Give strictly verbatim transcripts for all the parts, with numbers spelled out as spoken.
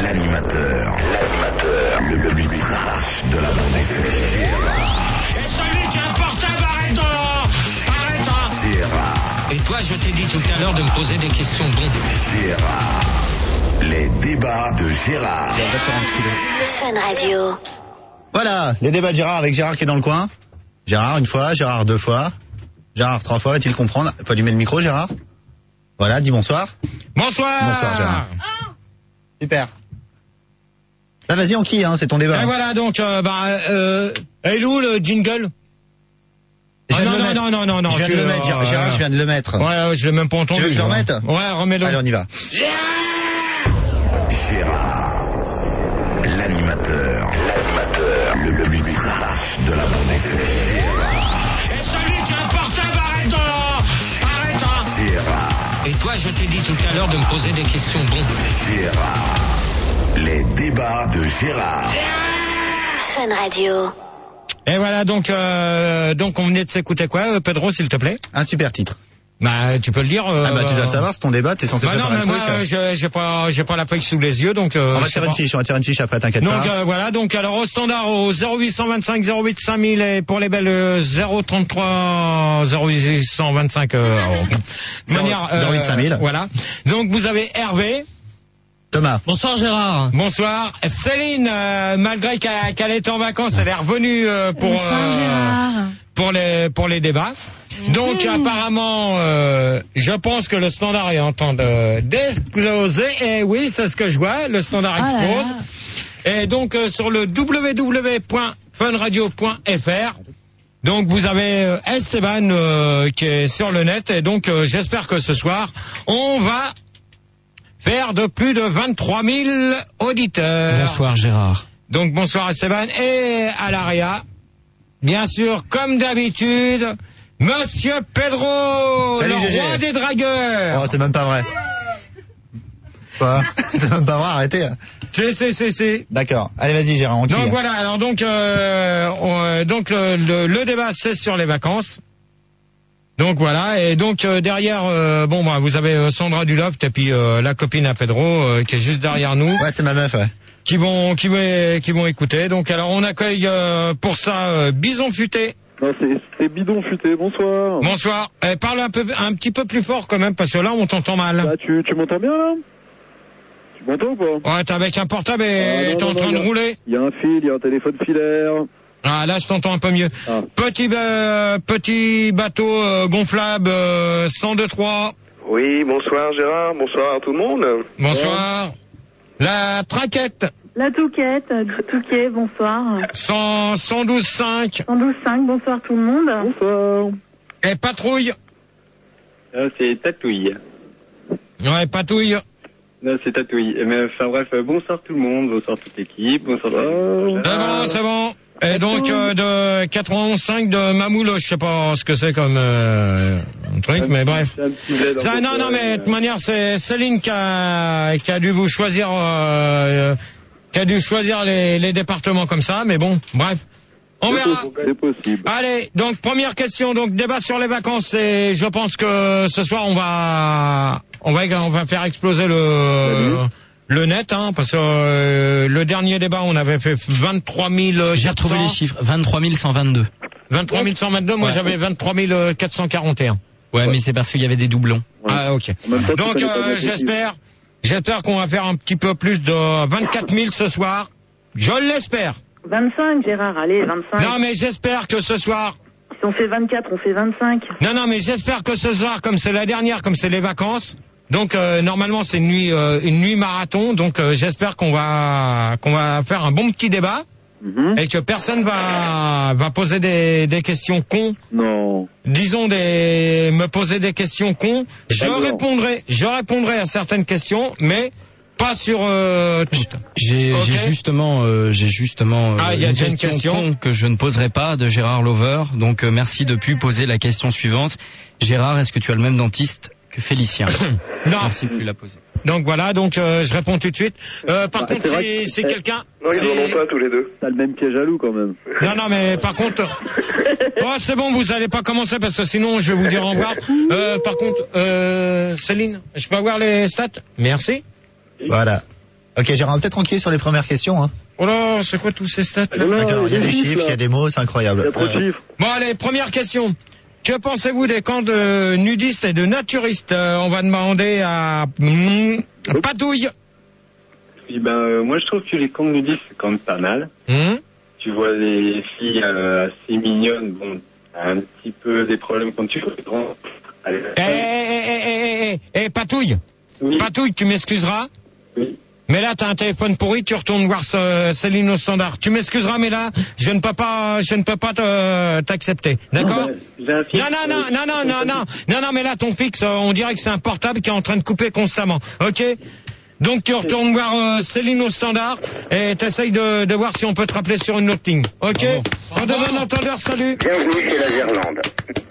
L'animateur, l'animateur, le plus trash de la bande F M. Et celui qui a un portable, arrête donc. Arrête hein. Gérard. Et toi, je t'ai dit tout à l'heure de me poser des questions bonnes. Gérard. Les débats de Gérard. Fun Radio. Voilà, les débats de Gérard avec Gérard qui est dans le coin. Gérard une fois, Gérard deux fois, Gérard trois fois, va-t-il comprendre? Faut allumer le micro, Gérard. Voilà, dis bonsoir. Bonsoir. Bonsoir, Gérard. Super. Bah vas-y, on qui, hein, c'est ton débat. Et voilà, donc, euh, bah, euh, et où le jingle? Je Ah, viens de non, le non, mettre. non, non, non, non, Je viens de tu- le mettre, Gérard, euh, Gérard, je viens de le mettre. Ouais, ouais, je l'ai même pas entendu. Tu veux que je le remette? Ouais, remets-le. Allez, on y va. Gérard. L'animateur, l'animateur, le plus trash de la bande F M. Et celui qui a un portable, arrête donc. Arrête hein. Gérard. Et toi, je t'ai dit tout à l'heure de me poser des questions bonnes. Gérard. Les débats de Gérard. Fun Radio. Et voilà, donc, euh, donc on venait de s'écouter quoi, euh, Pedro, s'il te plaît? Un super titre. Bah, tu peux le dire. Euh, Ah bah tu dois le savoir, c'est ton débat, t'es censé Bah non, préparer mais le moi, truc. euh, j'ai j'ai pas, j'ai pas la feuille sous les yeux, donc. Euh, On va je tirer sais une pas. fiche, on va tirer une fiche après, t'inquiète Donc pas. euh, voilà, donc alors au standard au zéro huit cent vingt-cinq zéro huit cinq mille et pour les belles euh, zéro trente-trois zéro huit cent vingt-cinq euh, de manière zéro huit cinq mille. Voilà. Donc vous avez Hervé. Thomas. Bonsoir Gérard. Bonsoir. Céline, euh, malgré qu'elle qu'elle était en vacances, elle est revenue euh, pour Bonsoir, Gérard. pour les pour les débats. Donc mmh. apparemment, euh, je pense que le standard est en train de d'exploser. Et oui, c'est ce que je vois. Le standard Ah là explose. là. Et donc euh, sur le w w w point fun radio point f r, donc vous avez euh, Esteban euh, qui est sur le net. Et donc euh, j'espère que ce soir, on va faire de plus de vingt-trois mille auditeurs. Bonsoir Gérard. Donc bonsoir Esteban. Et à l'Aria, bien sûr, comme d'habitude, Monsieur Pedro, Salut, le Gégé. roi des dragueurs. Oh, c'est même pas vrai. Quoi? C'est même pas vrai, arrêtez. C'est, c'est, c'est, c'est. D'accord. Allez, vas-y, Gérard, on qui? Donc voilà, alors donc, euh, on, euh, donc le, le, le débat c'est sur les vacances. Donc voilà, et donc euh, derrière, euh, bon bah vous avez euh, Sandra Duloft et puis euh, la copine à Pedro euh, qui est juste derrière nous. Ouais, c'est ma meuf, ouais. Qui vont, qui vont, qui vont écouter. Donc alors on accueille euh, pour ça euh, Bison Futé. Non, c'est, c'est Bidon Futé, bonsoir. Bonsoir. Eh, parle un peu, un petit peu plus fort quand même parce que là on t'entend mal. Bah, tu, tu m'entends bien là? Tu m'entends ou pas? Ouais, t'es avec un portable et Ah, non, t'es en non, train non, de y a- rouler. Il y a un fil, il y a un téléphone filaire. Ah là je t'entends un peu mieux. Ah. Petit, euh, petit bateau euh, gonflable euh, cent deux trois. Oui, bonsoir Gérard, bonsoir à tout le monde. Bonsoir. La traquette La Touquette, Touquet, bonsoir. cent, cent douze cinq. cent douze cinq, bonsoir tout le monde. Bonsoir. Et patrouille. Euh, c'est Tatouille. Ouais, patouille. Non, c'est Tatouille. Mais enfin bref, euh, bonsoir tout le monde, bonsoir toute l'équipe, bonsoir. Oh. C'est bon, c'est bon. Et donc euh, de quatre-vingt-onze cinq de Mamoul, je sais pas ce que c'est comme euh, un truc, mais bref. C'est un petit bled, Ça, en non, fait, non, mais euh, de toute manière, c'est Céline qui a, qui a dû vous choisir, euh, qui a dû choisir les, les départements comme ça, mais bon, bref. On c'est verra. possible, C'est possible. Allez, donc première question, donc débat sur les vacances, et je pense que ce soir on va, on va, on va faire exploser le, le net, hein, parce que euh, le dernier débat on avait fait vingt-trois mille. J'ai retrouvé les chiffres. vingt-trois mille cent vingt-deux. vingt-trois mille cent vingt-deux, moi Ouais. j'avais vingt-trois mille quatre cent quarante et un. Ouais, mais c'est parce qu'il y avait des doublons. Ouais. Ah ok. En même temps, tu Donc connais pas euh, bien tes j'espère, j'espère qu'on va faire un petit peu plus de vingt-quatre mille ce soir. Je l'espère. vingt-cinq, Gérard, allez, vingt-cinq. Non mais j'espère que ce soir. Si on fait vingt-quatre, on fait vingt-cinq. Non non mais j'espère que ce soir, comme c'est la dernière, comme c'est les vacances. Donc euh, normalement c'est une nuit, euh, une nuit marathon. Donc euh, j'espère qu'on va, qu'on va faire un bon petit débat. Mhm. Et que personne va va poser des, des questions cons. Non. Disons des me poser des questions cons. Je pas grave. répondrai, je répondrai à certaines questions, mais pas sur euh, toutes. J'ai Ok. j'ai justement, euh, j'ai justement euh, Ah, il y a déjà une question. con que je ne poserai pas de Gérard Lover. Donc euh, merci de plus poser la question suivante. Gérard, est-ce que tu as le même dentiste que Félicien? Non. Merci de plus la poser. Donc voilà, donc euh, je réponds tout de suite. Euh, par Bah, contre, c'est vrai si, que- si eh, quelqu'un, Non, ils si- en ont pas tous les deux. T'as le même piège à loup quand même. non non mais par contre, oh c'est bon, vous allez pas commencer parce que sinon je vais vous dire au revoir. Euh, par contre, euh, Céline, je peux avoir les stats? Merci. Voilà. Ok, Gérard, peut-être tranquille sur les premières questions. Hein. Oh là, c'est quoi tous ces stats là? Non, D'accord, il y a des chiffres, chiffres, là. il y a des mots, c'est incroyable. Il y a trop de Euh, chiffres. Bon allez, première question. Que pensez-vous des camps de nudistes et de naturistes? Euh, On va demander à mmh, Patouille. Puis, ben, euh, moi, je trouve que les camps nudistes, c'est quand même pas mal. Mmh. Tu vois les filles euh, assez mignonnes, bon, t'as un petit peu des problèmes quand tu vois les grands. Allez, Eh, eh, eh, eh, eh, eh, Patouille. oui, Patouille, tu m'excuseras. oui. Mais là, t'as un téléphone pourri, tu retournes voir ce- Céline au standard. Tu m'excuseras, mais là, je ne peux pas, je ne peux pas te- t'accepter. D'accord? Ben, j'ai un fixe, Non, non, non, euh, non, non, non, non, non, non, mais là, ton fixe, euh, on dirait que c'est un portable qui est en train de couper constamment. Ok? Donc, tu retournes voir euh, Céline au standard et t'essayes de, de voir si on peut te rappeler sur une autre ligne. Ok? En de bon entendeur, salut. Bienvenue chez la Gerlande.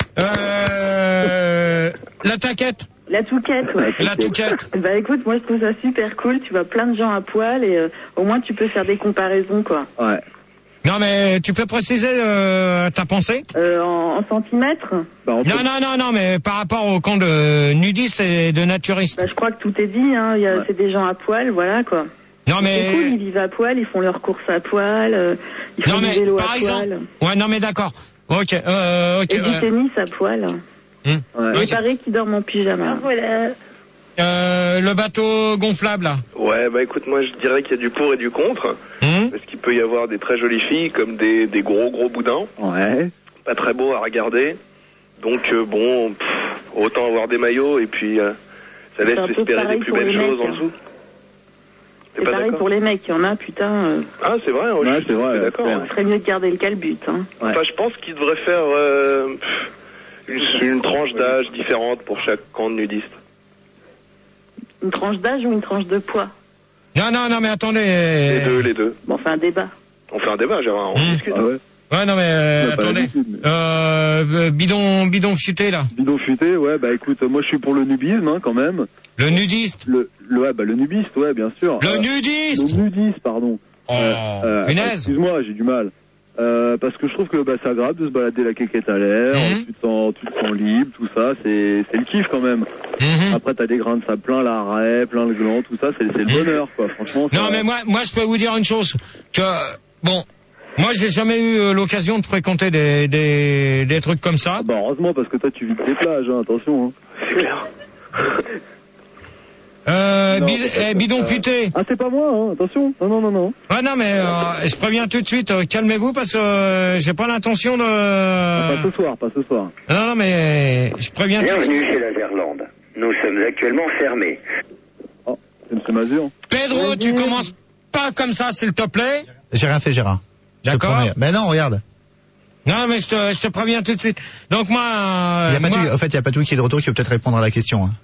Euh, la taquette, La touquette, ouais. la touquette. Bah écoute, moi je trouve ça super cool. Tu vois plein de gens à poil et euh, au moins tu peux faire des comparaisons, quoi. Ouais. Non, mais tu peux préciser euh, ta pensée? Euh, en, en centimètres, Bah, en fait, Non, non, non, non, mais par rapport au camp de nudistes et de naturistes. bah, je crois que tout est dit. Hein. Il y a, Ouais. c'est des gens à poil, voilà quoi. Non, C'est cool, ils mais, vivent à poil, ils font leurs courses à poil, euh, ils font non, du mais, vélo par à exemple. poil Ouais, non, mais d'accord. Ok, euh, ok. et du euh, tennis à poil. hum. ouais. Il Ok. paraît qu'ils dorment en pyjama. voilà. Euh, le bateau gonflable, là. Ouais, bah écoute, moi je dirais qu'il y a du pour et du contre. Hum. Parce qu'il peut y avoir des très jolies filles comme des, des gros gros boudins. Ouais. Pas très beaux à regarder. Donc euh, bon, pff, autant avoir des maillots et puis euh, ça laisse C'est un peu espérer des pareil plus pour belles les choses mecs, en hein. dessous. T'es C'est pas pareil d'accord? pour les mecs, il y en a, putain, euh, Ah c'est vrai, ouais, Ouais, je suis c'est vrai, tout à fait ouais, d'accord. c'est hein. ce serait mieux de garder le calbut. Hein. Ouais. Enfin, je pense qu'il devrait faire euh, pff, une, une tranche d'âge différente pour chaque camp de nudistes. Une tranche d'âge ou une tranche de poids? Non, non, non, mais attendez. Les deux, les deux. Bon, enfin un débat. On fait un débat, Gérard, on Hum. discute. Ah ouais. Ouais, non, mais euh, On a pas attendez. l'habitude, mais- Euh, bidon, bidon futé, là. Bidon futé, ouais, bah écoute, moi je suis pour le nubisme, hein, quand même. Le nudiste. Le, le, ouais, bah le nubiste, ouais, bien sûr. Le Euh, nudiste. Le nudiste, pardon. Oh, Euh, punaise. Excuse-moi, j'ai du mal. Euh, parce que je trouve que bah, c'est agréable de se balader la quéquette à l'air, Mhm. tu, te sens, tu te sens libre, tout ça, c'est c'est le kiff quand même. Mhm. Après, t'as des grains de sable plein l'arrêt, plein le gland, tout ça, c'est c'est le Mhm. bonheur, quoi. Franchement. Non, ça- mais moi, moi, je peux vous dire une chose. Que, bon, moi, j'ai jamais eu euh, l'occasion de fréquenter des, des, des trucs comme ça. Ah bah heureusement, parce que toi, tu vis des plages, hein, attention. Hein. C'est clair. Euh, Non, bis- c'est pas eh, ça. bidon futé. Ah, c'est pas moi, hein, attention. Non, non, non, non. Ouais, non, mais euh, je préviens tout de suite, euh, calmez-vous parce que euh, j'ai pas l'intention de... Pas ce soir, pas ce soir. Non, non, mais je préviens tout de suite. Bienvenue chez la Gerlande. Nous sommes actuellement fermés. Oh, c'est M. Mazur. Pedro, tu commences pas comme ça, s'il te plaît. J'ai rien fait, Gérard. Je te D'accord. promets. Mais non, regarde. Non, mais je te, je te préviens tout de suite. Donc moi... euh, Il y a pas moi, tout, en fait, il y a Patouille qui est de retour qui peut peut-être répondre à la question. Hein.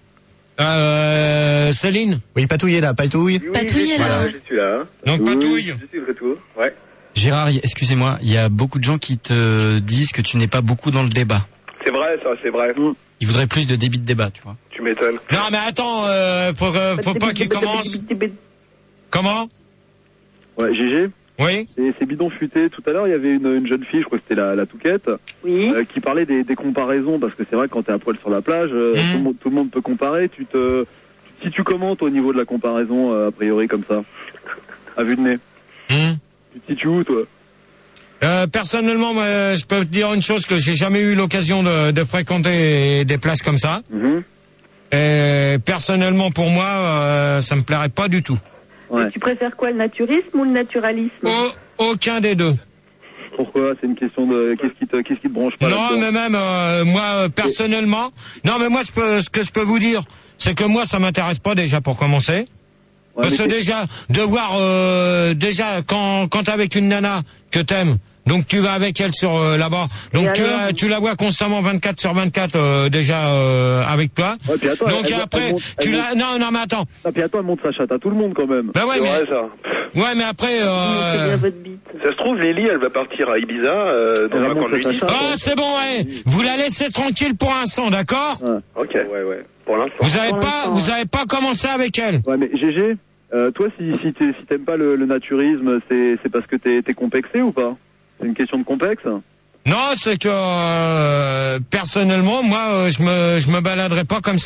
euh, Céline. Oui, Patouille est là, Patouille. Patouille est là. Je suis là. Donc Oui. Patouille. Je suis de retour. Ouais. Gérard, y- excusez-moi, il y a beaucoup de gens qui te disent que tu n'es pas beaucoup dans le débat. C'est vrai, ça, c'est vrai. Ils voudraient plus de débit de débat, tu vois. Tu m'étonnes. Non, mais attends, euh, faut, que- faut pas qu'il commence. Comment? Ouais, G G. Oui. Et c'est bidon futé. Tout à l'heure, il y avait une, une jeune fille, je crois que c'était la, la Touquette, Oui. euh, qui parlait des, des comparaisons, parce que c'est vrai que quand t'es à poil sur la plage, euh, Mhm. tout, le monde, tout le monde peut comparer. Tu te, si tu commentes au niveau de la comparaison, euh, a priori comme ça, à vue de nez, Hum. tu te situes où, toi? Euh, personnellement, moi, je peux te dire une chose que j'ai jamais eu l'occasion de, de fréquenter des places comme ça. Mhm. Et personnellement, pour moi, euh, ça me plairait pas du tout. Ouais. Tu préfères quoi, le naturisme ou le naturalisme? Au- aucun des deux. Pourquoi? C'est une question de qu'est-ce qui te, qu'est-ce qui te branche pas Non, là-dedans? mais même euh, moi euh, personnellement, non, mais moi, je peux, ce que je peux vous dire, c'est que moi, ça m'intéresse pas déjà pour commencer. Ouais, Parce que mais t'es- déjà, de voir euh, déjà quand quand t'es avec une nana que t'aimes, donc tu vas avec elle sur euh, là-bas, donc Et tu alors la tu la vois constamment vingt-quatre sur vingt-quatre euh, déjà euh, avec toi. Ouais, puis attends, Donc elle- elle- après, elle monte- tu elle la non non mais attends. Ah, puis attends, elle montre sa chatte à tout le monde quand même. Bah ouais C'est mais vrai, ça. ouais mais après C'est euh... bien votre bite. Ça se trouve, Lily, elle va partir à Ibiza, euh, dans Elle va un camp de montrer sa nudistes. chatte. Ah c'est bon ouais. Vous la laissez tranquille pour l'instant, d'accord? Ok. Ouais, ouais. Pour l'instant. Vous avez Pour pas l'instant, vous ouais. avez pas commencé avec elle. Ouais, mais G G, euh, toi, si, si t'es- si t'aimes pas le, le naturisme, c'est c'est parce que t'es t'es complexé ou pas? C'est une question de complexe? Non, c'est que euh, personnellement moi euh, je me je me baladerai pas comme ça.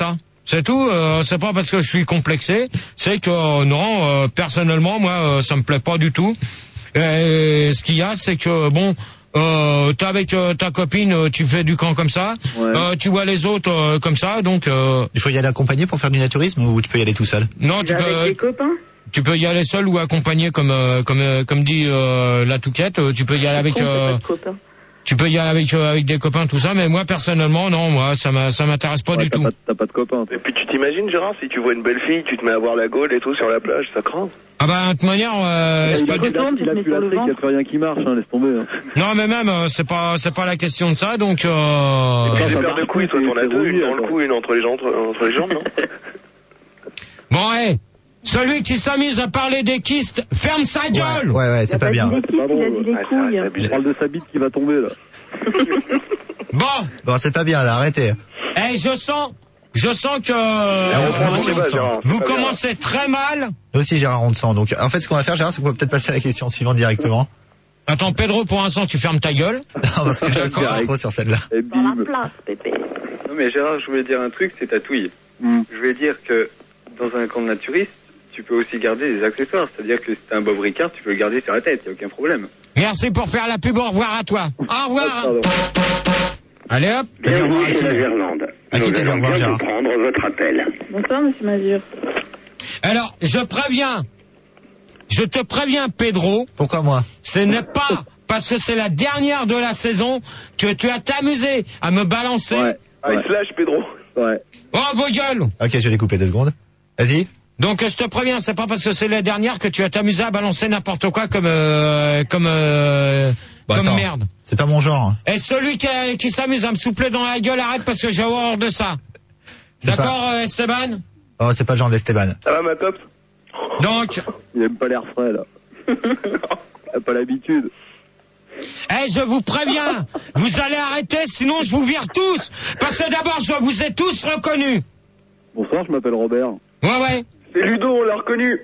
C'est tout. Euh, c'est pas parce que je suis complexé. C'est que euh, non, euh, personnellement, moi, euh, ça me plaît pas du tout. Et ce qu'il y a, c'est que bon, euh, t'es avec euh, ta copine, euh, tu fais du camp comme ça. Ouais. Euh, tu vois les autres euh, comme ça, donc. Euh, Il faut y aller accompagné pour faire du naturisme ou tu peux y aller tout seul? non, Tu tu vas avec peux. des copains? Tu peux y aller seul ou accompagné, comme euh, comme euh, comme dit euh, la Touquette. Euh, Tu peux y aller avec. Con, t'as Euh, pas de copains. Tu peux y aller avec euh, avec des copains, tout ça, mais moi personnellement, non, moi ça m'a ça m'intéresse pas Ouais, du t'as tout. pas, t'as pas de copains. Et puis tu t'imagines, Gérard, si tu vois une belle fille, tu te mets à voir la gaule et tout sur la plage, ça craint. Ah bah de toute manière, euh, c'est il, pas a, du... il a, il a plus la trique, il y a plus rien qui marche, hein, laisse tomber. Hein. Non mais même euh, c'est pas c'est pas la question de ça, donc. Euh... Et puis les ça paires de marche couilles, toi plus, t'en as c'est deux, une rouillé, dans le quoi. cou, une entre les jambes, entre les jambes, non? Bon, hé, celui qui s'amuse à parler des kystes, ferme sa gueule. Ouais, ouais, Il a c'est pas bien. dit les C'est pas kystes, il a drôle. dit les Ouais, couilles. ça, On parle de sa bite qui va tomber, là. Bon, Bon, c'est pas bien, là, arrêtez. eh, je sens, je sens que on reprend on le débat, sent. Gérard. c'est vous pas bien. commencez très mal. Nous aussi, Gérard, on le sent. Donc, en fait, ce qu'on va faire, Gérard, c'est qu'on va peut-être passer à la question suivante directement. Attends, Pedro, pour l'instant, tu fermes ta gueule. Non, parce que je suis D'accord. trop sur celle-là. Et Dans la bim. place, Pépé. Non mais Gérard, je voulais dire un truc, c'est ta touille. Hmm. Je voulais dire que dans un camp de naturiste, tu peux aussi garder des accessoires. C'est-à-dire que si t'as un Bob Ricard, tu peux le garder sur la tête, y a aucun problème. Merci pour faire la pub. Au revoir à toi. Au revoir. Pardon. Allez hop. Bienvenue chez la Gerlande. À qui Nous t'as dit au allons revoir, bientôt Gérard? prendre votre appel. Bonsoir, monsieur Mazur. Alors, je préviens. Je te préviens, Pedro. Pourquoi moi? Ce n'est pas parce que c'est la dernière de la saison que tu as t'amusé à me balancer. Ouais. Ah, il se lâche, Pedro. Ouais. Oh, vos gueules. Ok, je vais les couper deux secondes. Vas-y. Donc je te préviens, c'est pas parce que c'est la dernière que tu vas t'amuser à balancer n'importe quoi comme euh, comme euh, Bah, comme attends. merde. C'est pas mon genre. Et celui qui, a- qui s'amuse à me souffler dans la gueule, arrête parce que j'ai horreur de ça. C'est D'accord, euh, Esteban? Oh, c'est pas le genre d'Esteban. Ça va, ma copse? Donc, Il aime pas l'air frais, là. Il a pas l'habitude. eh, je vous préviens, vous allez arrêter, sinon je vous vire tous. Parce que d'abord, je vous ai tous reconnus. Bonsoir, je m'appelle Robert. Ouais, ouais. C'est Ludo, on l'a reconnu.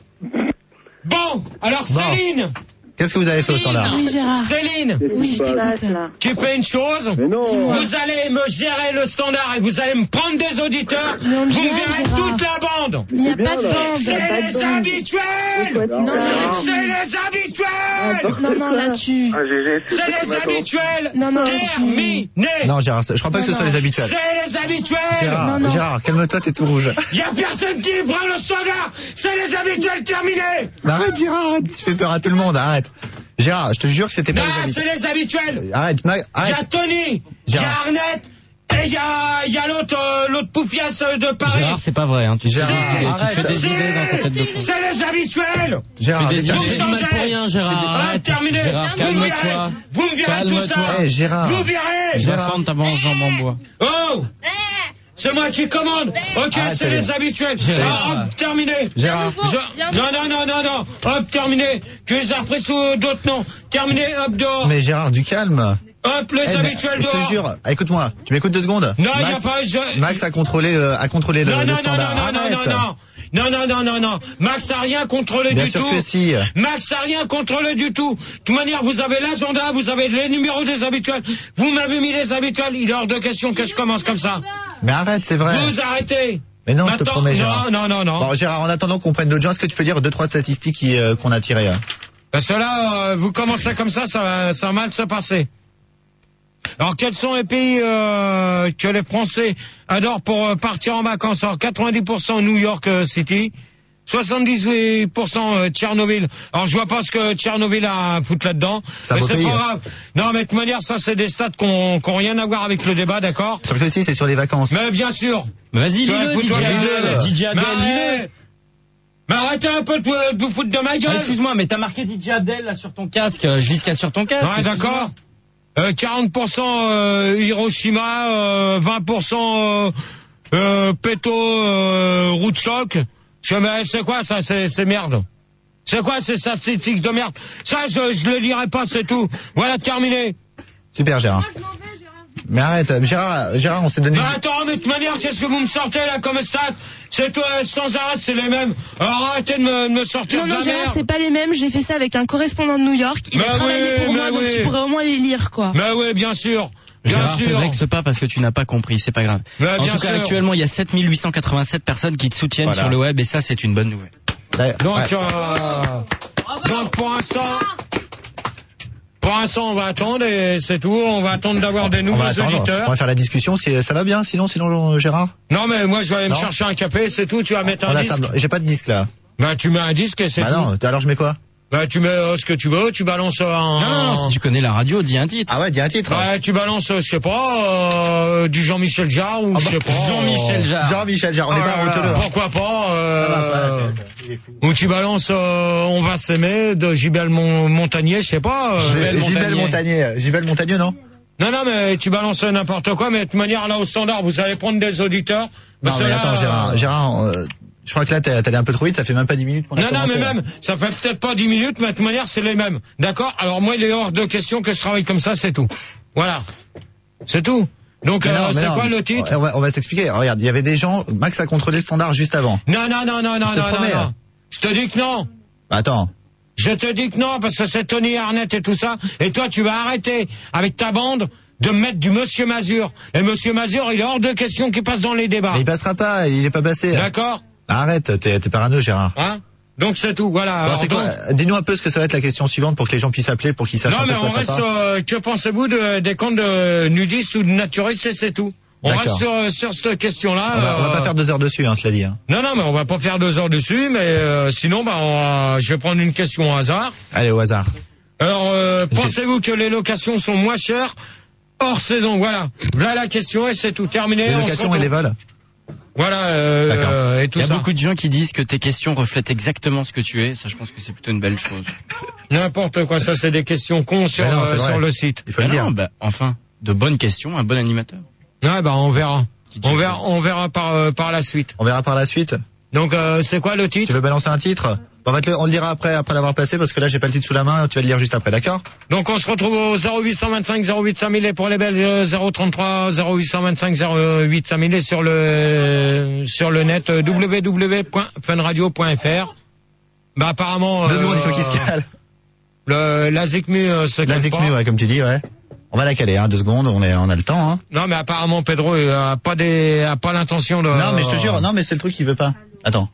Bon, alors Bon. Céline, Qu'est-ce que vous avez fait au standard? Oui, Gérard. Céline, Qu'est-ce Oui, qui je se passe Passe, t'écoute. là. tu fais une chose. Mais non. Dis-moi. Vous allez me gérer le standard et vous allez me prendre des auditeurs. Mais on le Vous me gère, verrez Gérard. toute la bande. Il n'y a c'est pas de bien, là. bande. Il y a pas C'est de les bande. habituels. Non, non, C'est les habituels. non, non, là-dessus. Ah, G G, C'est c'est les habituels. Non, non, là-dessus. Terminé. Non, Gérard, je crois pas que ce Non, soit non. les habituels. C'est les habituels. Gérard, Non, non. Gérard, calme-toi, t'es tout rouge. Y a personne qui prend le standard. C'est les habituels terminés. Mais arrête, Gérard, arrête, tu fais peur à tout le monde, arrête. Gérard, je te jure que c'était pas Non, les c'est habituels. les habituels. Arrête, Ma- Il y a arrête. Tony, il y a Gérard. Arnett et il y a, il y a l'autre, euh, l'autre poufiasse de Paris. Gérard, c'est pas vrai, hein. Tu, Gérard, fais des idées, tu arrête. te fais des C'est- idées dans ta tête de fond. C'est les habituels. Gérard, Fais des désolé. Vous idées. me mal changez. pour rien, Gérard. Ah, Arrête. terminé. Gérard, Vous me virez. calme-toi. Vous me virez tout ça. Calme-toi. Eh, Gérard. Vous virez. Je vais Gérard. fendre ta manche jambe en bois. Oh. C'est moi qui commande. Ok, Arrête, c'est les allez. habituels. Gérard. Ah, hop, terminé. Gérard. Je- Non, non, non, non, non. Hop, terminé. Tu les as repris sous d'autres noms. Terminé, hop, dehors. Mais Gérard, du calme. Hop, les Eh, mais, habituels je te dehors. jure, ah, écoute-moi, tu m'écoutes deux secondes? Non, il n'y a Max, pas... je- Max a contrôlé, euh, a contrôlé le, Non, le non, non, non, standard. non, non, Arrête. non, non. Non, non, non, non, non. Max n'a rien contrôlé Bien du sûr tout. que si. Max n'a rien contrôlé du tout. De toute manière, vous avez l'agenda, vous avez les numéros des habituels. Vous m'avez mis les habituels. Il est hors de question que je commence comme ça. Mais arrête, c'est vrai. Vous arrêtez. Mais non, je te Maintenant- promets, Gérard. Non, non, non, non. Bon, Gérard, en attendant qu'on prenne d'autres gens, est-ce que tu peux dire deux, trois statistiques qui, euh, qu'on a tirées? euh Parce que là, euh, vous commencez comme ça, ça va, ça va mal se passer. Alors, quels sont les pays euh, que les Français adorent pour euh, partir en vacances? Alors, quatre-vingt-dix pour cent New York euh, City, soixante-dix-huit pour cent euh, Tchernobyl. Alors, je vois pas ce que Tchernobyl a à foutre là-dedans. C'est un Mais beau c'est pays. pas grave. Non, mais de toute manière, ça, c'est des stats qui ont qui ont rien à voir avec le débat, d'accord? Sur que si, c'est sur les vacances. Mais bien sûr. Mais vas-y, Tu vois, lis-le, fous-toi D J la Adel. gueule. D J Adel, Mais lis-le. arrête. Mais arrêtez un peu de vous- de vous foutre de ma gueule. Ah, excuse-moi, mais t'as marqué D J Adel là sur ton casque. Je lis ce qu'il y a sur ton casque. Ouais, d'accord. Euh, quarante pour cent euh, Hiroshima, euh, vingt pour cent euh, euh, Péto, euh, Rootstock. Je mais c'est quoi ça, c'est, c'est merde. C'est quoi ces statistiques de merde? Ça, je, je le lirai pas, c'est tout. Voilà, terminé. Super, Gérard. Mais arrête, Gérard, Gérard, on s'est donné... Mais attends, mais de toute manière, qu'est-ce que vous me sortez là comme stat? C'est toi, sans arrêt, c'est les mêmes. Alors arrêtez de me, de me sortir Non, de non, la Gérard, merde. c'est pas les mêmes. J'ai fait ça avec un correspondant de New York. Il Mais a travaillé oui, pour mais moi, donc oui. tu pourrais au moins les lire, quoi. Mais oui, bien sûr. Gérard, te sûr. vexe pas parce que tu n'as pas compris, c'est pas grave. Mais en bien tout cas, sûr. actuellement, il y a sept mille huit cent quatre-vingt-sept personnes qui te soutiennent Voilà. sur le web et ça, c'est une bonne nouvelle. Ouais. Donc, Ouais. euh, donc pour l'instant, pour l'instant, on va attendre et c'est tout. On va attendre d'avoir des On nouveaux va attendre, on auditeurs. va faire la discussion. Si ça va bien, sinon, sinon Gérard. Non, mais moi, je vais aller me Non. chercher un café, c'est tout. Tu vas mettre un Voilà, disque. ça- J'ai pas de disque là. Bah, tu mets un disque et c'est Bah tout. non. Alors je mets quoi? Bah, tu mets euh, ce que tu veux. Tu balances un. Non, non, non, si tu connais la radio, dis un titre. Ah ouais, dis un titre. Ouais, tu balances, euh, je sais pas, euh, du Jean-Michel Jarre ou Ah je bah, sais pas. Jean-Michel Jarre. Jean-Michel Jarre. On est Oh pas là en là, Haute-Loire. pourquoi pas euh, Ah bah, ou tu balances euh, On va s'aimer de Gilbert Mon- Montagnier, je sais pas. euh, Gilbert Gilbert Montagnier. Montagnier. Gilbert Montagnier, non? Non, non, mais tu balances n'importe quoi, mais de toute manière, là, au standard, vous allez prendre des auditeurs. Non, parce mais que là, attends, euh, Gérard, Gérard, euh, je crois que là, t'es t'es allé un peu trop vite, ça fait même pas dix minutes qu'on a Non, non, commencé. mais là. même, ça fait peut-être pas dix minutes, mais de toute manière, c'est les mêmes. D'accord? Alors, moi, il est hors de question que je travaille comme ça, c'est tout. Voilà. C'est tout. Donc, Mais non, euh, mais c'est non, quoi le titre? On va, on va s'expliquer. Regarde, il y avait des gens, Max a contrôlé le standard juste avant. Non, non, non, non, non, Je te non, promets, non, hein. non. Je te dis que non. Bah, attends. Je te dis que non, parce que c'est Tony Arnett et tout ça. Et toi, tu vas arrêter avec ta bande de mettre du Monsieur Mazur. Et Monsieur Mazur, il est hors de question qu'il passe dans les débats. Mais il passera pas, il est pas passé. D'accord? Bah, arrête, t'es t'es parano, Gérard. Hein? Donc c'est tout, voilà. Bon, Alors, c'est quoi donc- euh, Dis-nous un peu ce que ça va être la question suivante pour que les gens puissent appeler, pour qu'ils sachent Non, un peu mais de quoi on ça reste, parle. euh, que pensez-vous de, des comptes de nudistes ou de naturistes, et c'est tout. On D'accord. reste sur, sur cette question-là. On va, on va euh, pas faire deux heures dessus, hein, cela dit. Hein. Non, non, mais on va pas faire deux heures dessus, mais euh, sinon, bah, on va- je vais prendre une question au hasard. Allez, au hasard. Alors, euh, pensez-vous que les locations sont moins chères hors saison? Voilà. Voilà la question et c'est tout terminé. Les On se locations et retrouve. les vols. Voilà, euh, D'accord. euh, et tout Il y a ça. beaucoup de gens qui disent que tes questions reflètent exactement ce que tu es. Ça, je pense que c'est plutôt une belle chose. N'importe quoi, ça c'est des questions cons sur, Mais non, c'est euh, vrai. sur le site. Il faut le Ah dire. non, bah, enfin, de bonnes questions, un bon animateur. Ouais, bah on verra. Qui dit On que- verra, on verra par, euh, par la suite. On verra par la suite. Donc, euh, c'est quoi le Tu titre? veux balancer un titre? Bon, on, va te le, on le lira après, après l'avoir passé, parce que là, j'ai pas le titre sous la main. Tu vas le lire juste après, d'accord? Donc, on se retrouve au zéro huit cent vingt-cinq zéro huit cinq mille et pour les Belges zéro trente-trois zéro huit cent vingt-cinq zéro huit cinq mille et sur le sur le net euh, w w w point fun radio point f r. Bah apparemment. Deux euh, secondes, il faut qu'il se cale. Le la Zikmu euh, se La calme Zikmu, pas. ouais, comme tu dis, ouais. On va la caler, hein, deux secondes, on est, on a le temps, hein. Non, mais apparemment Pedro euh, a pas des a pas l'intention de. Non, mais je te jure, non, mais c'est le truc qui veut pas. Attends.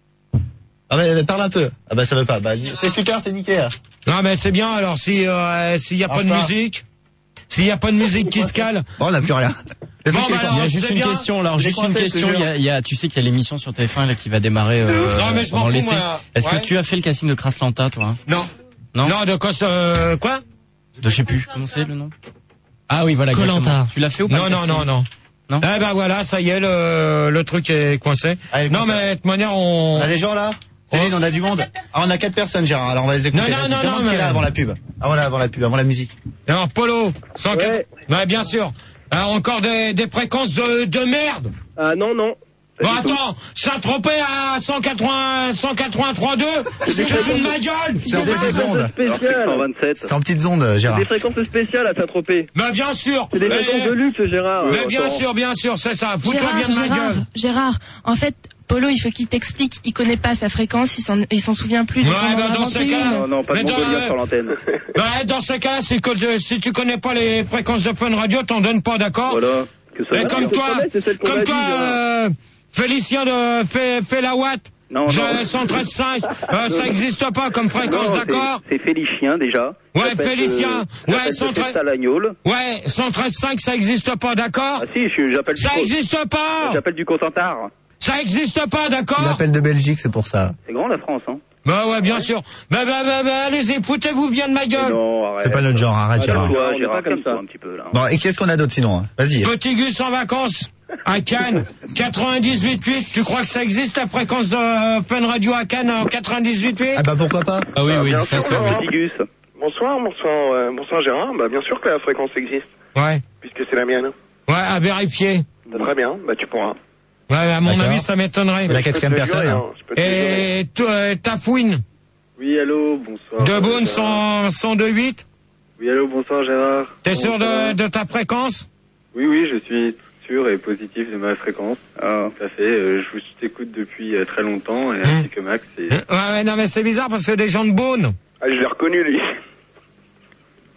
Ah, mais, mais parle un peu. Ah, bah, ça veut pas. Bah, c'est super, c'est nickel. Non, mais c'est bien. Alors si euh, s'il y a pas de Enfin. musique, s'il y a pas de musique qui se cale. Bon, on n'a plus rien. Le Bon, truc, il est bah, con. alors, Il y a c'est juste une bien. question, alors J'ai juste une coincé, je te question. Il jure. y a, il y a- tu sais qu'il y a l'émission sur T F un là qui va démarrer euh, Non, mais je m'en pendant fous, l'été. moi. Est-ce Ouais. que tu as fait le casting de Kraslanta, toi? Non. Non. Non, de quoi euh, quoi? De je sais plus. Comment c'est le nom? Ah oui, voilà. Koh-Lanta. exactement. Tu l'as fait ou pas? Non, le non, casting non, non. Non. Eh ben voilà, ça y est, le, le truc est coincé. Allez, non, coincé. mais de toute manière, on... On a des gens là? Céline, on a du monde. Ah, on a quatre personnes, Gérard. Alors, on va les écouter. Non, non, Vas-y, non, demande non, qui est mais- là avant la pub. Avant la, avant la pub, avant la musique. Alors, Polo, cent quatre... Ouais. Ouais, bien sûr. Alors, encore des, des fréquences de, de merde. Ah non, non. Pas Bon, du tout. attends, Saint-Tropez à cent quatre-vingts, cent quatre-vingt-trois virgule deux. C'est toute une ma gueule. C'est en petites Des ondes. fréquences spéciales. cent vingt-sept. C'est en petites ondes, Gérard. Des fréquences spéciales à Saint-Tropez. Mais bien sûr. C'est des Mais- fréquences de luxe, Gérard. Mais Euh, bien attends. sûr, bien sûr, c'est ça. Fous-toi Gérard, bien de ma Gérard, gueule. Gérard, en fait, Polo, il faut qu'il t'explique. Il connaît pas sa fréquence, il s'en, il s'en souvient plus. Ouais, donc on en bah, a dans inventé ce cas-là- une. Non, non, pas de Mais dans Mongolia le- sur l'antenne. Ouais, dans ce cas, si, que- si tu connais pas les fréquences de Fun Radio, t'en donnes pas, d'accord? Voilà. Que ça Et va. comme c'est toi, pas vrai, c'est celle qu'on comme a toi, dit, euh, Félicien de fait, fait la Watt. Non, Je- non. cent treize cinq, euh, ça existe pas comme fréquence, Non, d'accord? c'est- C'est Félicien déjà. Ouais, J'appelle, Félicien. euh, Ouais, j'appelle cent treize. peut-être Salagnol. Ouais, cent treize cinq, ça existe pas, d'accord? Ah si, je- j'appelle du Ça Co- existe pas! J'appelle du Cotentar. Ça existe pas, Il d'accord? appelle de Belgique, c'est pour ça. C'est grand la France, hein. Bah ouais, bien sûr. Bah, bah, bah, bah, allez-y, foutez-vous bien de ma gueule. Non, arrête. C'est pas notre genre, arrête, Gérard. Calme-toi, On est Gérard, pas comme calme-toi ça. un petit peu là. Bon, et qu'est-ce qu'on a d'autre sinon? hein Vas-y. Petit Gus en vacances à Cannes, quatre-vingt-dix-huit virgule huit. Tu crois que ça existe la fréquence de euh, Fun Radio à Cannes en quatre-vingt-dix-huit virgule huit? Ah bah pourquoi pas? Ah oui, oui, bien ça sûr, c'est ouais, vrai. petit Gus. Bonsoir, bonsoir, euh, bonsoir Gérard. Bah bien sûr que la fréquence existe, Ouais. puisque c'est la mienne. Ouais, à vérifier. Très bien, bah tu pourras. Ouais, à mon D'accord. avis, ça m'étonnerait. La quatrième Je peux te le personne. jurer, hein. hein, je peux te le jurer. Et toi, euh, ta fouine Oui, allô, bonsoir. de Beaune Gérard. cent deux virgule huit. Oui, allô, bonsoir Gérard. T'es sûr Bonsoir. de, de ta fréquence? Oui, oui, je suis sûr et positif de ma fréquence. Ah, tout à fait. Euh, je vous écoute depuis euh, très longtemps, et ainsi que Max. Et... Ouais, ouais, non, mais c'est bizarre parce que des gens de Beaune. Ah, je l'ai reconnu lui.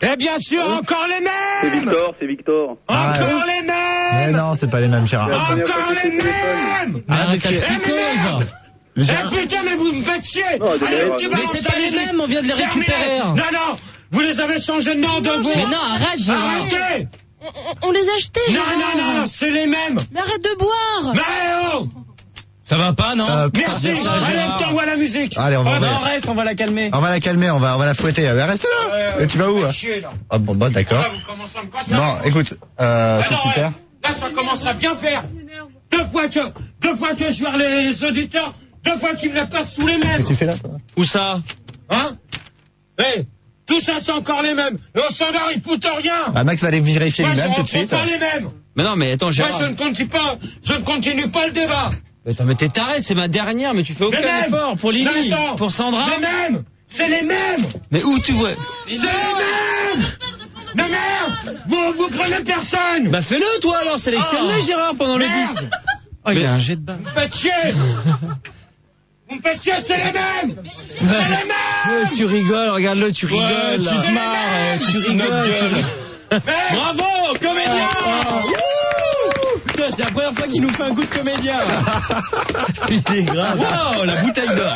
Eh bien sûr, Oui. encore les C'est mêmes. Victor, c'est Victor. Encore Ah, les Mais mêmes. non, c'est pas les mêmes, Gérard. La première fois Encore que les j'ai fait le téléphone. mêmes. Arrête ta mais- psychose. Eh Gérard- putain, mais vous me faites chier. Non, c'est Allez, vrai. tu Mais balances c'est la pas les musique. mêmes, on vient de les Terminé. récupérer. Non, non, vous les avez changés de nom de vous. Mais non, arrête, Gérard. Arrêtez. On, on- on les a achetés, Non, Gérard. non, non, c'est les mêmes. Mais arrête de boire. Mais oh. Ça va pas, non? Euh, Merci. Dire ça, Allez, Gérard. t'envoies la musique. Allez, on va, Ah, on va- bah, reste, on va la calmer. on va la calmer, on va, on va la fouetter. Mais reste là. Ouais, Et tu vas vous où me hein faites chier, là. Ah bon, bah, d'accord. Là, vous commencez à me casser. Bon, écoute, euh, Ah c'est non, super. ouais. Là, ça commence à bien faire. Deux fois que, deux fois que je vois les, les auditeurs, deux fois qu'ils me la passent sous les mêmes. Qu'est-ce que tu fais là, toi? Où ça? Hein? Eh, tout ça, c'est encore les mêmes. Le standard, il fout rien. Ah, Max va aller vérifier Moi, je lui-même tout de reprends suite. pas les mêmes. Mais non, mais attends, Moi, Gérard. je ne continue pas, je ne continue pas le débat. Mais attends, mais t'es taré, c'est ma dernière, mais tu fais aucun Les mêmes. effort pour Lily, Non, attends. pour Sandra. Les mêmes. C'est les mêmes. Mais où tu vois? C'est les mêmes. Mais merde. Vous, vous prenez personne. Bah fais-le toi alors, sélectionne-les Oh. Gérard pendant le Merde. disque. Oh, il y a un jet de balle. Vous me faites chier. Vous me faites chier, c'est les mêmes. C'est les mêmes. Tu rigoles, regarde-le, tu rigoles. Ouais, tu te marres, euh, tu fous notre gueule. Bravo, comédien. Putain, c'est la première fois qu'il nous fait un coup de comédien. Il est grave. Wow, la bouteille d'or.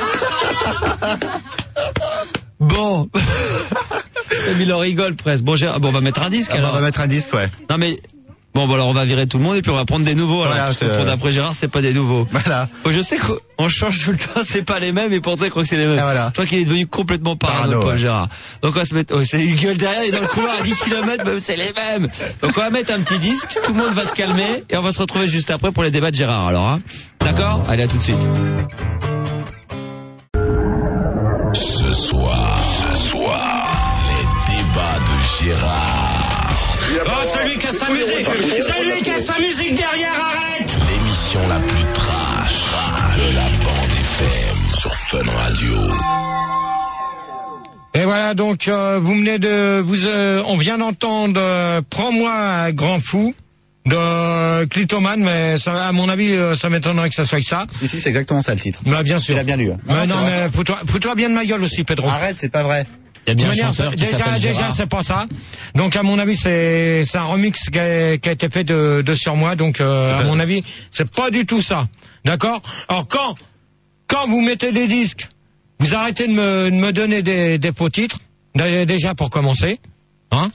Bon. Il en rigole presque. Bon, Gérard, bon, on va mettre un disque Ah, alors. on va mettre un disque, ouais. Non mais bon, bah alors on va virer tout le monde et puis on va prendre des nouveaux. Voilà, alors, c'est- pour d'après Gérard, c'est pas des nouveaux. Voilà. Oh, je sais qu'on change tout le temps, c'est pas les mêmes et pourtant il croit que c'est les mêmes. Et voilà. Je crois qu'il est devenu complètement parano, Parano, Paul ouais. Gérard. Donc on va se mettre, oh, c'est une gueule derrière, il est dans le couloir à dix kilomètres, bah, c'est les mêmes. Donc on va mettre un petit disque, tout le monde va se calmer et on va se retrouver juste après pour les débats de Gérard alors. Hein. D'accord ? Allez, à tout de suite. Ce soir, ce soir, les débats de Gérard. Oh, celui qui a sa musique, celui qui a sa musique derrière, arrête. L'émission la plus trash de la bande F M sur Fun Radio. Et voilà, donc euh, vous venez de, vous, euh, on vient d'entendre euh, Prends-moi un grand fou de Clitoman, mais ça, à mon avis, euh, ça m'étonnerait que ça soit ça. Si, si, c'est exactement ça le titre. Bah bien sûr. Tu l'as bien lu. hein. Mais non, c'est vrai. mais fous-toi, fous-toi bien de ma gueule aussi, Pedro. Arrête, c'est pas vrai. Il y a De bien un manière, chanteur qui déjà, s'appelle déjà, Gérard. c'est pas ça. Donc, à mon avis, c'est, c'est un remix qui a, qui a été fait de, de sur moi. Donc, euh, à mon avis, c'est pas du tout ça. D'accord? Alors, quand, quand vous mettez des disques, vous arrêtez de me, de me donner des, des faux titres. Dé- Déjà, pour commencer. Hein?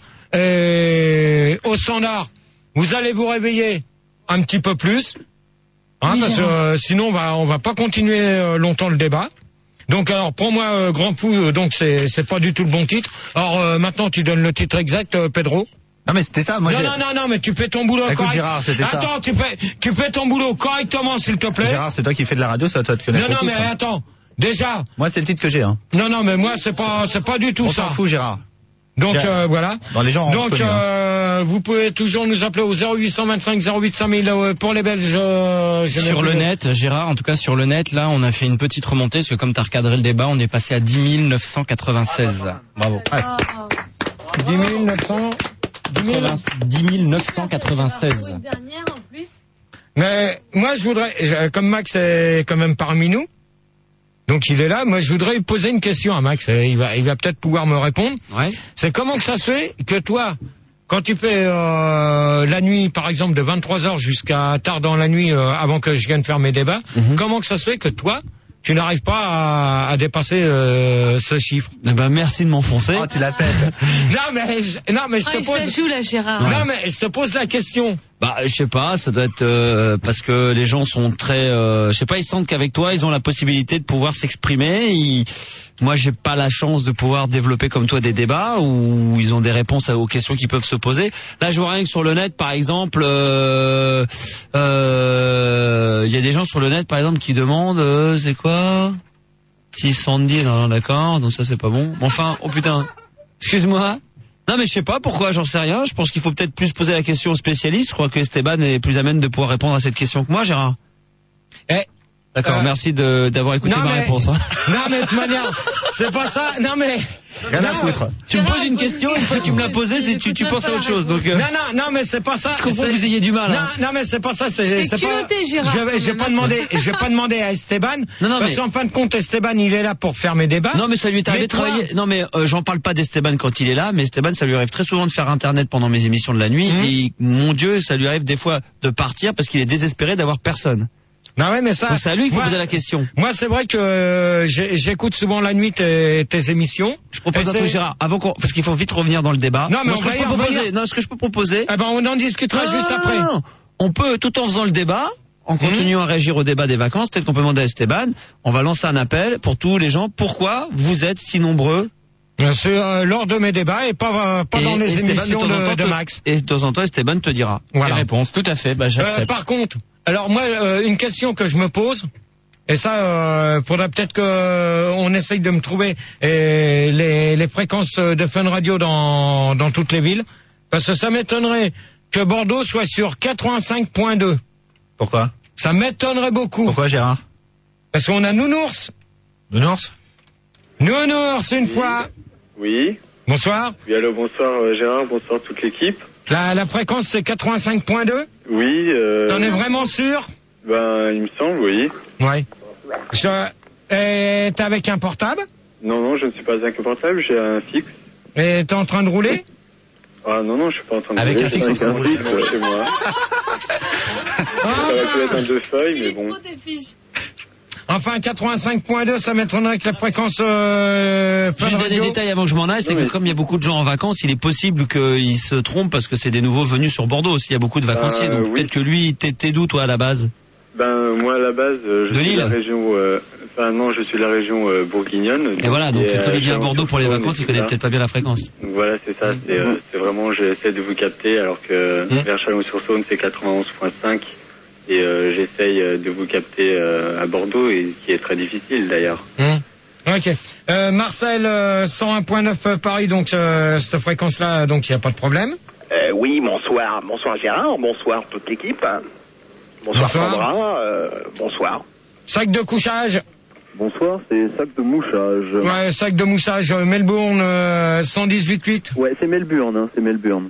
Et au standard, vous allez vous réveiller un petit peu plus. Hein, parce que euh, sinon, on va, on va pas continuer euh, longtemps le débat. Donc alors pour moi euh, Grand Fou, euh, donc c'est c'est pas du tout le bon titre. Alors euh, maintenant tu donnes le titre exact, euh, Pedro. Non, mais c'était ça, moi non, j'ai. non non non mais tu fais ton boulot Écoute, correct. Gérard, c'était ça. Attends, tu fais tu fais ton boulot correctement s'il te plaît. Gérard, c'est toi qui fais de la radio, ça va toi te connaître non non le mais titre. attends. Déjà. Moi, c'est le titre que j'ai, hein. Non non mais moi c'est pas c'est pas du tout On ça. s'en fout, Gérard. Donc Gérard. euh, voilà. Bon, les gens ont Donc reconnu, hein. euh, vous pouvez toujours nous appeler au zéro huit cent vingt-cinq zéro huit cinq mille euh, pour les Belges. Euh, je Sur n'ai le plus net, Gérard, en tout cas sur le net, là, on a fait une petite remontée, parce que comme t'as recadré le débat, on est passé à dix mille neuf cent quatre-vingt-seize. Bravo. dix mille neuf cents dix mille neuf cent quatre-vingt-seize. Dernière en plus. Mais moi, je voudrais, je- comme Max est quand même parmi nous, donc il est là, moi je voudrais poser une question à Max, et il va, il va peut-être pouvoir me répondre. Ouais. C'est comment que ça se fait que toi, quand tu fais euh, la nuit, par exemple, de vingt-trois heures jusqu'à tard dans la nuit, euh, avant que je vienne faire mes débats, Mhm. comment que ça se fait que toi, tu n'arrives pas à, à dépasser euh, ce chiffre? Eh ben, merci de m'enfoncer. Oh, tu la pètes. Non mais, je, non mais je Ah, te il se pose, la joue là, Gérard. non mais je te pose la question. Bah, je sais pas, ça doit être euh, parce que les gens sont très, euh, je sais pas, ils sentent qu'avec toi, ils ont la possibilité de pouvoir s'exprimer. Ils... Moi, j'ai pas la chance de pouvoir développer comme toi des débats où ils ont des réponses aux questions qui peuvent se poser. Là, je vois rien que sur le net, par exemple, euh, euh, il y a des gens sur le net, par exemple, qui demandent, euh, c'est quoi six cent dix, non, non, d'accord, donc ça c'est pas bon. Enfin, oh putain, excuse-moi. Non mais je sais pas pourquoi, j'en sais rien. Je pense qu'il faut peut-être plus poser la question aux spécialistes. Je crois que Esteban est plus à même de pouvoir répondre à cette question que moi, Gérard. Eh, D'accord, Euh, merci de d'avoir écouté non, ma mais- réponse. Hein. Non, mais de toute manière, c'est pas ça. Non, mais. Rien à Non, foutre. Tu me poses une question, une fois que tu me l'as posée, tu, tu, tu penses à autre chose. Donc, euh, Non, non, non, mais c'est pas ça. je comprends C'est- que vous ayez du mal. Non, Hein. non, mais c'est pas ça. C'est T'es c'est pas. culotté, Gérard, Je vais, quand je vais même, pas hein. demander. Je vais pas demander à Esteban. Non, non, parce mais- qu'en fin de compte, Esteban, il est là pour faire mes débats. Non mais ça lui est arrivé Mais de toi- travailler. Non mais euh, j'en parle pas d'Esteban quand il est là, mais Esteban ça lui arrive très souvent de faire internet pendant mes émissions de la nuit. Mhm. Et mon Dieu, ça lui arrive des fois de partir parce qu'il est désespéré d'avoir personne. Non, ouais, mais ça. Donc c'est à lui qu'il faut moi- poser la question. Moi, c'est vrai que euh, j'ai- j'écoute souvent la nuit tes, tes émissions. Je propose Et à toi c'est- Gérard, avant qu'on, parce qu'il faut vite revenir dans le débat. Non, mais Moi, on ce que va je y peux proposer, revenir. non, ce que je peux proposer. Eh ben, on en discutera Non, juste non, après. non, non. On peut, tout en faisant le débat, en continuant à réagir au débat des vacances, peut-être qu'on peut demander à Esteban, on va lancer un appel pour tous les gens. Pourquoi vous êtes si nombreux? C'est euh, lors de mes débats et pas, euh, pas Et- dans les et Esteban, émissions de, temps en de, temps, de te- Max. Et de temps en temps, Esteban te dira. Voilà. Les réponses, tout à fait, bah Euh, j'accepte. par contre, alors moi, euh, une question que je me pose, et ça, euh, faudra peut-être que euh, on essaye de me trouver euh, les, les fréquences de Fun Radio dans, dans toutes les villes, parce que ça m'étonnerait que Bordeaux soit sur quatre-vingt-cinq point deux. Pourquoi? Ça m'étonnerait beaucoup. Pourquoi, Gérard? Parce qu'on a Nounours. Nounours? Nounours, une fois. Oui. Bonsoir. Oui, allô, bonsoir euh, Gérard, bonsoir toute l'équipe. La, la fréquence, c'est quatre-vingt-cinq point deux. Oui. Euh, T'en es vraiment sûr? Ben, il me semble, oui. Ouais. Je, et t'es avec un portable? Non, non, je ne suis pas avec un portable, j'ai un fixe. Et t'es en train de rouler? Ah non, non, je suis pas en train de Avec rouler, un fixe, j'ai en train de rouler. fixe euh, chez moi. Ça aurait pu être un deux feuilles, mais bon. Enfin, quatre-vingt-cinq point deux, ça m'étonnerait que la fréquence euh, Fun Juste des Radio. détails avant que je m'en aille, c'est que comme il y a beaucoup de gens en vacances, il est possible qu'ils se trompent parce que c'est des nouveaux venus sur Bordeaux aussi. Il y a beaucoup de vacanciers, Euh, donc oui. peut-être que lui, t'es t'es d'où toi à la base? Ben, moi, à la base, euh, je De suis Lille de la région... Euh, enfin, non, je suis de la région euh, bourguignonne. Et voilà, donc Et, comme euh, il vient à Bordeaux pour les Chalon-sur-Saône vacances, et il connaît tout peut-être pas bien la fréquence. ça. Voilà, c'est ça. C'est euh, c'est vraiment, j'essaie de vous capter, alors que Mmh. vers Chalon-sur-Saône, c'est quatre-vingt-onze point cinq. Et euh, j'essaye euh, de vous capter euh, à Bordeaux, et qui est très difficile d'ailleurs. Hum. Ok. Euh, Marcel, euh, cent un point neuf Paris, donc euh, cette fréquence-là, donc il n'y a pas de problème. Euh, oui, bonsoir. Bonsoir Gérard, bonsoir toute l'équipe. Bonsoir, Bonsoir. Sandra, euh, bonsoir. Sac de couchage. Bonsoir, c'est sac de mouchage. Ouais, sac de mouchage euh, Melbourne euh, cent dix-huit virgule huit. Ouais, c'est Melbourne, hein, c'est Melbourne.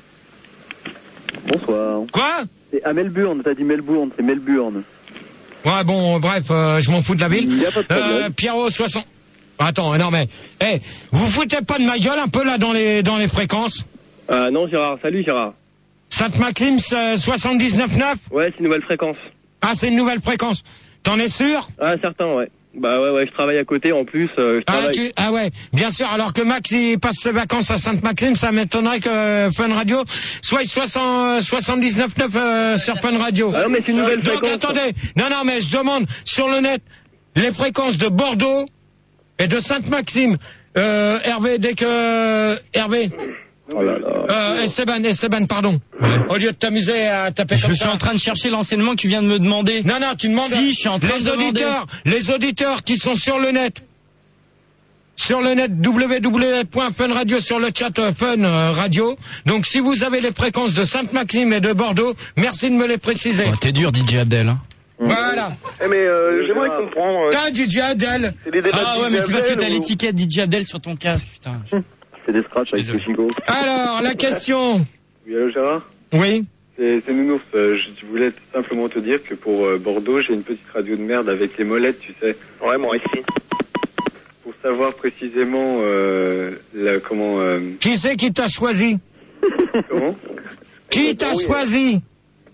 Bonsoir. Quoi? C'est à Melbourne, t'as dit Melbourne, c'est Melbourne. Ouais, bon, euh, bref, euh, je m'en fous de la ville. Il y a pas de problème. Euh, Pierrot, soixante... Attends, non mais, eh, vous foutez pas de ma gueule un peu là dans les dans les fréquences? Euh, non, Gérard, salut Gérard. Sainte-Maxime, euh, soixante-dix-neuf neuf. Ouais, c'est une nouvelle fréquence. Ah, c'est une nouvelle fréquence. T'en es sûr? Ah, certain, ouais. Bah ouais, ouais, je travaille à côté en plus. Euh, je Ah, travaille... tu- ah ouais, bien sûr. Alors que Max il passe ses vacances à Sainte-Maxime, ça m'étonnerait que Fun Radio soit soixante, soixante-dix-neuf neuf euh, sur Fun Radio. Ah non, mais c'est une nouvelle Donc fréquence. attendez, non non mais je demande sur le net les fréquences de Bordeaux et de Sainte-Maxime. Euh, Hervé, dès que Hervé. Oh là là. Euh, Esteban, Esteban, pardon. Au lieu de t'amuser à taper Je comme suis ça. en train de chercher l'enseignement que tu viens de me demander. Non, non, tu demandes. Si, je suis en train les de demander. auditeurs, les auditeurs qui sont sur le net. Sur le net, w w w point fun radio, sur le chat euh, Fun euh, Radio. Donc, si vous avez les fréquences de Sainte-Maxime et de Bordeaux, merci de me les préciser. Oh, t'es dur, D J Abdel. Hein. Voilà. Eh mais euh, j'aimerais comprendre. euh, T'as D J Adel. c'est des débats Ah de ouais, mais c'est parce que t'as Abdel ou- l'étiquette D J Abdel sur ton casque, putain. C'est des scratchs avec Désolé. le chico. Alors, la question. Oui, allô Gérard? Oui. C'est c'est Nounours. Euh, je voulais simplement te dire que pour euh, Bordeaux, j'ai une petite radio de merde avec les molettes, tu sais. Ouais, moi ici. Pour savoir précisément euh, la, comment... Euh, Qui c'est qui t'a choisi? comment Qui t'a choisi?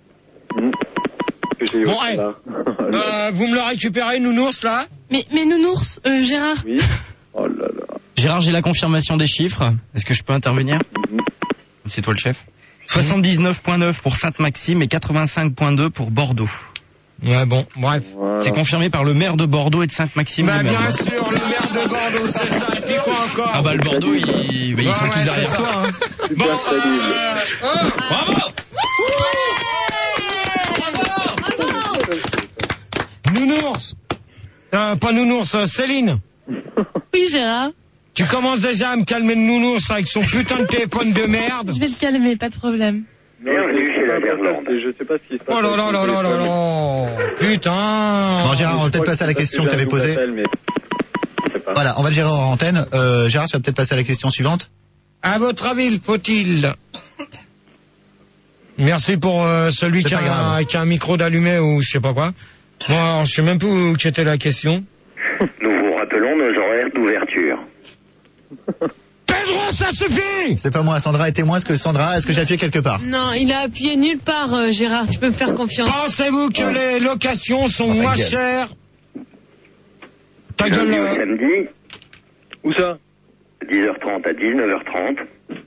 que j'ai eu Bon, au hey. standard. Euh, vous me le récupérez, Nounours, là? Mais, mais Nounours, euh, Gérard, Oui. Oh là là. Gérard, j'ai la confirmation des chiffres. Est-ce que je peux intervenir? C'est toi le chef. soixante-dix-neuf point neuf pour Sainte-Maxime et quatre-vingt-cinq point deux pour Bordeaux. Ouais, bon, bref. Voilà. C'est confirmé par le maire de Bordeaux et de Sainte-Maxime Bah, lui-même. bien sûr, le maire de Bordeaux, c'est ça. Et puis quoi encore? Ah bah le Bordeaux, ils, bah, ils Ouais, sont ouais, tous c'est derrière ça. toi. Hein. Bon, Super crédible. euh, oh, Bravo. Nounours. Euh, pas Nounours, euh, Céline. oui Gérard, Tu commences déjà à me calmer le Nounours avec son putain de téléphone de merde. je vais le calmer, pas de problème. Bienvenue chez la Verlande. Je sais pas ce qui se passe. Oh là là là là là là. Putain. Bon, Gérard, on va peut-être passer à la question que tu avais posée. Voilà, on va le gérer en antenne. Euh, Gérard, tu vas peut-être passer à la question suivante. À votre avis, faut-il... Merci pour euh, celui qui a, qui a un micro d'allumé ou je sais pas quoi. Moi, alors, je sais même plus où était la question. Nous vous rappelons nos horaires d'ouverture. Pedro, ça suffit! C'est pas moi, Sandra est témoin. Est-ce que Sandra, est-ce que j'ai appuyé quelque part? Non, il a appuyé nulle part, euh, Gérard, tu peux me faire confiance. Pensez-vous que les locations sont Oh, moins gueule. chères? Ta gueule. Lundi au samedi, Où ça? dix heures trente à dix-neuf heures trente.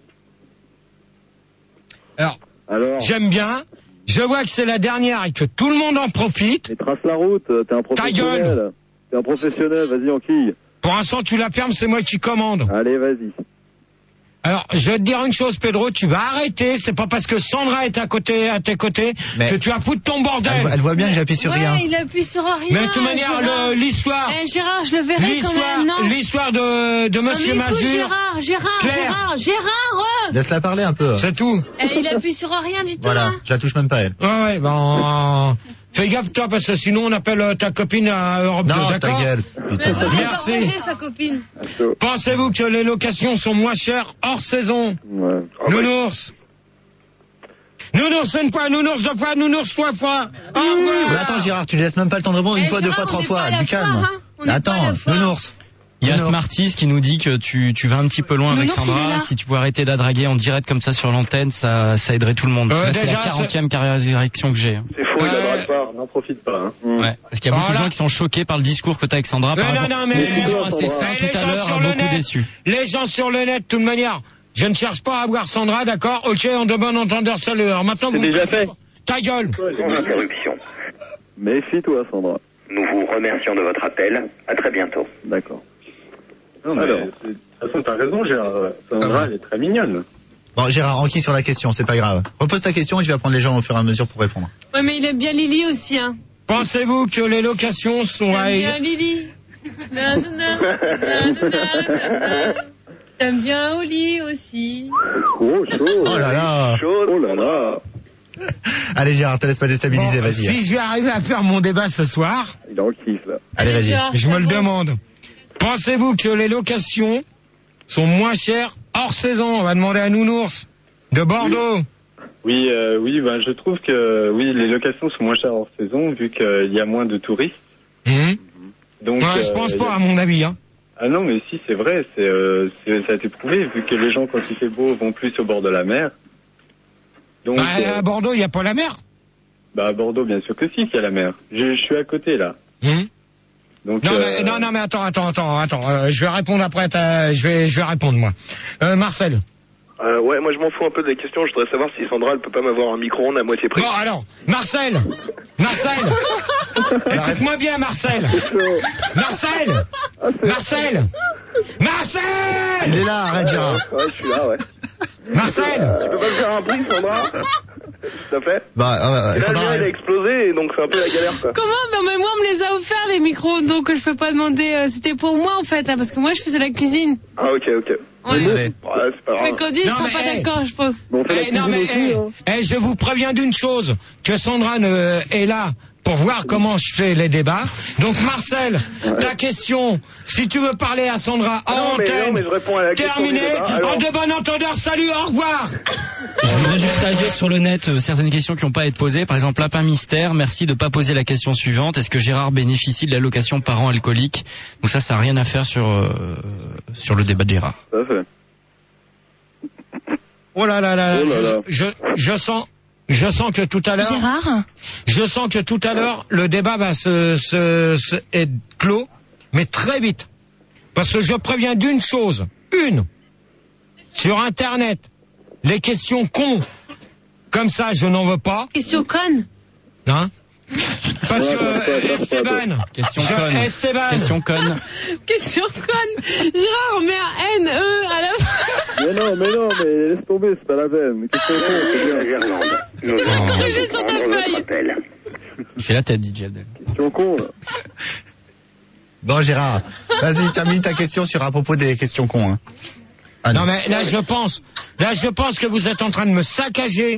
Alors, Alors, j'aime bien. Je vois que c'est la dernière et que tout le monde en profite. et trace la route, t'es un professionnel. T'es un professionnel, vas-y, enquille. Pour l'instant, tu la fermes, c'est moi qui commande. Allez, vas-y. Alors, je vais te dire une chose, Pedro, tu vas arrêter. C'est pas parce que Sandra est à côté, à tes côtés, Mais- que tu vas foutre ton bordel. Elle, elle voit bien que j'appuie sur ouais, rien. il appuie sur rien. Mais de toute manière, Gérard. le- l'histoire, Eh, Gérard, je le verrai quand l'histoire, même, non? l'histoire de, de Non, Monsieur mais écoute, Mazur, Gérard, Gérard, Claire. Gérard, Gérard, euh Laisse-la parler un peu. c'est tout. Eh, il appuie sur rien du tout, Voilà, hein. je la touche même pas elle. Ouais, ouais, ben, fais gaffe toi, parce que sinon on appelle euh, ta copine à Europe deux, Non, d'accord? ta gueule. Mais Putain. faut Merci. désengager sa copine. Pensez-vous que les locations sont moins chères hors saison? Ouais. Nounours. Nounours une fois, nounours deux fois, nounours trois fois. Au revoir. Mais attends, Gérard, tu lui laisses même pas le temps de répondre. Une Eh, fois, deux Gérard, fois, on trois n'est pas fois. à la Du foire, calme. hein. On n'est pas à Attends, la foire. nounours. Il y a Nounours. Smarties qui nous dit que tu, tu vas un petit peu loin avec Nounours, il est Sandra. là. Si tu pouvais arrêter de la draguer en direct comme ça sur l'antenne, ça, ça aiderait tout le monde. Euh, Là, c'est déjà, la quarantième réaction que j'ai. C'est faux, il Euh, la drague pas. N'en profite pas, hein. Ouais. Parce qu'il y a beaucoup Voilà. de gens qui sont choqués par le discours que tu as avec Sandra. Mais Par non, rapport- non, mais Des les gens gens- assez sains les tout à gens l'heure, sur le beaucoup net, déçus. Les gens sur le net, de toute manière, je ne cherche pas à voir Sandra, d'accord? Ok, on de bon entendeur, salut. Alors maintenant, C'est vous déjà me- fait. Ta gueule. Sans interruption. Méfie-toi, Sandra. Nous vous remercions de votre appel. À très bientôt. D'accord. Non, mais Alors. c'est- de toute façon, t'as raison, Gérard. Sandra, elle est très mignonne. Bon, Gérard, enquille sur la question, c'est pas grave. Repose ta question et tu vas prendre les gens au fur et à mesure pour répondre. Ouais, mais il aime bien Lily aussi, hein. Pensez-vous que les locations sont Il à... aime bien Lily. Nanana, nanana. T'aimes bien Oli aussi. Oh, chaud. Oh là là. Oh là là. Allez, Gérard, te laisse pas déstabiliser, Bon, vas-y. si je vais arriver à faire mon débat ce soir, Il est en kiff, là. Allez, vas-y. Gérard, je me c'est le bon. demande. Pensez-vous que les locations sont moins chères hors saison? On va demander à Nounours de Bordeaux. Oui, euh, oui, ben, je trouve que oui, les locations sont moins chères hors saison vu qu'il y a moins de touristes. Hum. Donc, Ouais, je euh, pense il y a- pas, à mon avis. Hein. Ah non, mais si, c'est vrai, c'est, euh, c'est- ça a été prouvé vu que les gens, quand il fait beau, vont plus au bord de la mer. Donc, Bah, euh, à Bordeaux, il n'y a pas la mer. bah, à Bordeaux, bien sûr que si, qu'il y a la mer. Je, je suis à côté, là. Hum. Donc, Non, euh, mais, non, non, mais attends, attends, attends, attends. euh, je vais répondre après. ta- Je vais, je vais répondre moi. Euh, Marcel. Euh, ouais, moi je m'en fous un peu de la question. Je voudrais savoir si Sandra, elle peut pas m'avoir un micro-ondes à moitié prix. Bon, alors, Marcel. Marcel. Écoute-moi bien, Marcel. Marcel. Marcel. Marcel. Il est là, arrête, Gérard. Ouais, je suis là, ouais. Marcel. Tu peux pas me faire un prix, Sandra? Ça fait? Bah, euh, Et là, le Sandra, mien, il a explosé, et donc c'est un peu la galère, quoi. Comment? Mais moi, on me les a offerts, les micros, donc je peux pas demander. euh, C'était pour moi, en fait, là, parce que moi, je faisais la cuisine. Ah, ok, ok. Ouais. désolé. Ouais, c'est pas Mais grave. Cody, ils Non, sont mais, pas hey. d'accord, je pense. Bon, on fait la Eh, non, mais cuisine aussi, eh, hein. eh, je vous préviens d'une chose, que Sandra ne, est là pour voir comment je fais les débats. Donc Marcel, ta question, si tu veux parler à Sandra Ah non, en mais, non, antenne, mais je réponds à la question du terminé, débat. Alors, en de bon entendeur, salut, au revoir. Je voudrais juste agir sur le net euh, certaines questions qui n'ont pas à être posées. Par exemple, Lapin Mystère, merci de pas poser la question suivante. Est-ce que Gérard bénéficie de l'allocation parent alcoolique? Donc ça, ça n'a rien à faire sur euh, sur le débat de Gérard. Ça fait. Oh là là là, Oh là là. je, je, je sens, je sens que tout à l'heure, Gérard, je sens que tout à l'heure, le débat va se, se, se être clos, mais très vite. Parce que je préviens d'une chose, une, sur Internet, les questions cons, comme ça, je n'en veux pas, Question conne. hein. Parce Ouais, que ouais, ouais, ouais, Esteban, Question je- conne. Esteban, Question conne. Question conne. Gérard, on met un N, E à la fin. Mais non, mais non, mais laisse tomber, c'est pas la peine. Qu'est-ce que c'est, La c'est bien. Gerlande. Nous Tu vas allons corriger sur ta prendre votre feuille. appel. Fais la tête, D J Abdel. Question con, là. Bon, Gérard, vas-y, termine ta question sur à propos des questions cons. Hein. Ah, non mais là je pense, là je pense que vous êtes en train de me saccager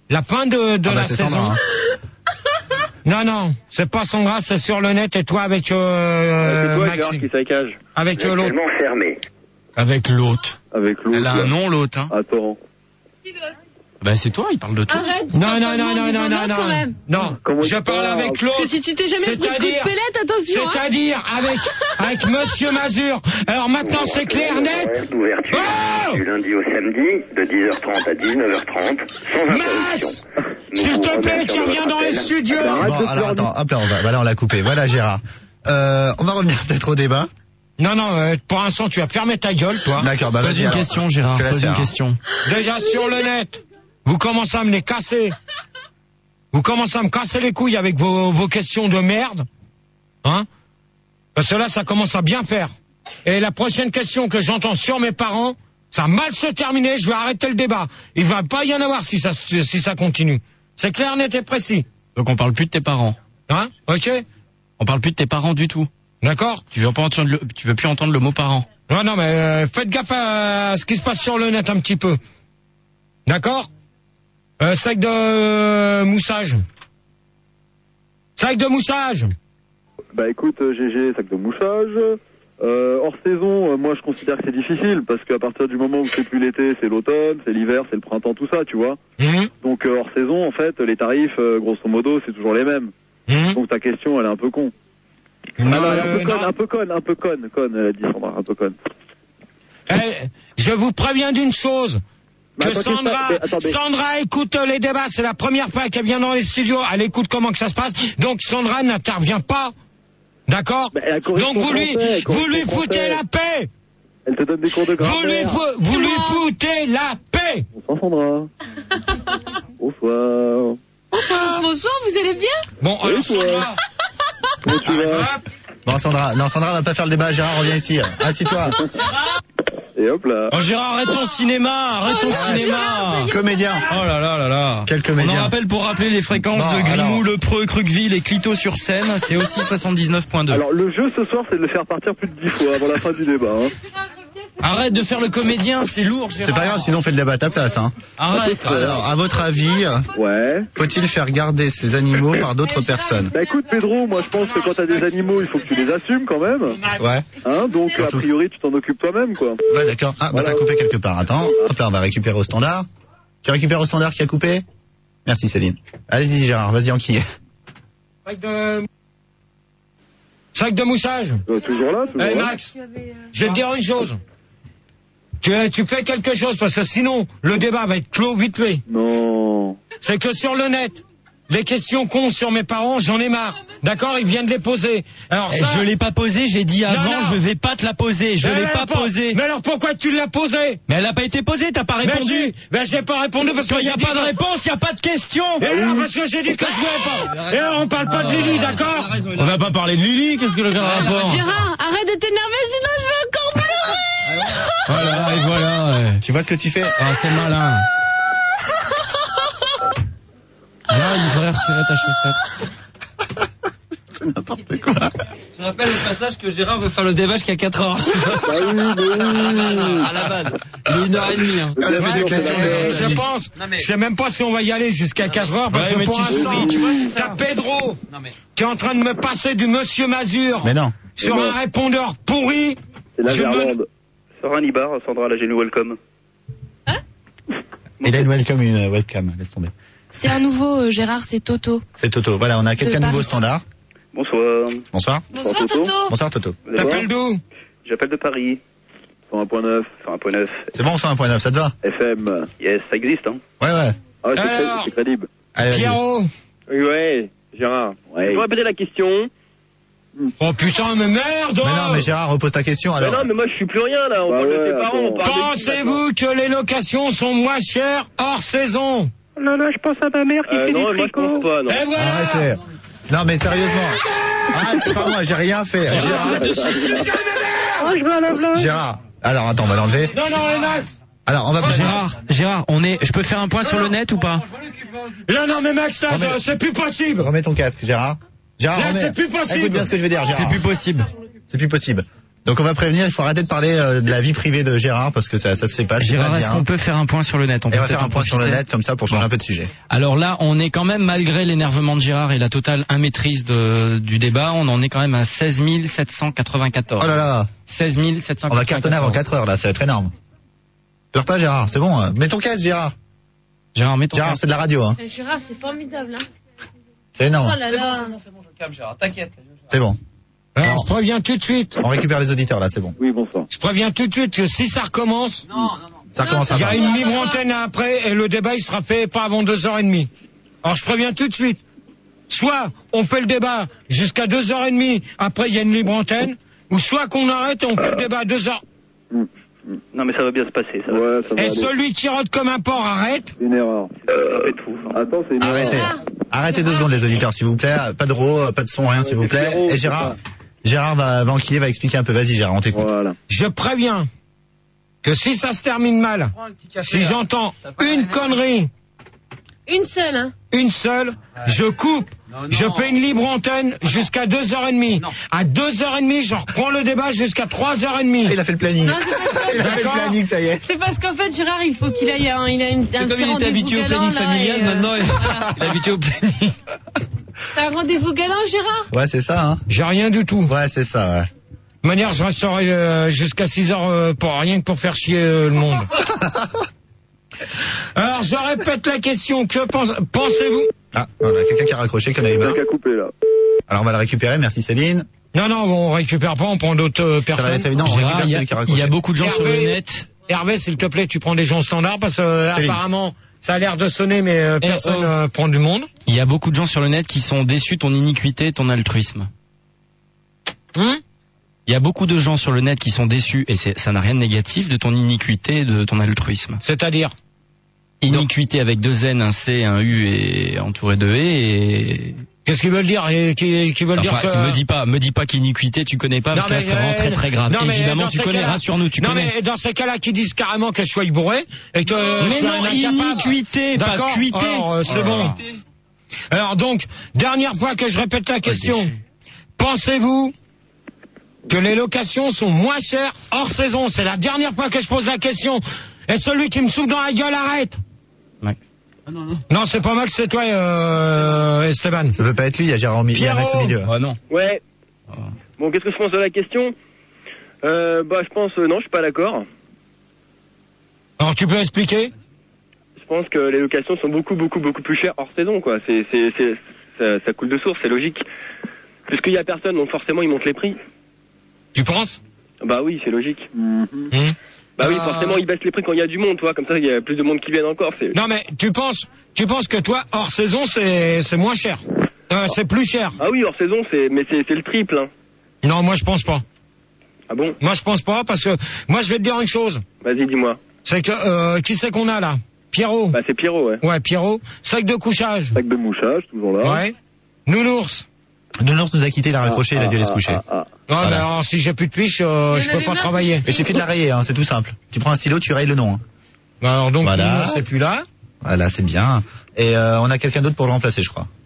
La fin de, de Ah bah, la c'est saison. Sandra, hein. Non, non, c'est pas Sandra, c'est sur le net et toi avec euh, C'est toi, Maxime. Gérard, qui saccage. Avec euh, l'autre. Actuellement fermé. Avec l'autre. Avec l'autre. Elle a un nom, l'autre, hein. Attends. Bah, c'est toi, il parle de toi. Arrête. Non, non, non, non, non, non, non. Non, Comment je il parle parle avec Parce l'autre. que si tu t'es jamais pris de coup de C'est-à-dire- pellette, attention. hein. C'est-à-dire avec, avec Monsieur Mazur. Alors maintenant, c'est clair, net. Horaire d'ouverture Oh du lundi au samedi de dix heures trente à dix-neuf heures trente sans interruption. Max, Nous s'il vous te plaît, remercions tu de reviens votre dans les appel. studios. Bon, alors attends, hop là, on va, voilà, on l'a coupé. Voilà, Gérard. Euh, on va revenir peut-être au débat. Non, non, euh, pour l'instant, tu vas fermer ta gueule, toi. D'accord, bah Pose vas-y. une alors. question, Gérard, Je te laisse pose une faire. question. Déjà sur le net, vous commencez à me les casser. Vous commencez à me casser les couilles avec vos, vos questions de merde. Hein? Parce que là, ça commence à bien faire. Et la prochaine question que j'entends sur mes parents, ça va mal se terminer, je vais arrêter le débat. Il va pas y en avoir si ça, si ça continue. C'est clair, net et précis. Donc on parle plus de tes parents. Hein? Ok? On parle plus de tes parents du tout. D'accord? Tu veux pas entendre le, tu veux plus entendre le mot parent. Non, non, mais euh, faites gaffe à ce qui se passe sur le net un petit peu. D'accord? Euh, sac de euh, moussage. Sac de moussage. Bah écoute, euh, G G, sac de mouchage. Euh, hors saison, euh, moi je considère que c'est difficile parce qu'à partir du moment où c'est plus l'été, c'est l'automne, c'est l'hiver, c'est le printemps, tout ça, tu vois. Mmh. Donc euh, hors saison, en fait, les tarifs, euh, grosso modo, c'est toujours les mêmes. Mmh. Donc ta question, elle est un peu con. Euh, Ah non, elle est un peu non. conne, un peu conne, un peu conne, conne, elle a dit Sandra, un peu conne. Eh, je vous préviens d'une chose. Mais Que attends, Sandra, qu'est-ce que- mais attendez. Sandra écoute les débats, c'est la première fois qu'elle vient dans les studios, elle écoute comment que ça se passe, donc Sandra n'intervient pas, d'accord? Mais elle corrige Donc son vous lui, français, elle corrige vous lui son foutez français. la paix, Elle te donne des cours de vous lui, grammaire. fou- vous lui foutez la paix. Bonsoir Sandra. Bonsoir. Bonsoir, vous allez bien? Bon, Oui, alors toi. Sandra, Comment tu vas? Bon, Sandra, non, Sandra va pas faire le débat. Gérard, reviens ici. Assis-toi. Et hop là. Oh Gérard, arrête ton cinéma, arrête ton cinéma. Comédien. Oh là là là là. Quel On en comédien. rappelle pour rappeler les fréquences Bon, de Grimou, alors. Le Preux, Cruqueville et Clito-sur-Seine, c'est aussi soixante-dix-neuf point deux. Alors le jeu ce soir, c'est de le faire partir plus de dix fois avant la fin du débat. Hein. Arrête de faire le comédien, c'est lourd, Gérard. C'est pas grave, sinon on fait le débat à ta place. Hein. Arrête. Alors, à votre avis, Ouais. faut-il faire garder ces animaux par d'autres personnes? Bah écoute Pedro, moi je pense que quand t'as des animaux, il faut que tu les assumes quand même. Ouais. Hein, donc a Surtout. priori tu t'en occupes toi-même quoi. Ouais, d'accord. Ah, bah ça a coupé quelque part. Attends. Hop là, on va récupérer au standard. Tu récupères au standard qui a coupé? Merci Céline. Allez-y Gérard, vas-y enquille. sac de, sac de moussage. Euh, toujours là, toujours Eh là. Max, je vais te dire une chose. Tu, tu fais quelque chose parce que sinon le débat va être clos vite fait. Non. C'est que sur le net, les questions cons sur mes parents, j'en ai marre. D'accord, ils viennent de les poser. Alors Eh, ça, Je l'ai pas posé, j'ai dit avant, non. je vais pas te la poser, je Mais l'ai alors, pas pour- posée. Mais alors pourquoi tu l'as posée? Mais elle a pas été posée, t'as pas Mais répondu. j'ai- Mais j'ai pas répondu parce que Parce qu'il y a j'ai dit pas de que- réponse, il y a pas de question. Et alors parce que j'ai dit que je voulais pas. Et alors on parle pas de Lily, d'accord? On va pas parler de Lily, qu'est-ce que le rapport? Gérard, arrête de t'énerver, sinon je vais encore pleurer. Voilà, et voilà. ouais. Tu vois ce que tu fais? Ah, c'est malin. Gérard, il devrait retirer ta chaussette. N'importe quoi. Je rappelle au passage que Gérard veut faire le débat jusqu'à quatre heures. Bah oui, mais oui. À la base. Il est une heure et demie. Hein. Elle a fait des questions. Euh, je pense, Non, mais- je sais même pas si on va y aller jusqu'à quatre heures parce Ouais, que mais pour tu l'instant, souris, tu vois, c'est t'as ça. Pedro Non mais. qui est en train de me passer du Monsieur Mazur Mais non. sur Mais non. un répondeur pourri. C'est la Je me- Verlande. Sora Nibar, Sandra, la génie welcome. Il a une webcam, une webcam. Laisse tomber. C'est un nouveau, euh, Gérard, c'est Toto. C'est Toto. Voilà, on a quelqu'un de Paris. nouveau au standard. Bonsoir. Bonsoir. Bonsoir Toto. Toto. Bonsoir Toto. Vous allez voir T'appelles d'où? J'appelle de Paris. cent un point neuf. Sur un point neuf. C'est bon, on sent un point neuf, ça te va? F M. Yes, ça existe, hein. Ouais, ouais. Ah, c'est Alors. cré- c'est crédible. Allez, vas-y. Pierrot. Ouais, Gérard. Ouais. Tu peux répéter la question? Oh putain, mais merde! Mais non, mais Gérard, repose ta question Mais alors. non, mais moi je suis plus rien là. On Bah parle de ouais, tes parents, on attends. parle de qui, Pensez-vous que les locations sont moins chères hors saison? maintenant? Non, non, je pense à ma mère qui Euh, fait non, du moi, je tricot. pense pas, non. Et voilà. Arrêtez. Non, mais sérieusement. Arrête, c'est pas moi, j'ai rien fait. Gérard. Oh, je vais à la blague. Gérard. Alors, attends, on va l'enlever. Non, non, les Max. Alors, on va. Gérard, Gérard, on est, je peux faire un point sur le net ou pas? Non, non, mais Max, là, Remets- c'est plus possible. Remets ton casque, Gérard. Gérard, Là, remets. c'est plus possible. Écoute bien ce que je vais dire, Gérard. C'est plus possible. C'est plus possible. Donc on va prévenir, il faut arrêter de parler euh, de la vie privée de Gérard parce que ça, ça se fait pas. Gérard, pas est-ce qu'on peut faire un point sur le net? On Et peut on va peut-être faire un en point sur le profiter. net comme ça pour changer Bon. un peu de sujet. Alors là, on est quand même, malgré l'énervement de Gérard et la totale immaîtrise de, du débat, on en est quand même à seize mille sept cent quatre-vingt-quatorze. Oh là là. seize mille sept cent quatre-vingt-quatorze. On va cartonner avant quatre heures là, ça va être énorme. Pleure pas Gérard, c'est bon. hein. Mets ton casque Gérard. Gérard, mets ton Gérard, casque. c'est de la radio. Hein. Euh, Gérard, c'est formidable, hein. C'est énorme. Oh là là. c'est bon, je calme, Gérard. T'inquiète. C'est bon. Alors, Non. je préviens tout de suite. On récupère les auditeurs là, c'est bon. Oui, bonsoir. Je préviens tout de suite que si ça recommence, Non, non, non. Ça commence à il y a parler. une libre antenne après et le débat il sera fait pas avant deux heures trente. Alors je préviens tout de suite. Soit on fait le débat jusqu'à deux heures trente, après il y a une libre antenne, ou soit qu'on arrête et on fait le débat à deux heures. Non, mais ça va bien se passer, ça va. Ouais, ça va Et aller. celui qui rote comme un porc arrête. C'est une erreur. Euh, et tout. Attends, c'est une Arrêtez. erreur. Arrêtez deux secondes les auditeurs s'il vous plaît. Pas de ro, pas de son, rien s'il vous plaît. Et Gérard, Gérard va, va enquiller, va expliquer un peu. Vas-y Gérard, on t'écoute. Voilà. Je préviens que si ça se termine mal, si j'entends une connerie, Une seule, hein. une seule, je coupe. Je fais une libre antenne jusqu'à deux heures trente. À deux heures trente, je reprends le débat jusqu'à trois heures trente. Il a fait le planning. Non, c'est parce qu'en Il a fait le D'accord. planning, ça y est. C'est parce qu'en fait, Gérard, il faut qu'il aille, un, il a une, un C'est comme petit il est rendez-vous habitué au galant, planning là, familial, et, euh, maintenant il voilà. il est habitué au planning. T'as un rendez-vous galant, Gérard? Ouais, c'est ça, hein. J'ai rien du tout. Ouais, c'est ça, ouais. De toute manière, je resterai euh, jusqu'à six heures euh, pour rien que pour faire chier euh, le monde. Alors, je répète la question. Que pense, pensez-vous? Ah, voilà, quelqu'un qui a raccroché, qu'on a eu marre. Quelqu'un qui a coupé là. Alors on va le récupérer, merci Céline. Non, non, on récupère pas, on prend d'autres euh, Ça va personnes. être- non, on Gérard, récupère il y, a, celui qui a il raccroché. y a beaucoup de gens sur le Hervé. net. Hervé, s'il te plaît, tu prends des gens standards parce que euh, Céline. apparemment, ça a l'air de sonner, mais euh, Eh, personne oh. euh, prend du monde. Il y a beaucoup de gens sur le net qui sont déçus de ton iniquité et ton altruisme. Hum Il y a beaucoup de gens sur le net qui sont déçus, et c'est- ça n'a rien de négatif, de ton iniquité et de ton altruisme. C'est-à-dire? Iniquité avec deux N, un C, un U et entouré de E et... Qu'est-ce qu'ils veulent dire? Et qui, qui veulent Enfin, dire que... me dis pas, me dis pas qu'iniquité tu connais pas, parce Non, que là mais, c'est vraiment euh, très très grave. non, mais Évidemment dans tu ces connais, cas-là- rassure-nous, tu non, connais. mais dans ces cas-là, qui disent carrément que je suis bourré et que je Mais suis non, un incapable. iniquité, pas D'accord. cuité. Alors, euh, c'est Oh là bon. là. Alors donc, dernière fois que je répète la question. Pensez-vous que les locations sont moins chères hors saison? C'est la dernière fois que je pose la question. Et celui qui me souffle dans la gueule, arrête. Max. Non, c'est pas Max, c'est toi, euh, Esteban. Ça peut pas être lui, il y a Gérard au milieu, il y a Max au milieu. Ah non. Ouais. Bon, qu'est-ce que je pense de la question? Euh, bah, je pense, euh, non, je suis pas d'accord. Alors tu peux expliquer? Je pense que les locations sont beaucoup, beaucoup, beaucoup plus chères hors saison, quoi. C'est, c'est, c'est, ça, ça coule de source, c'est logique. Puisqu'il y a personne, donc forcément, ils montent les prix. Tu penses? Bah oui, c'est logique. Hum. Bah oui, Ah. forcément, ils baissent les prix quand il y a du monde, toi. Comme ça, il y a plus de monde qui viennent encore. C'est... Non mais tu penses, tu penses que toi hors saison c'est c'est moins cher, euh, c'est plus cher. Ah oui, hors saison, c'est, mais c'est, c'est le triple, hein. Non, moi je pense pas. Ah bon? Moi je pense pas parce que moi je vais te dire une chose. Vas-y, dis-moi. C'est que euh, qui c'est qu'on a là? Pierrot. Bah c'est Pierrot, ouais. Ouais, Pierrot. Sac de couchage. Sac de mouchage, toujours là. Ouais. Nounours. Nounours nous a quitté, il a raccroché, il a dû aller se coucher. Ah, ah, Non, Voilà. mais alors si j'ai plus de fiches, euh, Il y je en peux avait pas plein. travailler. Il suffit de la rayer, hein, c'est tout simple. Tu prends un stylo, tu rayes le nom. Hein. Bah, alors donc Voilà. Nounours c'est plus là. Voilà, c'est bien. Et euh, on a quelqu'un d'autre pour le remplacer, je crois.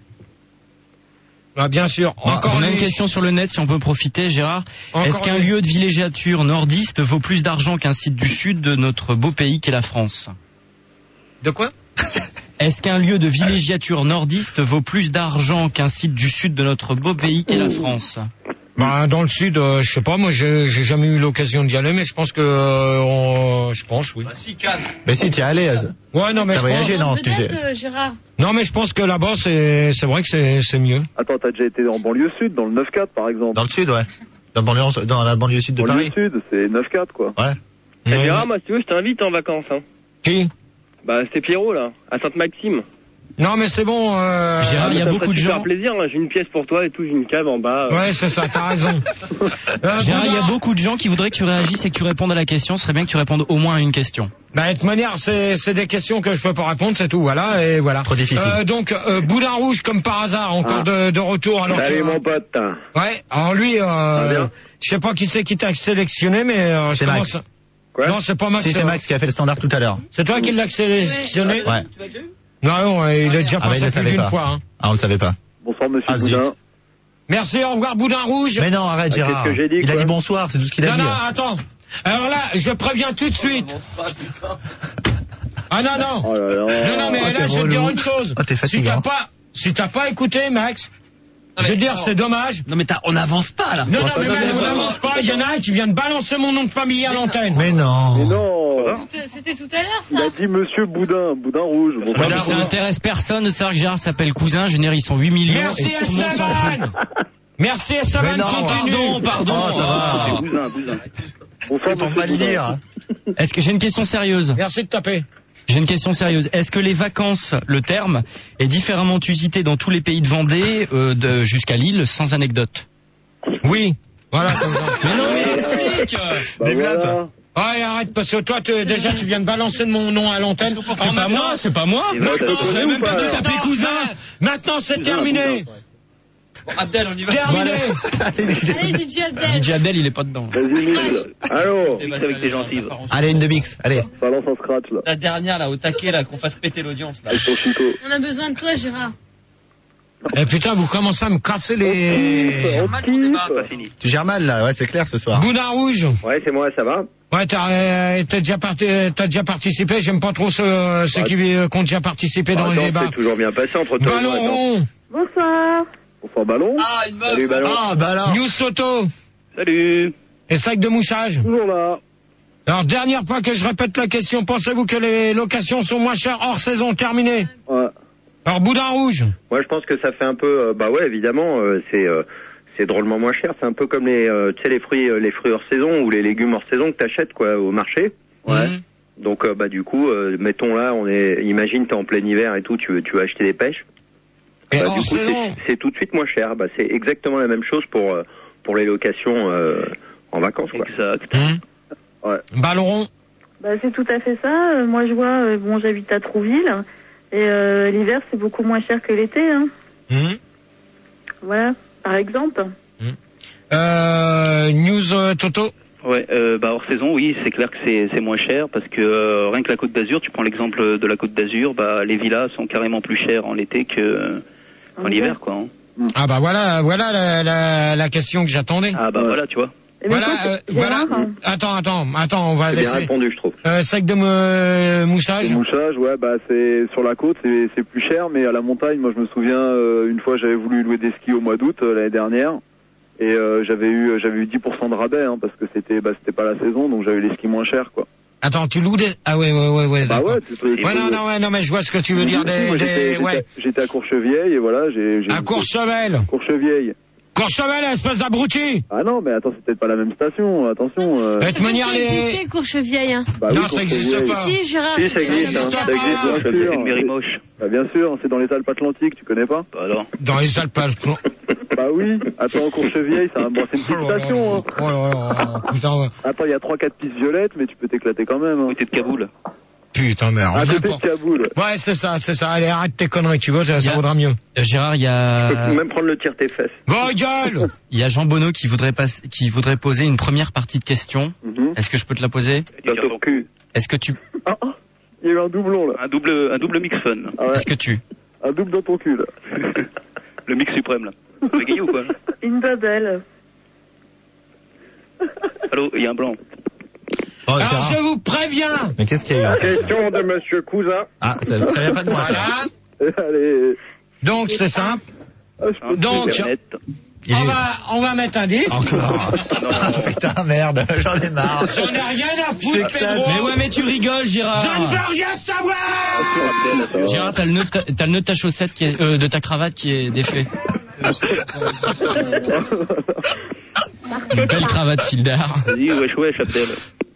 Bah, bien sûr. Bon, Encore on a une les- question sur le net, si on peut profiter, Gérard. Encore Est-ce qu'un les- lieu de villégiature nordiste vaut plus d'argent qu'un site du sud de notre beau pays qu'est la France? De quoi? Est-ce qu'un lieu de villégiature nordiste vaut plus d'argent qu'un site du sud de notre beau pays qu'est la France? Bah dans le sud, euh, je sais pas. Moi j'ai j'ai jamais eu l'occasion d'y aller, mais je pense que euh, on- je pense oui. Mais si, tu y es allé. euh, Ouais non mais T'as je pense. voyagé, non, tu sais. Peut-être, euh, Gérard. Non mais je pense que là-bas c'est c'est vrai que c'est c'est mieux. Attends, t'as déjà été en banlieue sud, dans le neuf quatre par exemple. Dans le sud, ouais. Dans, le banlieue, dans la banlieue sud de banlieue Paris. sud, c'est neuf quatre quoi. Ouais. Eh, Ouais. Gérard, moi, si tu veux, je t'invite en vacances, hein. Qui? Bah, c'est Pierrot, là, à Sainte-Maxime. Non mais c'est bon. Euh... Gérard, il y a Ça me beaucoup ferait de super gens. plaisir, hein. J'ai une pièce pour toi et tout, j'ai une cave en bas. euh. Ouais c'est ça. T'as raison. Euh, Gérard, il y a Bouddha. beaucoup de gens qui voudraient que tu réagisses et que tu répondes à la question. Ce serait bien que tu répondes au moins à une question. Bah, de toute manière, c'est, c'est des questions que je peux pas répondre, c'est tout, voilà, et voilà. Trop difficile. Euh, donc, euh, Boudin Rouge, comme par hasard, encore Ah. de, de retour. Alors, Salut tu- mon pote. Ouais, alors lui, va euh, bien je sais pas qui c'est qui t'a sélectionné, mais euh, je C'est commence- Max. Quoi? Non, c'est pas Max. Si, c'est euh, Max qui a fait le standard tout à l'heure. C'est toi qui l'as sélectionné? Ouais. Non, non, il est déjà Ah, bah, il passé le plus savait d'une pas. fois, hein. Ah, on le savait pas. Bonsoir monsieur Ah, zut. Boudin. Merci, au revoir, Boudin Rouge. Mais non, arrête, Ah, Gérard. qu'est-ce que j'ai dit, il a quoi dit bonsoir, c'est tout ce qu'il a Non, dit. non, attends. Alors là, je préviens tout de suite. Ah non, non. Oh là là. Non, non, mais Oh, là, t'es je vais te dire relou. une chose. Oh, t'es Si fatigant. t'as pas, si t'as pas écouté, Max, je veux dire, c'est dommage. Non mais t'as- on n'avance pas là. Non, non, mais Max, on n'avance pas. Il y en a un qui vient de balancer mon nom de famille à l'antenne. Mais non. Mais non. C'était tout à l'heure, Il ça. a dit Monsieur Boudin, Boudin Rouge. Bon, Ouais, mais ça intéresse personne de savoir que Gérard s'appelle Cousin. Je veux dire, ils sont huit millions. Merci, et tout le monde s'en fout. Esteban. Merci, Esteban, Mais non, continue. Pardon, pardon. Oh, ça va. Boudin, Boudin. Bonsoir, C'est pour Monsieur mal dire. Est-ce que j'ai une question sérieuse? Merci de taper. J'ai une question sérieuse. Est-ce que les vacances, le terme, est différemment usité dans tous les pays de Vendée, euh, de, jusqu'à Lille, sans anecdote? Oui. Voilà, comme ça. Mais non, mais explique! Bah Développe. voilà. Ouais, arrête, parce que toi, tu- déjà, tu viens de balancer de mon nom à l'antenne. C'est pas moi, c'est pas moi. Il va te Je savais connaître même ou pas pas, que tu alors t'appelais Cousin. Maintenant, c'est terminé. Bon, Abdel, on y va. Terminé. Allez, D J Abdel. D J Abdel, il est pas dedans. Vas-y, Mille. Allô. Eh ben, avec tes gentils. va. Allez, une de mix. Allez. Balance en scratch, là. La dernière là, au taquet là, qu'on fasse péter l'audience là. Avec ton chico. On a besoin de toi, Gérard. Eh putain, vous commencez à me casser les... On Mal ton débat, kiffe. pas fini. Tu gères mal, là. Ouais, c'est clair ce soir. Boudin Rouge. Ouais, c'est moi, ça va. Ouais, t'as euh, t'as déjà, parti- t'as déjà participé. J'aime pas trop ceux, ceux qui, euh, qui ont déjà participé dans les Attends, débats. c'est toujours bien passé entre toi et Ballon moi. attends. rond. Bonsoir. Bonsoir, Ballon. Ah, une meuf. Salut, Ballon. Ah, bah alors. News Toto. Salut. Et sac de mouchage. Toujours là. Alors, dernière fois que je répète la question, pensez-vous que les locations sont moins chères hors saison? Terminé. Ouais. Alors, Boudin Rouge. Moi, je pense que ça fait un peu, euh, bah ouais, évidemment, euh, c'est euh, c'est drôlement moins cher. C'est un peu comme les, euh, tu sais, les fruits, euh, les fruits hors saison ou les légumes hors saison que t'achètes quoi au marché. Ouais. Donc, euh, bah du coup, euh, mettons là, on est, imagine t'es en plein hiver et tout, tu veux, tu veux acheter des pêches. Et Bah, hors du coup, saison. c'est- c'est tout de suite moins cher. Bah, c'est exactement la même chose pour euh, pour les locations euh, en vacances quoi. Exact. Hum. Ouais. Ballon rond. Bah, c'est tout à fait ça. Euh, moi, je vois, euh, bon, j'habite à Trouville. Et euh, l'hiver, c'est beaucoup moins cher que l'été. Hein. Hum. Voilà, par exemple. Euh, news euh, Toto. Ouais, euh, bah hors saison, oui, c'est clair que c'est c'est moins cher parce que euh, rien que la Côte d'Azur, tu prends l'exemple de la Côte d'Azur, bah les villas sont carrément plus chères en été que en Ok. hiver, quoi. hein. Ah bah voilà, voilà la, la, la question que j'attendais. Ah bah voilà, tu vois. Eh bien, Voilà, écoute, euh, Gérard, voilà. hein. Attends, attends, attends, on va C'est bien laisser. répondu, je trouve. Euh, sac de me- mouchage. Le mouchage, ouais, bah c'est sur la côte, c'est c'est plus cher, mais à la montagne, moi je me souviens, euh, une fois j'avais voulu louer des skis au mois d'août euh, l'année dernière, et euh, j'avais eu j'avais eu dix pour cent de rabais, hein, parce que c'était bah c'était pas la saison, donc j'avais les skis moins chers, quoi. Attends, tu loues des... Ah ouais, ouais, ouais, ouais. Bah d'accord. ouais, tu peux. Ouais, non, non, ouais, non, mais je vois ce que tu veux dire. Des, Moi, des... j'étais- j'étais- Ouais. J'étais à Courchevieille, et voilà, j'ai. j'ai- À Courchevel. Courchevieille. Courchevel, espèce d'abruti. Ah non, mais attends, c'est peut-être pas la même station, attention. Euh... De toute manière, Ça les... existait, Courchevieille. Hein. Bah oui, Non, ça existe Courchevieille. pas. Si, Gérard. Si, ça je- existe, je- hein, je- ça je- existe, Bien c'est sûr. une mairie moche. Bah bien sûr, c'est dans les Alpes Atlantiques, tu connais pas? Bah alors. Dans les Alpes. Bah oui, attends, Courchevieille, c'est un... bon, c'est une petite station, hein. Oh là là, putain, ouais. Attends, il y a trois quatre pistes violettes, mais tu peux t'éclater quand même. Hein. Côté de Kaboul. Putain, merde. À côté de N'importe- Kaboul. Ouais, c'est ça, c'est ça. Allez, arrête tes conneries, tu vois, ça, ça Y a- vaudra mieux. Euh, Gérard, il y Tu a, peux même prendre le tir tes fesses. Vos gueules. il y a Jean Bonneau qui voudrait pas, qui voudrait poser une première partie de question. Mhm. Est-ce que je peux te la poser? Dans ton cul. Est-ce que tu, Ah, ah, il y a eu un doublon là. Un double, un double mix fun. Ah ouais, est-ce que tu, un double dans ton cul là. Le mix suprême là. Vous gagné ou quoi? Une bubble. Allô, il y a un blanc. Oh, Alors, Gérard. je vous préviens. Mais qu'est-ce qu'il y a eu en fait? Question de Monsieur Cousin. Ah, ça, ça vient pas de moi, ça. Voilà. Allez. Donc, c'est simple. Ah, je peux- Donc, Internet. Il on est- va, on va mettre un disque. Encore. Putain, merde, j'en ai marre. J'en ai rien à Je sais foutre, que ça- Pedro. mais ouais, mais tu rigoles, Gérard. Je ne veux rien savoir. Gérard, t'as le nœud, de ta- t'as le nœud de ta chaussette qui est, euh, de ta cravate qui est défait. Une belle cravate fil d'art. Vas-y, wesh wesh, Abdel.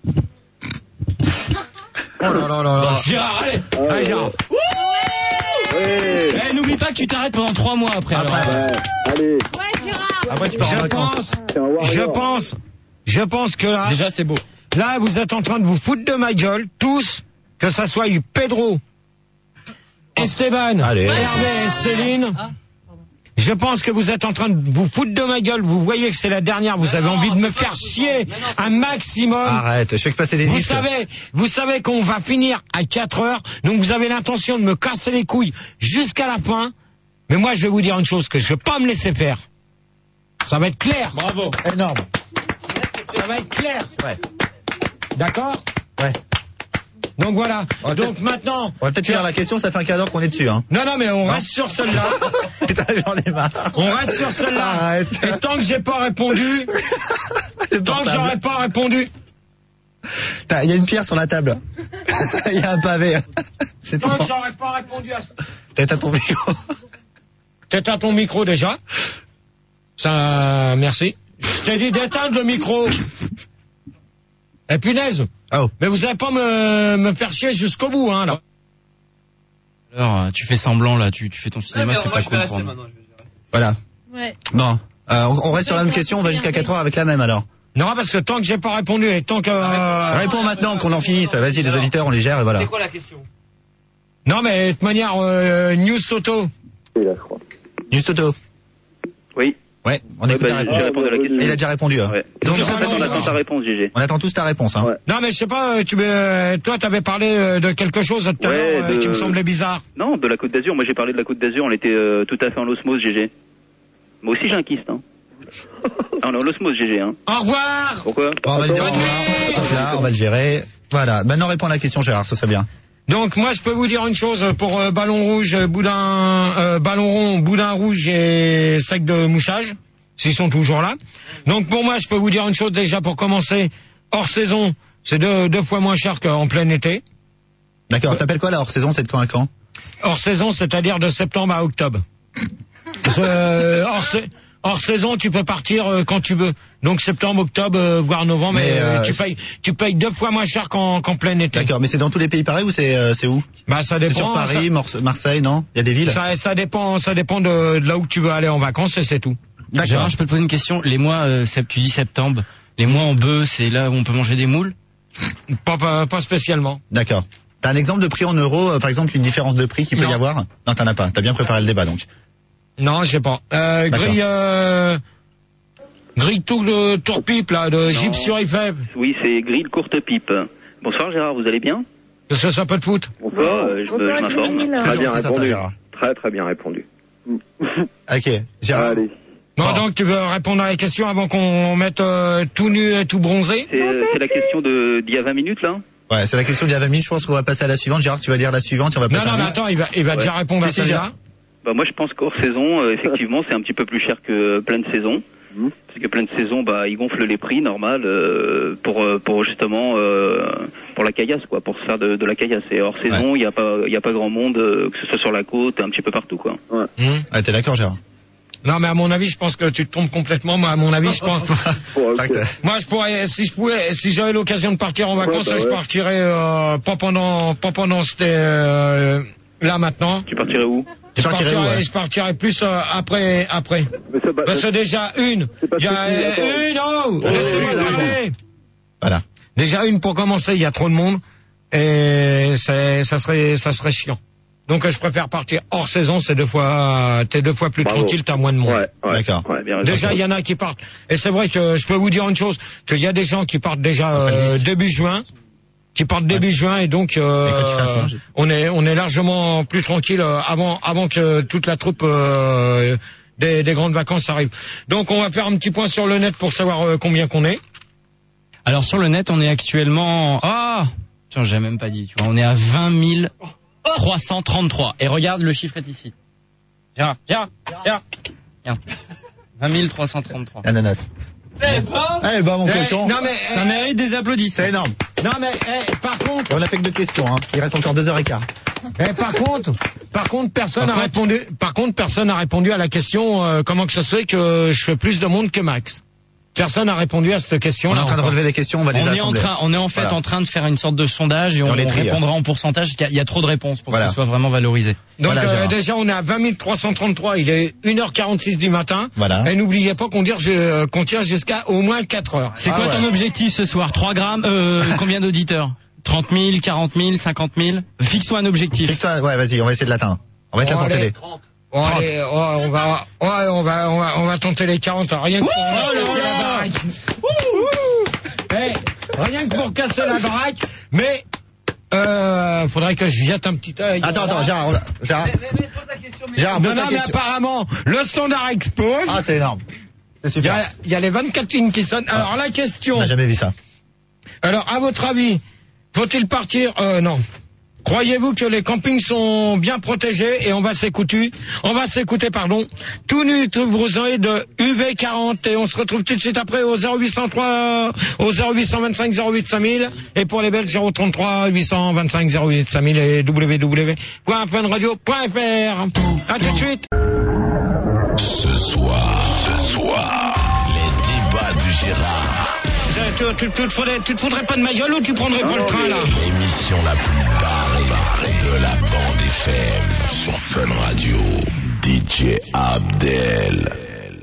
Oh là là là là. Gérard, allez. Ah, Allez, Gérard. Ouais. Eh, n'oublie pas que tu t'arrêtes pendant trois mois après. alors. Après, Ouais. Allez. Ouais, Gérard. après tu pars en Je vacances. pense, C'est un warrior. je pense, je pense que là, Déjà, c'est beau. là, vous êtes en train de vous foutre de ma gueule, tous, que ça soit eu Pedro, Esteban, Allez. Hervé et Céline. Je pense que vous êtes en train de vous foutre de ma gueule. Vous voyez que c'est la dernière. Vous avez envie de me faire chier un maximum. Arrête, je fais que passer des Vous disques. savez, vous savez qu'on va finir à quatre heures, donc vous avez l'intention de me casser les couilles jusqu'à la fin. Mais moi, je vais vous dire une chose, que je vais pas me laisser faire. Ça va être clair. Bravo. Énorme. Ça va être clair. Ouais. D'accord? Ouais. Donc voilà. On va Donc peut-être- maintenant. On va peut-être finir la question, ça fait un quart d'heure qu'on est dessus, hein. Non, non, mais on Non. reste sur celle-là. Putain, j'en ai marre. On reste sur celle-là. Arrête. Et tant que j'ai pas répondu, tant que j'aurais pas répondu, Il y a une pierre sur la table. Il y a un pavé. C'est tant que tout. j'aurais pas répondu à ça. T'es à ton micro. T'éteins ton micro déjà. Ça, merci. Je t'ai dit d'éteindre le micro. Eh punaise. Oh. Mais vous allez pas me, me faire chier jusqu'au bout, hein, là. Alors, tu fais semblant là, tu, tu fais ton cinéma, c'est pas cool pour nous. Voilà. Ouais. Bon. Euh, on, on reste sur la même question, on va jusqu'à quatre heures avec la même alors. Non, parce que tant que j'ai pas répondu et tant que... euh, Réponds maintenant qu'on en finisse. Vas-y, les auditeurs, on les gère et voilà. C'est quoi la question? Non, mais de toute manière, euh, News Toto. Juste Toto. Oui. Ouais, on Ouais, écoute bah, ta j'ai réponse. répondu à la question. Il a déjà répondu. Hein. Ouais. Donc, Donc, on, on attend, attend ta réponse, G G. on attend tous ta réponse. Hein. Ouais. Non, mais je sais pas, tu me, toi, t'avais parlé euh, de quelque chose tout à Ouais, l'heure euh, de- qui me semblait bizarre. Non, de la Côte d'Azur. Moi, j'ai parlé de la Côte d'Azur. On était euh, tout à fait en osmose, G G. Moi aussi, j'ai un kyste. Hein. Ah, on est en osmose, G G. Hein. Au revoir. Pourquoi? Bon, on va le dire au revoir. Hop là, on va le gérer. Voilà. Maintenant, réponds à la question, Gérard, ça serait bien. Donc, moi, je peux vous dire une chose pour euh, ballon rouge, euh, boudin, euh, ballon rond, boudin rouge et sec de mouchage, s'ils sont toujours là. Donc, pour moi, je peux vous dire une chose déjà pour commencer. Hors saison, c'est deux, deux fois moins cher qu'en plein été. D'accord. T'appelles quoi la hors saison? C'est de quand à quand? Hors saison, c'est-à-dire de septembre à octobre. Parce que, euh, hors, sa- hors saison, tu peux partir euh, quand tu veux. Donc septembre, octobre, euh, voire novembre, mais, Mais, euh, euh, tu payes, tu payes deux fois moins cher qu'en qu'en plein été. D'accord. Mais c'est dans tous les pays pareils ou c'est euh, c'est où? Bah ça C'est dépend. sur Paris, Morse- Marseille, non? Il y a des villes? Ça, ça dépend, ça dépend de, de là où tu veux aller en vacances et c'est tout. D'accord. Gérard, je peux te poser une question. Les mois, euh, sept- tu dis septembre. Les mois en bœuf, c'est là où on peut manger des moules? Pas, pas, pas spécialement. D'accord. T'as un exemple de prix en euros, euh, par exemple, une différence de prix qu'il peut Non. y avoir? Non, t'en as pas. T'as bien préparé le débat, donc. Non, je sais pas. Euh, D'accord. grille, euh, grille tout de tourpipe là, de Jeep sur Eiffel. Oui, c'est Grill Courte Pipe. Bonsoir, Gérard, vous allez bien? Qu'est-ce que ça peut te foutre? Bonsoir, euh, je me- je m'informe. C'est Très bien gentil, sympa, répondu. Gérard. Très très bien répondu. Ok. Gérard. Allez. Bon, Bon. donc tu veux répondre à la question avant qu'on mette euh, tout nu et tout bronzé? C'est euh, c'est la question de d'il y a vingt minutes, là? Ouais, c'est la question d'il y a vingt minutes. Je pense qu'on va passer à la suivante. Gérard, tu vas dire la suivante et on va Non, passer non, à mais la attends, il va, il va Ouais. déjà répondre à Si, si, celle-là. Gérard. Bah moi je pense qu'hors saison, euh, effectivement, c'est un petit peu plus cher que pleine saison. Mhm. Parce que pleine saison, bah ils gonflent les prix normal euh, pour euh, pour justement euh, pour la caillasse quoi, pour se faire de, de la caillasse. Et hors saison, il y a pas il y a pas grand monde, euh, que ce soit sur la côte, un petit peu partout quoi. Ouais. Hum. Ah, t'es d'accord, Gérard? Non, mais à mon avis, je pense que tu te trompes complètement. Moi, à mon avis, je pense. Bon, ok. C'est vrai que t'as- Moi, je pourrais, si je pouvais, si j'avais l'occasion de partir en vacances, bah je ouais. partirais euh, pas pendant, pas pendant cette, euh, là maintenant. Tu partirais où? Tu Je partirais où, partirais, ouais je partirais plus euh, après, après. Mais ça, bah, Parce que déjà une, C'est pas il y a ce que tu dis, euh, une, oh, Oh, laissez-moi oui, oui, parler. Voilà. Déjà une pour commencer, il y a trop de monde et c'est, ça serait, ça serait chiant. Donc je préfère partir hors saison, c'est deux fois, t'es deux fois plus Bravo. tranquille, t'as moins de monde. Ouais, ouais. D'accord. Ouais, bien raison. Déjà, il y en a qui partent. Et c'est vrai que je peux vous dire une chose, qu'il y a des gens qui partent déjà euh, début juin, qui partent début juin, et donc euh, Et quand il fait un singe. on est on est largement plus tranquille euh, avant avant que toute la troupe euh, des, des grandes vacances arrive. Donc on va faire un petit point sur le net pour savoir euh, combien qu'on est. Alors sur le net, on est actuellement... Ah, tiens, j'ai même pas dit. Tu vois, on est à vingt mille trois cent trente-trois. Et regarde, le chiffre est ici. Gérard, Gérard, Gérard. Regarde. vingt mille trois cent trente-trois. Ananas. Allez, bah, mon Eh, cochon. non mais Ça mérite des applaudissements. C'est énorme. eh, non mais eh, par contre Et on a fait que deux questions, hein. Il reste encore deux heures et quart. eh, par contre par contre personne Par n'a contre- répondu par contre personne n'a répondu à la question euh, comment que ça se fait que je fais plus de monde que Max. Personne n'a répondu à cette question On est là. en train de relever les questions, on va les On est en assembler. train, on est en fait Voilà. en train de faire une sorte de sondage et on, on les on trie, répondra en pourcentage. Il y a, il y a trop de réponses pour Voilà. que ce soit vraiment valorisé. Donc Voilà, euh, Gérard. déjà on est à vingt mille trois cent trente-trois, il est une heure quarante-six du matin. Voilà. Et n'oubliez pas qu'on dire je- qu'on tire jusqu'à au moins quatre heures. C'est Ah quoi ouais. ton objectif ce soir? trois grammes euh, Combien d'auditeurs? trente mille, quarante mille, cinquante mille? Fixe-toi un objectif. Fixe-toi, ouais, vas-y, on va essayer de l'atteindre. On va être là pour allez. t'aider. Oh, allez, oh, on va, oh, on va, on va, on va tenter les quarante, rien que pour Ouh casser là la là. baraque. Eh, rien que pour casser la baraque, mais euh, faudrait que je jette un petit œil. Attends, attends, Gérard, on a- Gérard. Gérard, Non, pose ta non, mais question. apparemment, le standard explose. Ah, c'est énorme. C'est Il y super. a, il y a les vingt-quatre lignes qui sonnent. Alors, la question. On n'a jamais vu ça. Alors, à votre avis, faut-il partir euh, non. Croyez-vous que les campings sont bien protégés? Et on va s'écouter, on va s'écouter, pardon, tout nu, tout brouillé de U V quarante. Et on se retrouve tout de suite après au zéro huit cent trois, au zéro huit cent vingt-cinq zéro huit cinq mille. Et pour les Belges, zéro trente-trois huit cent vingt-cinq zéro huit cinq mille et w w w point fun radio point f r. À tout de suite. Ce soir, ce soir, les débats du Gérard. Tu, tu, tu, te faudrais, tu te foudrais pas de ma gueule ou tu prendrais pas le train là? L'émission la plus barrée de la bande F M sur Fun Radio. D J Abdel.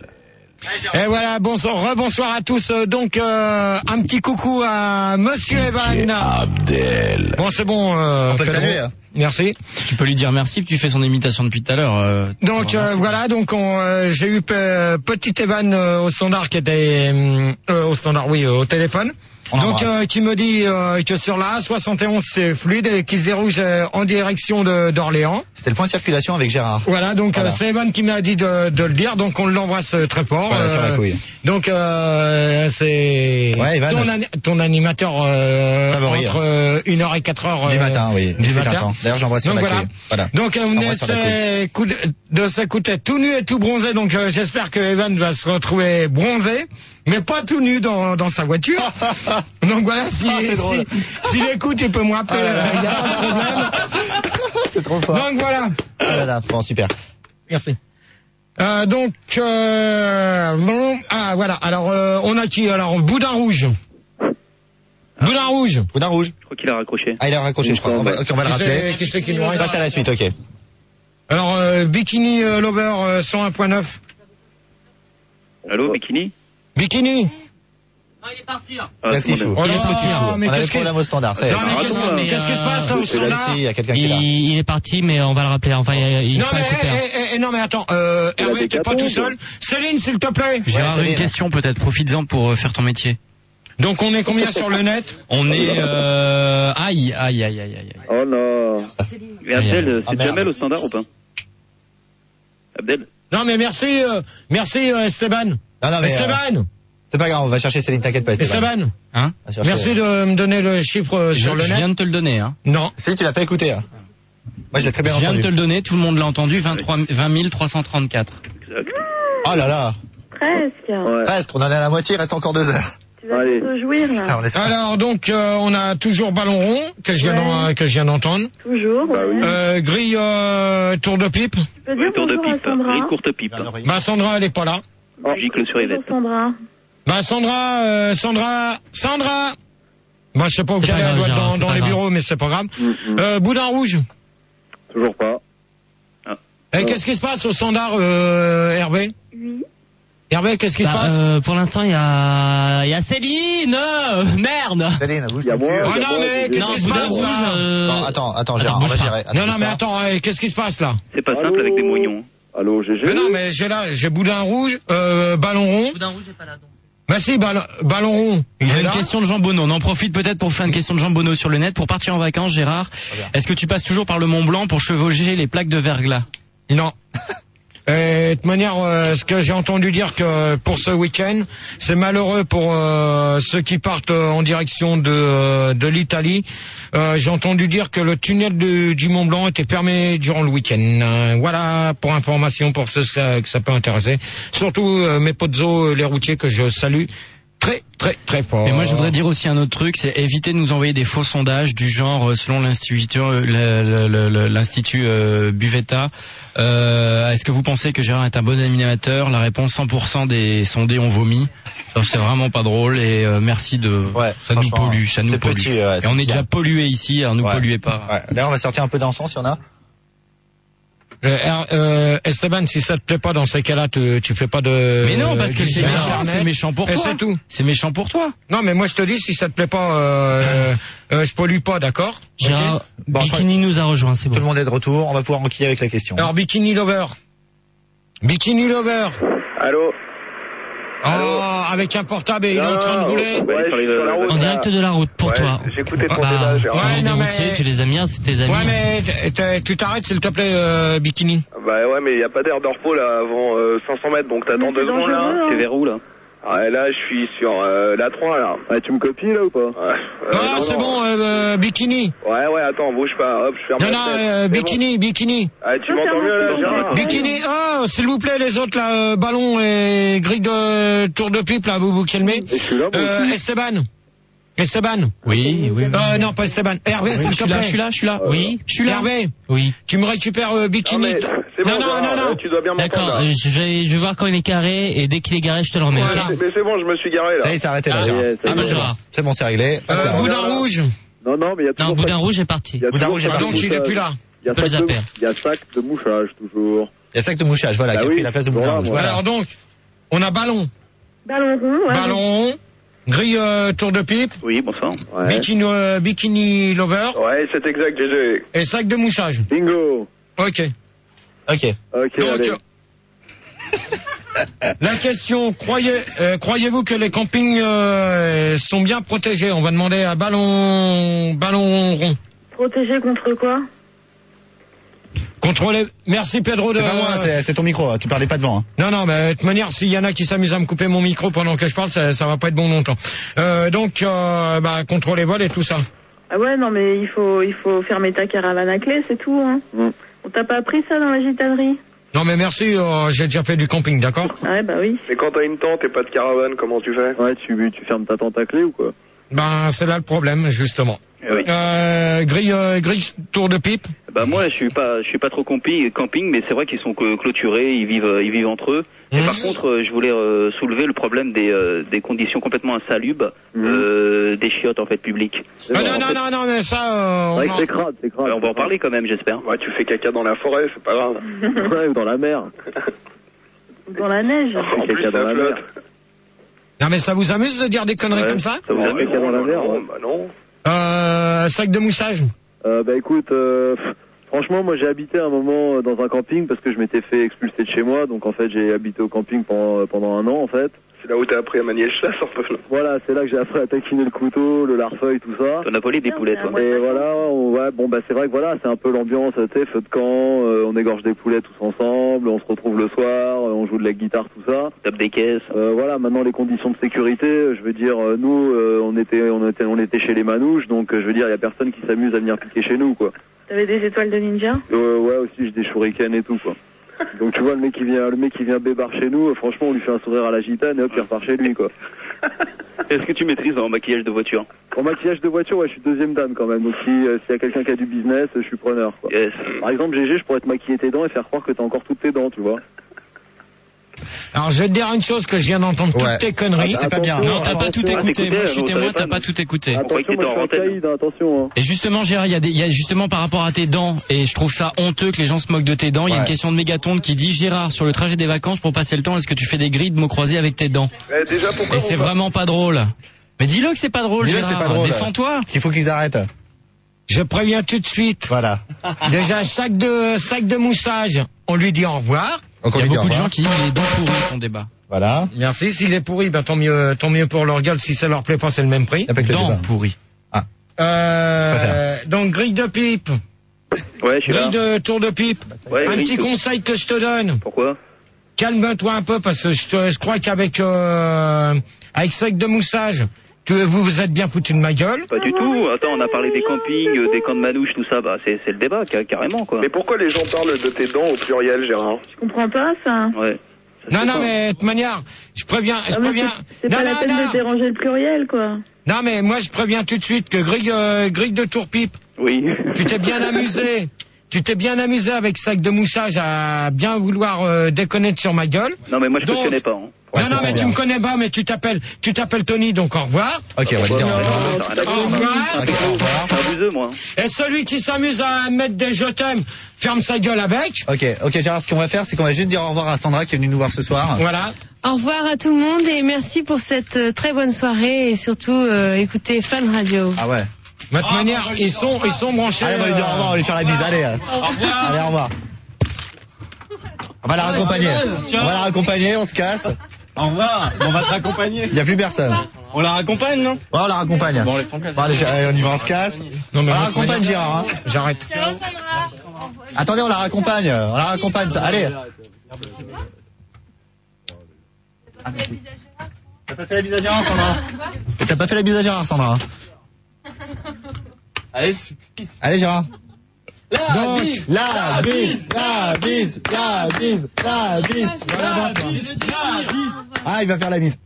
Et voilà, bonsoir, rebonsoir à tous. Donc, euh, un petit coucou à Monsieur Evan. Abdel. Bon, c'est bon. Euh, On peut le Pedro. saluer, hein. Merci. Tu peux lui dire merci, tu fais son imitation depuis tout à l'heure. Euh, Donc euh, voilà, donc on, euh, j'ai eu pe- petit Evan euh, au standard qui était euh, au standard, oui, euh, au téléphone. On Donc euh, qui me dit euh, que sur la A soixante et onze c'est fluide et qui se déroule euh, en direction de d'Orléans. C'était le point de circulation avec Gérard. Voilà, donc Voilà. euh, c'est Evan qui m'a dit de, de le dire, donc on l'embrasse euh, très fort. Voilà, sur la couille. Donc euh, c'est Ouais, Evan. ton, ani- ton animateur euh, Favori, entre euh, une heure et quatre heures Du euh, matin, oui. du Il fut un matin. temps. D'ailleurs, je l'embrasse sur Donc la voilà. couille. Voilà. Donc Je on l'embrasse sur la couille. essaie coup de, de s'écouter tout nu et tout bronzé. Donc euh, j'espère que Evan va se retrouver bronzé, mais pas tout nu dans, dans sa voiture. Donc voilà, si Ah, c'est drôle. si- s'il écoute, il peut me rappeler. Ah là là. Il n'y a pas de problème. C'est trop fort. Donc voilà. Ah là là, bon, super. Merci. Euh, donc euh, bon, ah voilà. Alors euh, on a qui? Alors Boudin Rouge. Boudin Rouge. Boudin rouge. Je crois qu'il a raccroché. Ah, il a raccroché, je crois. On va, ok, on va le Qui rappeler. c'est- qui c'est qui nous reste? Passe à la suite, ok. Alors euh, Bikini euh, Lover euh, cent un point neuf. Allô, Bikini? Bikini. Ah, Qu'est-ce qu'il fout? Oh là Qu'est-ce que tu là, fous? mais On a qu'est-ce des que- problèmes au standard, ça y est. Non, mais qu'est-ce mais, qu'est-ce qui se passe là au C'est là, standard? ici, il y a quelqu'un qui est là. il, il est parti, mais on va le rappeler. Enfin, il, il Non sera mais, écouté. eh, eh, eh, non mais attends, euh, Il a Hervé, des t'es pas capons, tout seul. Céline, s'il te plaît. Gérard, Ouais, une Céline. question peut-être. Profites-en pour euh, faire ton métier. Donc on est combien sur le net? On est... Euh... Aïe, aïe, aïe, aïe, aïe. Oh non. Mais Abdel, Ah, c'est merde. Jamel au standard ou pas? Abdel? Non mais merci, euh, merci euh, Esteban. Non, non, mais, euh, Esteban, c'est pas grave, on va chercher Céline, t'inquiète pas, Esteban. Esteban. Hein On va chercher- Merci de me donner le chiffre euh, je, sur le je net. viens de te le donner. Hein. Non. Si, tu l'as pas écouté, hein. Moi, je l'ai très bien Je viens de entendu. te le donner, tout le monde l'a entendu, vingt mille trois cent trente-quatre. Exact. Oh là là. Presque. Ouais. Presque, on en est à la moitié, il reste encore deux heures. Tu vas Allez. bientôt jouir, là. Putain, on est- Alors donc euh, on a toujours ballon rond que je viens Ouais. d'en- que je viens d'entendre. Toujours. Bah ouais. oui. Euh, grille euh, tour de pipe. Tu peux dire Tour de bonjour à pipe. Sandra. Et courte pipe. Bah Sandra elle est pas là. Gicle sur Bonjour Yvette. Sandra. Bah Sandra, euh, Sandra, Sandra. Bah je sais pas où C'est qu'elle pas est, elle grave, doit être Gérard, dans, c'est dans pas les grave. bureaux, mais c'est pas grave. Mm, mm. Euh, Boudin Rouge. Toujours pas. Et qu'est-ce qui se passe au standard, euh, Hervé? Oui. Hervé, qu'est-ce qui se Bah, passe? euh, pour l'instant, il y a, il y a Céline. euh, merde. Céline, bouge Il y a ton cul. moi. Ah il y a non, moi, mais j'ai- qu'est-ce Non, qui se Boudin passe Rouge. là euh, Non, attends, attends, Gérard, on bouge va pas. gérer. Attends, Non, non, bouge mais pas. attends, euh, qu'est-ce qui se passe là? C'est pas Allô simple avec des moignons. Allô, G G? Mais non, mais j'ai là, j'ai Boudin Rouge, euh, ballon rond. Boudin Rouge n'est pas là, donc. Bah si, ballon, ballon rond. Il y a est une là. question de Jean Bonneau. On en profite peut-être pour faire une question de Jean Bonneau sur le net. Pour partir en vacances, Gérard, est-ce que tu passes toujours par le Mont Blanc pour chevaucher les plaques de verglas? Non. Et de toute manière, euh, ce que j'ai entendu dire que pour ce week-end, c'est malheureux pour euh, ceux qui partent euh, en direction de euh, de l'Italie. Euh, j'ai entendu dire que le tunnel de, du Mont Blanc était fermé durant le week-end. Euh, voilà pour information pour ceux que ça, que ça peut intéresser. Surtout euh, mes potes les routiers que je salue très très très fort. Et moi, je voudrais dire aussi un autre truc, c'est éviter de nous envoyer des faux sondages du genre, euh, selon l'institut, euh, le- le- le- l'institut euh, Buvetta. Euh, est-ce que vous pensez que Gérard est un bon animateur? La réponse, cent pour cent des sondés ont vomi. Alors, c'est vraiment pas drôle et euh, merci de. Ouais, ça nous franchement, pollue, ça nous c'est pollue. petit, ouais, et c'est on est bien. déjà pollué ici, alors nous Ouais. polluez pas. Ouais. Là, on va sortir un peu d'encens, si on a. Euh, euh, Esteban, si ça te plaît pas dans ces cas-là, tu, tu fais pas de. Mais non, parce que c'est d'usage méchant, Internet. c'est méchant pour Et toi. c'est tout. C'est méchant pour toi. Non, mais moi je te dis, si ça te plaît pas, euh, euh, je pollue pas, d'accord? Gérard, Ok. Bon, Bikini nous a rejoint, c'est Tout le bon. monde est de retour, on va pouvoir enquiller avec la question. Alors, Bikini Lover. Bikini Lover. Allô? Oh, avec un portable et il est en train de rouler. Ouais, je suis sur la route, En là. direct de la route pour Ouais, toi. j'écoutais ton Bah, débat, Gérard. Ouais, non, des mais- routiers, tu les as mis, c'est tes amis. Ouais, mais t- t- tu t'arrêtes, s'il te plaît, euh, Bikini. Bah ouais, mais il n'y a pas d'air de repos là avant euh, cinq cents mètres, donc t'attends deux secondes là. C'est vers où, là? Ouais, là, je suis sur euh, la trois là. Ouais, tu me copies là ou pas? Ouais. Euh, Ah, non, c'est non. bon, euh, euh, Bikini. Ouais, ouais, attends, bouge pas, hop, je ferme Non, la non, fenêtre. euh, C'est Bikini, Bikini. bon. Ah, tu m'entends mieux là, Gérard? Bikini, oh, s'il vous plaît, les autres, là, euh, ballon et grille de tour de pipe, là, vous vous calmez. Euh, Esteban. Esteban. Oui, oui. Euh, non, pas Esteban. Hervé, Oui, s'il je te suis là, plaît. je suis là, je suis là. Oui, je suis là. Hervé. Oui. Tu me récupères euh, Bikini. Non, mais c'est bon, non, non, Gérard, non, non. euh, tu dois bien m'entendre. D'accord, là. euh, je vais, je vais voir quand il est carré et dès qu'il est garé, je te le remets. Voilà. ok Mais c'est bon, je me suis garé là. Ça y est, c'est arrêté là, Ah, Gérard. yes, C'est ah, bon, bah, c'est bon. Gérard. C'est bon, c'est réglé. Hop Euh, là. Boudin rouge. Non, non, mais il y a Non, toujours. Boudin pas- rouge est parti. il y a Boudin toujours rouge est pas de Donc, il est mouchage. plus là. Il y a On peut les sac de- appeler. il y a sac de mouchage toujours. Il y a sac de mouchage, voilà, Bah qui a oui, pris la place de Boudin voilà, rouge. moi. Voilà. Alors donc, on a ballon. Ballon rond, ouais. Ballon rond. Grille euh, tour de pipe. Oui, bonsoir. Ouais. Bikini, euh, bikini lover. Ouais, c'est exact, G G. Et sac de mouchage. Bingo. Ok. Ok. Ok, Donc, allez. la question, croyez, euh, croyez-vous que les campings euh, sont bien protégés? On va demander à ballon, ballon rond. Protégé contre quoi? Contrôlez. Merci Pedro de. C'est pas moi, c'est- c'est ton micro, tu parlais pas devant. Hein. Non, non, mais de toute manière, s'il y en a qui s'amusent à me couper mon micro pendant que je parle, ça, ça va pas être bon longtemps. Euh, donc, euh, bah, contrôle les vols et tout ça. Ah ouais, non, mais il faut, il faut fermer ta caravane à clé, c'est tout, hein. Mm. On t'a pas appris ça dans la gitanerie? Non, mais merci, euh, j'ai déjà fait du camping, d'accord? Ouais, bah oui. Mais quand t'as une tente et pas de caravane, comment tu fais? Ouais, tu, tu fermes ta tente à clé ou quoi? Ben, c'est là le problème, justement. Eh oui. Euh, grille, euh, grille tour de pipe. Bah moi je suis pas je suis pas trop camping camping mais c'est vrai qu'ils sont clo- clôturés, ils vivent euh, ils vivent entre eux. Et Mhm. par contre euh, je voulais euh, soulever le problème des euh, des conditions complètement insalubres euh, des chiottes en fait publiques. Ah, non, non, non, non, mais ça, euh, Ouais, on en- c'est crade, c'est crade. Euh, on va en parler quand même j'espère. Ouais, tu fais caca dans la forêt, c'est pas grave. Ouais, ou dans la mer. Dans la neige. En Caca plus, dans ça la flotte. mer. Non, mais ça vous amuse de dire des conneries Ouais. comme ça? Ça vous Ah, amuse mais caca dans la non, mer, non, ouais. bah non. Euh, sac de mouchage. Euh, bah écoute, euh, pff, franchement, moi j'ai habité un moment euh, dans un camping parce que je m'étais fait expulser de chez moi, donc en fait j'ai habité au camping pendant, pendant un an en fait. C'est là où t'as appris à manier le chasse un peu. non? Voilà, c'est là que j'ai appris à taquiner le couteau, le larfeuille, tout ça. T'en as volé des poulets toi. Et voilà, on, ouais, bon bah c'est vrai que voilà, c'est un peu l'ambiance, tu sais, feu de camp, euh, on égorge des poulets tous ensemble, on se retrouve le soir, euh, on joue de la guitare, tout ça. Tape des caisses. Euh, voilà, maintenant les conditions de sécurité, euh, je veux dire, euh, nous, euh, on était, on était, on était chez les manouches, donc euh, je veux dire, il y a personne qui s'amuse à venir piquer chez nous, quoi. T'avais des étoiles de ninja? Euh, ouais, aussi j'ai des shurikens et tout, quoi. Donc tu vois, le mec qui vient, le mec qui vient bébar chez nous, euh, franchement, on lui fait un sourire à la gitane et hop, il repart chez lui, quoi. Est-ce que tu maîtrises en maquillage de voiture? En maquillage de voiture, ouais, je suis deuxième dan quand même. Donc si euh, s'il y a quelqu'un qui a du business, je suis preneur, quoi. Yes. Par exemple, G G, je pourrais te maquiller tes dents et faire croire que t'as encore toutes tes dents, tu vois. Alors, je vais te dire une chose que je viens d'entendre toutes Ouais. tes conneries. Ah, c'est pas bien. Non, t'as pas tout écouté. t'écoutais, Moi, je suis non, témoin, t'avais t'as pas- pas tout écouté. croyais que Attention, t'étais moi je en suis un antenne. caïd, hein, attention. Hein. Et justement, Gérard, il y a des, il y a justement par rapport à tes dents, et je trouve ça honteux que les gens se moquent de tes dents. Il y a Ouais. une question de Mégatonde qui dit, Gérard, sur le trajet des vacances pour passer le temps, est-ce que tu fais des grilles de mots croisés avec tes dents? Eh, déjà, pourquoi Et on c'est va- vraiment pas drôle. Mais dis-le que c'est pas drôle, Dis-le que c'est Gérard. pas drôle. Défends-toi. Qu'il faut qu'ils arrêtent. Je préviens tout de suite. Voilà. Déjà, sac de, sac de moussage. On lui dit au revoir. Donc on Il y a lui dit beaucoup au de revoir. gens qui disent, il est donc pourri ton débat. Voilà. Merci. S'il est pourri, ben, tant mieux, tant mieux pour leur gueule. Si ça leur plaît pas, c'est le même prix. Y a pas que le Dents débat. pourries. Euh, donc, grille de pipe. Ouais, je suis là. Grille de tour de pipe. Ouais, Un grille petit de- conseil que je te donne. Pourquoi? Calme-toi un peu parce que je, te- je crois qu'avec euh, avec sac de moussage, que vous vous êtes bien foutu de ma gueule. Pas du tout. Attends, on a parlé des campings, euh, des camps de manouches, tout ça. Bah, c'est c'est le débat, ca- carrément, quoi. Mais pourquoi les gens parlent de tes dents au pluriel, Gérard? Je comprends pas ça. Ouais. Non, non, mais de toute manière, je préviens, je Ah, mais préviens. c'est- C'est Non, pas la non, peine non. de déranger le pluriel, quoi. Non, mais moi, je préviens tout de suite que grille, euh, grille de tour pipe. Oui. Tu t'es bien amusé. Tu t'es bien amusé avec sac de mouchage à bien vouloir euh, déconner sur ma gueule. Non, mais moi, je te Donc- connais pas. Hein. Ouais, non, c'est non, mais bien. tu me connais pas, mais tu t'appelles, tu t'appelles Tony, donc au revoir. Ok, on va le dire. on va le dire. Au revoir. Ok, au revoir. Je suis un buseux, moi. Et celui qui s'amuse à mettre des je t'aime, ferme sa gueule avec. Ok, ok, Gérard, ce qu'on va faire, c'est qu'on va juste dire au revoir à Sandra qui est venue nous voir ce soir. Voilà. Au revoir à tout le monde et merci pour cette euh, très bonne soirée et surtout euh, écoutez Fun Radio. Ah ouais. De toute manière, ils sont, ils sont branchés. Allez, on va lui dire au revoir, on va lui faire la bise. Allez. Au revoir. Allez, au revoir. On va la raccompagner. On va la raccompagner, on se casse. Au revoir. On va te raccompagner. Il y a plus personne. On la raccompagne, non? Ouais, on la raccompagne. Bon, laisse tomber. Bon, allez, on y va, on se casse. Non, mais on la je- raccompagne, Gérard. Hein. J'arrête. Attendez, on la raccompagne. On la raccompagne. Ça. Allez. T'as pas fait la bise à Gérard, Sandra? Et t'as pas fait la bise à Gérard, Sandra? Allez, Allez, Gérard. la Donc, bise, la bise, la bise, la bise, la bise. la bise, la bise. Ah, il va faire la bise.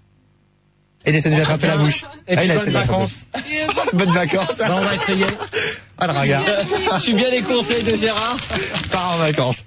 Et il essaie de lui attraper la bouche. Et Ah, puis il a bonnes essayé de l'attraper. vacances. Bonnes vacances. Bon, on va essayer. Ah, le regard. Je suis bien les conseils de Gérard. Part en vacances.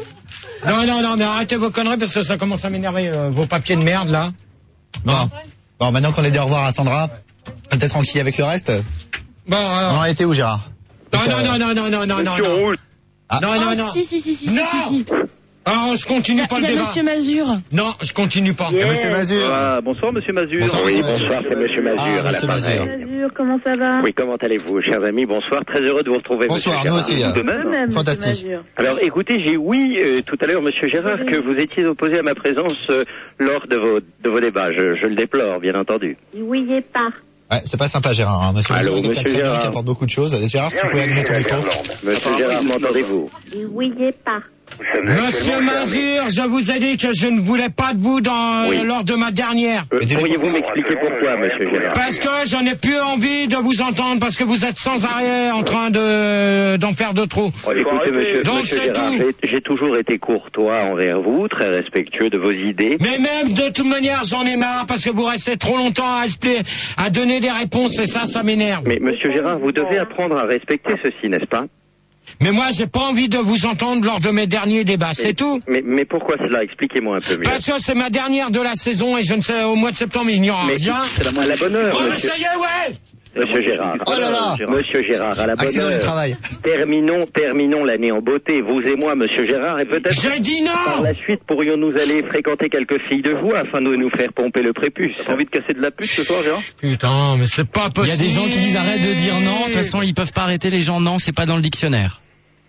Non, non, non, mais arrêtez vos conneries parce que ça commence à m'énerver, euh, vos papiers de merde, là. Bon. Bon, maintenant qu'on est dit au revoir à Sandra, peut-être tranquille avec le reste. Bon, alors. On en était où, Gérard? Non, non, non, non, non, non, non, non, non. Ah. Non, non, Oh, non. si, si, si, si, Non. si, si. Alors, je continue pas Il le y a débat. Monsieur Mazur. Non, je continue pas. Et Monsieur Mazur. Ah, bonsoir, monsieur Mazur. Bonsoir, oui, monsieur Mazur. bonsoir, c'est monsieur Mazur Ah, à monsieur l'appareil. Mazur. Mazur, comment ça va? Oui, comment allez-vous, chers amis? Bonsoir, très heureux de vous retrouver, Bonsoir, monsieur nous Gérard. aussi. De même. Même, Fantastique. Monsieur Mazur. Alors, écoutez, j'ai oui euh, tout à l'heure, monsieur Gérard, que vous étiez opposé à ma présence euh, lors de vos, de vos débats. Je, je le déplore, bien entendu. Oui, il est pas. Ouais, c'est pas sympa, Gérard. Hein. Monsieur Allô, Mazur est quelqu'un de monsieur très bien Gérard. qui apporte beaucoup de choses. Gérard, si tu pouvais allumer ton micro. Monsieur Gérard, m'entendez-vous? Oui, il est pas. Monsieur Mazur, je vous ai dit que je ne voulais pas de vous dans, Oui. lors de ma dernière. Euh, Pourriez-vous m'expliquer pourquoi, monsieur Gérard? Parce que j'en ai plus envie de vous entendre, parce que vous êtes sans arrêt en train de d'en faire de trop. Oh, écoutez, monsieur, Donc, monsieur c'est Gérard, tout. j'ai- j'ai toujours été courtois envers vous, très respectueux de vos idées. Mais même de toute manière, j'en ai marre parce que vous restez trop longtemps à expliquer, à donner des réponses et ça, ça m'énerve. Mais monsieur Gérard, vous devez apprendre à respecter ceci, n'est-ce pas? Mais moi, j'ai pas envie de vous entendre lors de mes derniers débats, c'est tout. Mais, mais pourquoi cela? Expliquez-moi un peu mieux. Parce que c'est ma dernière de la saison et je ne sais, au mois de septembre, il n'y aura Mais rien. c'est la, à la bonne heure, Oh, mais monsieur. ça y est, ouais! Monsieur Gérard. Oh là là. Monsieur Gérard, à la bonne Accident du heure. travail. Terminons, terminons l'année en beauté, vous et moi, monsieur Gérard, et peut-être J'ai dit par non! la suite pourrions-nous aller fréquenter quelques filles de vous afin de nous faire pomper le prépuce. Envie de casser de la puce ce soir, Gérard? Putain, mais c'est pas Il y possible. a des gens qui disent arrête de dire non. De toute façon, ils peuvent pas arrêter les gens. Non, c'est pas dans le dictionnaire.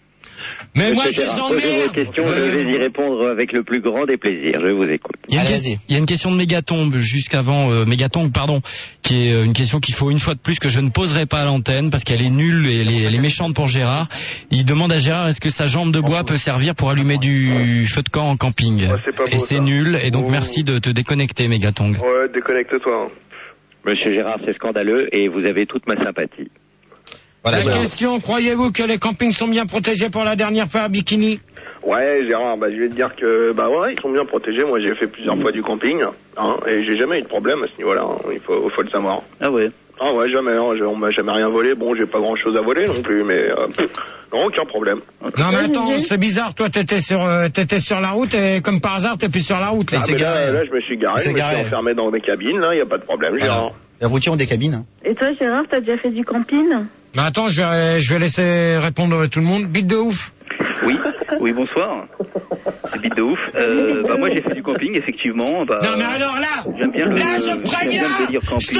Mais moi, Monsieur je les Gérard, posez vos emmerde. questions, je vais y répondre avec le plus grand des plaisirs. Je vous écoute. Il y a une, Allez, ques- vas-y. il y a une question de Mégatombe jusqu'avant euh, Mégatombe, pardon, qui est euh, une question qu'il faut une fois de plus que je ne poserai pas à l'antenne parce qu'elle est nulle et elle est, elle est méchante pour Gérard. Il demande à Gérard est-ce que sa jambe de bois peut servir pour allumer du feu de camp en camping. Ouais, c'est pas beau, Et c'est ça. nul. Et donc Oh. merci de te déconnecter, Mégatombe. Ouais, déconnecte-toi. hein. Monsieur Gérard, c'est scandaleux et vous avez toute ma sympathie. Voilà, La Gérard. question, croyez-vous que les campings sont bien protégés pour la dernière fois à Bikini? Ouais, Gérard, bah, je vais te dire que, bah ouais, ils sont bien protégés. Moi, j'ai fait plusieurs fois du camping, hein, et j'ai jamais eu de problème à ce niveau-là. hein. Il faut, faut le savoir. Ah ouais. Ah ouais, jamais. hein. J'ai- On m'a jamais rien volé. Bon, j'ai pas grand-chose à voler non plus, mais euh, pff, non, aucun problème. Non mais attends, c'est bizarre, toi t'étais sur euh, t'étais sur la route et comme par hasard t'es plus sur la route. Ah, Là. mais là, là, je me suis garé, Il je s'est me suis garé. enfermé dans des cabines. Là, y a pas de problème, Gérard. Les routiers ont des cabines. Hein. Et toi, Gérard, t'as déjà fait du camping? Mais attends, je vais je vais laisser répondre tout le monde. Bite de ouf. Oui, oui, bonsoir. C'est bite de ouf. Euh, bah moi j'ai fait du camping, effectivement. Bah, Non mais alors là, j'aime bien le, là je j'aime préviens. bien le délire camping.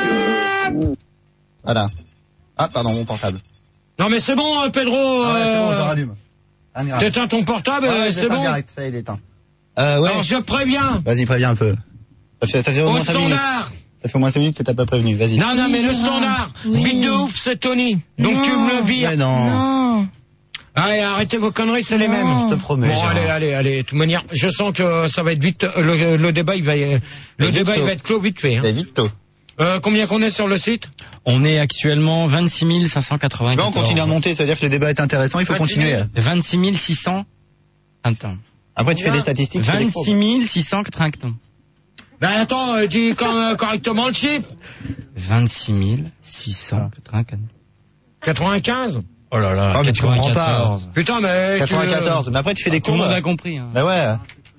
Stop. Voilà. Ah, pardon, mon portable. Non mais c'est bon, euh, Pedro. Ah ouais, c'est bon, je le euh, rallume. Ah, on ira. T'éteins ton portable, Ouais, euh, je vais c'est faire bon. direct, ça, il est éteint. Euh, ouais. Alors je préviens. Vas-y, préviens un peu. Ça fait, ça fait au Au moins cinq minutes. standard. Ça fait au moins cinq minutes que t'as pas prévenu. Vas-y. Non non mais le Gérard. standard. Oui. Bite de ouf, c'est Tony. Donc Non. tu me le vires. Mais non. Non. Allez, arrêtez vos conneries, c'est les Non. mêmes. Je te promets. Bon, Gérard. allez, allez, allez. De toute manière, je sens que ça va être vite. Le, le débat, il va, le vite débat, il tôt. va être clos vite fait. Hein. Allez, vite tôt. Euh, combien qu'on est sur le site? On est actuellement vingt-six mille cinq cent Là, quatre-vingt-quatorze. on continue à monter, c'est-à-dire que le débat est intéressant, il faut vingt-six continuer. mille. vingt-six mille six cents. Attends. Après, tu fais des statistiques. tu fais des vingt-six mille six cent quatre-vingt-quatorze. Ben attends, euh, dis quand, euh, correctement le chiffre. vingt-six mille six cent quatre-vingt-quatorze. quatre-vingt-quinze. Oh là là. Oh, mais tu comprends pas. quatre-vingt-quatorze. Putain, mais quatre-vingt-quatorze. Mais après, tu fais des Tout le courbes. monde a compris. Hein. Bah ouais.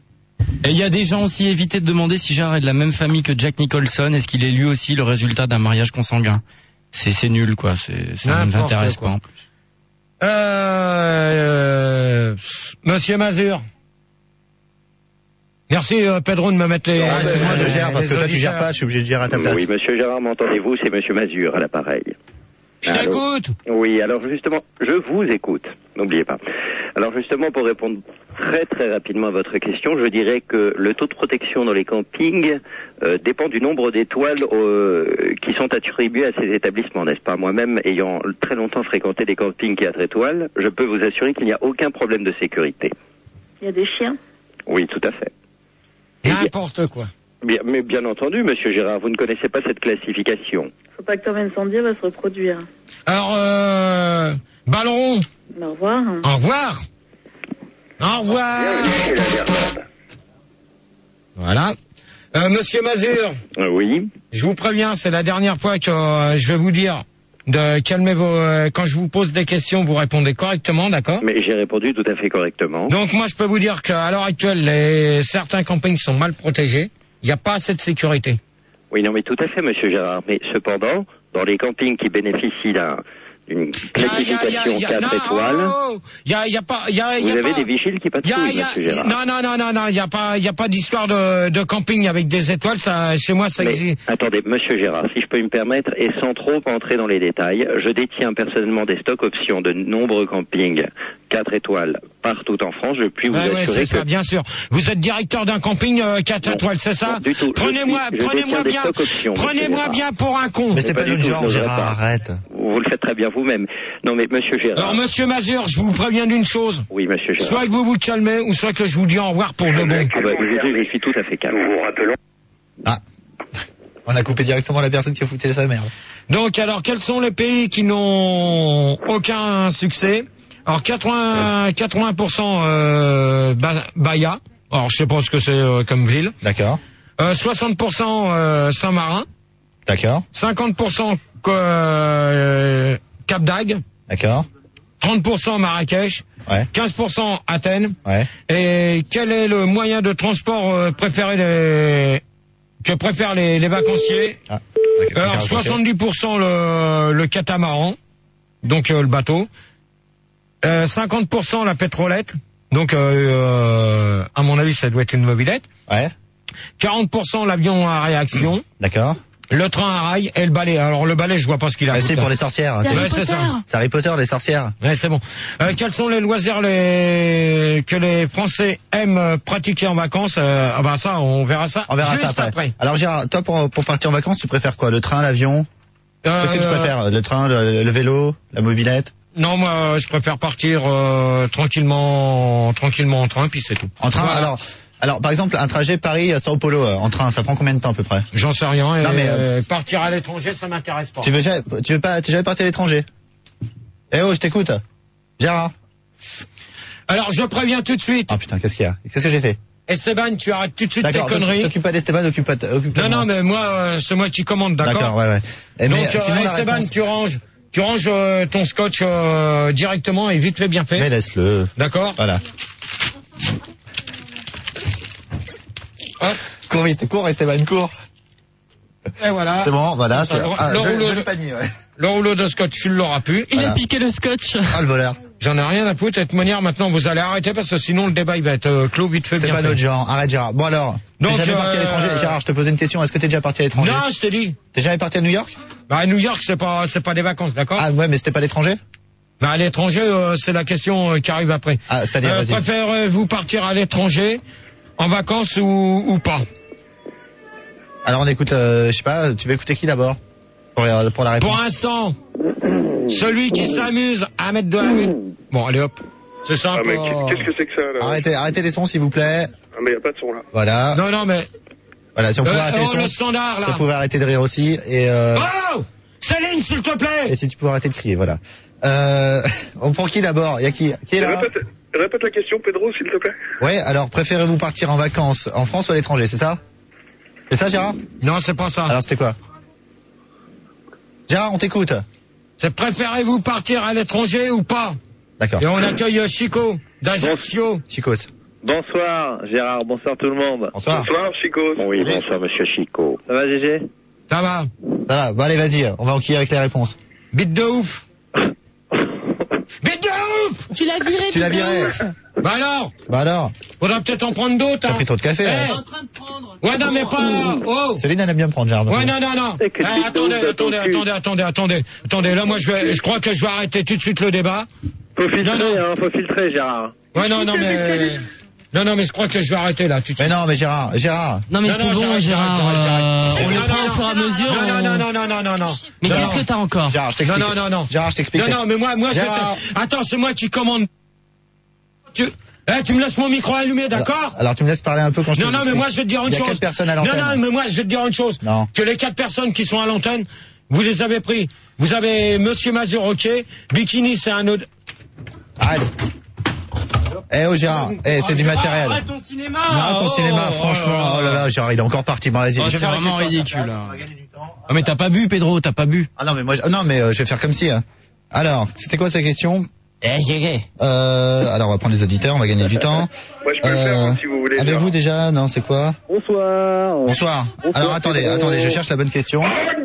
Et il y a des gens aussi, évitez de demander si Gérard est de la même famille que Jack Nicholson. Est-ce qu'il est lui aussi le résultat d'un mariage consanguin? C'est, c'est nul, quoi. C'est, ça ne nous N'importe intéresse quoi. pas. Euh, euh, Monsieur Mazur. Merci, euh, Pedro, de me mettre les... Ah, excuse-moi, je gère, parce les que toi, tu gères auditeurs. pas, je suis obligé de gérer à ta place. Oui, monsieur Gérard, m'entendez-vous? C'est monsieur Mazur à l'appareil. Je Allô? t'écoute. Oui, alors justement, je vous écoute. N'oubliez pas. Alors justement, pour répondre très très rapidement à votre question, je dirais que le taux de protection dans les campings euh, dépend du nombre d'étoiles euh, qui sont attribuées à ces établissements, n'est-ce pas? Moi-même, ayant très longtemps fréquenté des campings qui quatre étoiles, je peux vous assurer qu'il n'y a aucun problème de sécurité. Il y a des chiens? Oui, tout à fait. N'importe quoi. Bien, mais bien entendu, monsieur Gérard, vous ne connaissez pas cette classification. Faut pas que Tom Incendier va se reproduire. Alors, euh, Ballon, Au revoir. au revoir. Au revoir. Voilà. Euh, Monsieur Mazur. Euh, oui. Je vous préviens, c'est la dernière fois que euh, je vais vous dire de calmer vos... euh, quand je vous pose des questions, vous répondez correctement, d'accord? Mais j'ai répondu tout à fait correctement. Donc moi, je peux vous dire qu'à l'heure actuelle, les... certains campings sont mal protégés. Il n'y a pas assez de sécurité. Oui, non, mais tout à fait, monsieur Gérard. Mais cependant, dans les campings qui bénéficient d'un... une classification quatre étoiles. Il y a, y a pas, y a, y vous a avez pas, des vigiles qui patrouillent, y a, y a, monsieur Gérard. Non, non, non, non, non, il y a pas, il y a pas d'histoire de, de camping avec des étoiles. Ça, chez moi, ça Mais, existe. attendez, monsieur Gérard, si je peux me permettre, et sans trop entrer dans les détails, je détiens personnellement des stocks options de nombreux campings quatre étoiles partout en France. Je puis vous Ouais, ouais, assurer c'est que... ça, bien sûr. Vous êtes directeur d'un camping euh, quatre étoiles, c'est ça? du tout. Prenez-moi, Je suis- je prenez-moi détiens des bien, stocks options, monsieur prenez-moi Gérard. bien pour un con. Mais c'est pas pas du notre tout, genre, je n'oserais Gérard, pas. arrête. Vous le faites très bien vous-même. Non, mais monsieur Gérard... Alors, monsieur Mazur, je vous préviens d'une chose. Oui, monsieur Gérard. Soit que vous vous calmez, ou soit que je vous dis au revoir pour de bon. Ah bah, écoutez, je suis tout à fait calme. Ah. On a coupé directement la personne qui a foutu sa merde. Donc, alors, quels sont les pays qui n'ont aucun succès? Alors, quatre-vingts, quatre-vingts pour cent euh, Ba- Bahia. Alors, je sais pas ce que c'est euh, comme ville. D'accord. Euh, soixante pour cent euh, Saint-Marin. D'accord. cinquante pour cent euh, Cap d'Agde. D'accord. trente pour cent Marrakech. Ouais. quinze pour cent Athènes. Ouais. Et quel est le moyen de transport euh, préféré des... que préfèrent les, les vacanciers? Ah. Alors, soixante-dix pour cent le, le catamaran, donc euh, le bateau. Euh, cinquante pour cent la pétrolette, donc euh, euh, à mon avis ça doit être une mobilette. Ouais. quarante pour cent l'avion à réaction. D'accord. Le train à rail et le balai. Alors le balai, je vois pas ce qu'il a. Bah, c'est pour les sorcières. C'est Ouais, Harry c'est Potter. ça. C'est Harry Potter, les sorcières. Ouais, c'est bon. Euh, quels sont les loisirs les... que les Français aiment pratiquer en vacances? euh, Ah bah ça, on verra ça. On verra juste ça après. Alors Gérard, toi pour, pour partir en vacances, tu préfères quoi? Le train, l'avion? Euh, Qu'est-ce que tu préfères? Le train, le, le vélo, la mobilette? Non, moi, je préfère partir euh, tranquillement, tranquillement en train, puis c'est tout. En train. Voilà. Alors, alors par exemple, un trajet Paris-Sao Paulo euh, en train, ça prend combien de temps à peu près? J'en sais rien. Non, et, mais, euh, partir à l'étranger, ça m'intéresse pas. Tu veux, ja- tu veux pas, t'es jamais parti à l'étranger? Eh oh, je t'écoute. Gérard. Alors, je préviens tout de suite. Ah putain, qu'est-ce qu'il y a? Qu'est-ce que j'ai fait? Esteban, tu arrêtes tout de suite tes D'accord. conneries. T'occupe pas d'Esteban, occupe pas. Occupe Non, non, mais moi, euh, c'est moi qui commande, d'accord? D'accord, ouais, ouais. Et Donc, mais, euh, sinon, la Esteban, réponse- tu ranges, tu ranges euh, ton scotch euh, directement et vite fait, bien fait. Mais laisse-le. D'accord? Voilà. Hop. Cours vite, cours Esteban, cours. Et voilà. C'est bon, voilà. C'est Alors, ah, le, je- rouleau je de, le panier, ouais. le rouleau de scotch, tu l'auras plus. Il Voilà. a piqué le scotch. Ah, le voleur. J'en ai rien à foutre. De toute manière, maintenant, vous allez arrêter parce que sinon, le débat, il va être euh, clos vite fait, C'est bien pas fait. notre genre. Arrête Gérard. Bon alors. Donc, T'es jamais euh, parti à l'étranger? Gérard, je te posais une question. Est-ce que t'es déjà parti à l'étranger? Non, je t'ai dit. T'es jamais parti à New York? Bah, à New York, c'est pas, c'est pas des vacances, d'accord? Ah ouais, mais c'était pas l'étranger? Bah, à l'étranger, euh, c'est la question euh, qui arrive après. Ah, c'est-à-dire, Euh, vas-y. préférez-vous partir à l'étranger, en vacances ou, ou pas? Alors on écoute, euh, je sais pas, tu veux écouter qui d'abord? Pour, euh, pour la réponse. Pour l'instant, celui qui s'amuse à mettre de la musique. Bon, allez hop. C'est Ah, simple. mais euh. qu'est-ce que c'est que ça, là? Arrêtez, arrêtez les sons s'il vous plaît. Ah, mais y a pas de son, là. Voilà. Non, non, mais. Voilà, si on pouvait Euh, arrêter oh, les le sons. standard, là. Si on pouvait arrêter de rire aussi. Et, euh, Oh! Céline, s'il te plaît! et si tu pouvais arrêter de crier, voilà. Euh, on prend qui d'abord? Y a qui? Qui est là? Répète, répète la question, Pedro, s'il te plaît. Ouais, alors préférez-vous partir en vacances en France ou à l'étranger, c'est ça? C'est ça Gérard? Non, c'est pas ça. Alors c'était quoi? Gérard, on t'écoute. C'est préférez-vous partir à l'étranger ou pas? D'accord. Et on accueille euh, Chico, d'Ajaccio. Chicos. Bonsoir Gérard, bonsoir tout le monde. Bonsoir. Bonsoir, Chico. Oui, bonsoir, monsieur Chico. Ça va Gégé? Ça va? Ça va, bon allez vas-y, on va enquiller avec les réponses. Bite de ouf. Bite de ouf! Tu l'as viré, Tu l'as bite de viré. ouf. Bah alors? Bah alors? Faudra peut-être en prendre d'autres, T'as hein. pris trop de café, Eh, hein. Ouais, non, mais pas, oh! Céline elle aime bien me prendre Gérard. Ouais, non, non, non. Et que Eh, tu te attendez, doses dans ton attendez, cul. attendez, attendez, attendez. Attendez, là, moi, je vais, je crois que je vais arrêter tout de suite le débat. Faut filtrer, Non, non. hein, faut filtrer, Gérard. Ouais, non, non, mais... Non, non, mais je crois que je vais arrêter là. Tu Mais non, mais Gérard, Gérard. Non mais Non, c'est non, bon j'arrête, Gérard, j'arrête, j'arrête, euh, j'arrête. on le Non, prend non, au fur et à mesure. Non, on- non, non, non, non, non, non. Mais Non, qu'est-ce non. que t'as encore? Gérard, je t'explique. Non, non, non, non. Gérard, je t'explique. Non, non, mais moi, moi, Gérard. je te... Attends, c'est moi qui commande. Tu... Eh, tu me laisses mon micro allumé, d'accord? Alors, alors, tu me laisses parler un peu quand je Non, te non, mais explique. moi, je vais te dire une Il y a chose. quatre personnes à l'antenne. Non, non, mais moi, je vais te dire une chose. Non. Que les quatre personnes qui sont à l'antenne, vous les avez pris. Vous avez Monsieur Mazur, ok. Bikini, c'est un autre. Arrête. Eh oh Gérard, eh c'est du matériel. Arrête ton cinéma. Arrête ton oh, cinéma, oh, franchement. Oh là là, Gérard, il est encore parti. Bon, vas-y. Oh, je vais c'est faire la vraiment question à ta ridicule. place, Là. on va gagner du temps. Ah mais t'as pas bu Pedro, t'as pas bu. Ah non, mais moi, je- non, mais euh, je vais faire comme si. Hein. Alors, c'était quoi sa question? Eh j'ai Euh, alors on va prendre les auditeurs, on va gagner du temps. Moi, je peux le faire, Euh, hein, si vous voulez. Avec Gérard. vous déjà? Non, c'est quoi? Bonsoir. Bonsoir. Alors attendez, Pedro. attendez, je cherche la bonne question.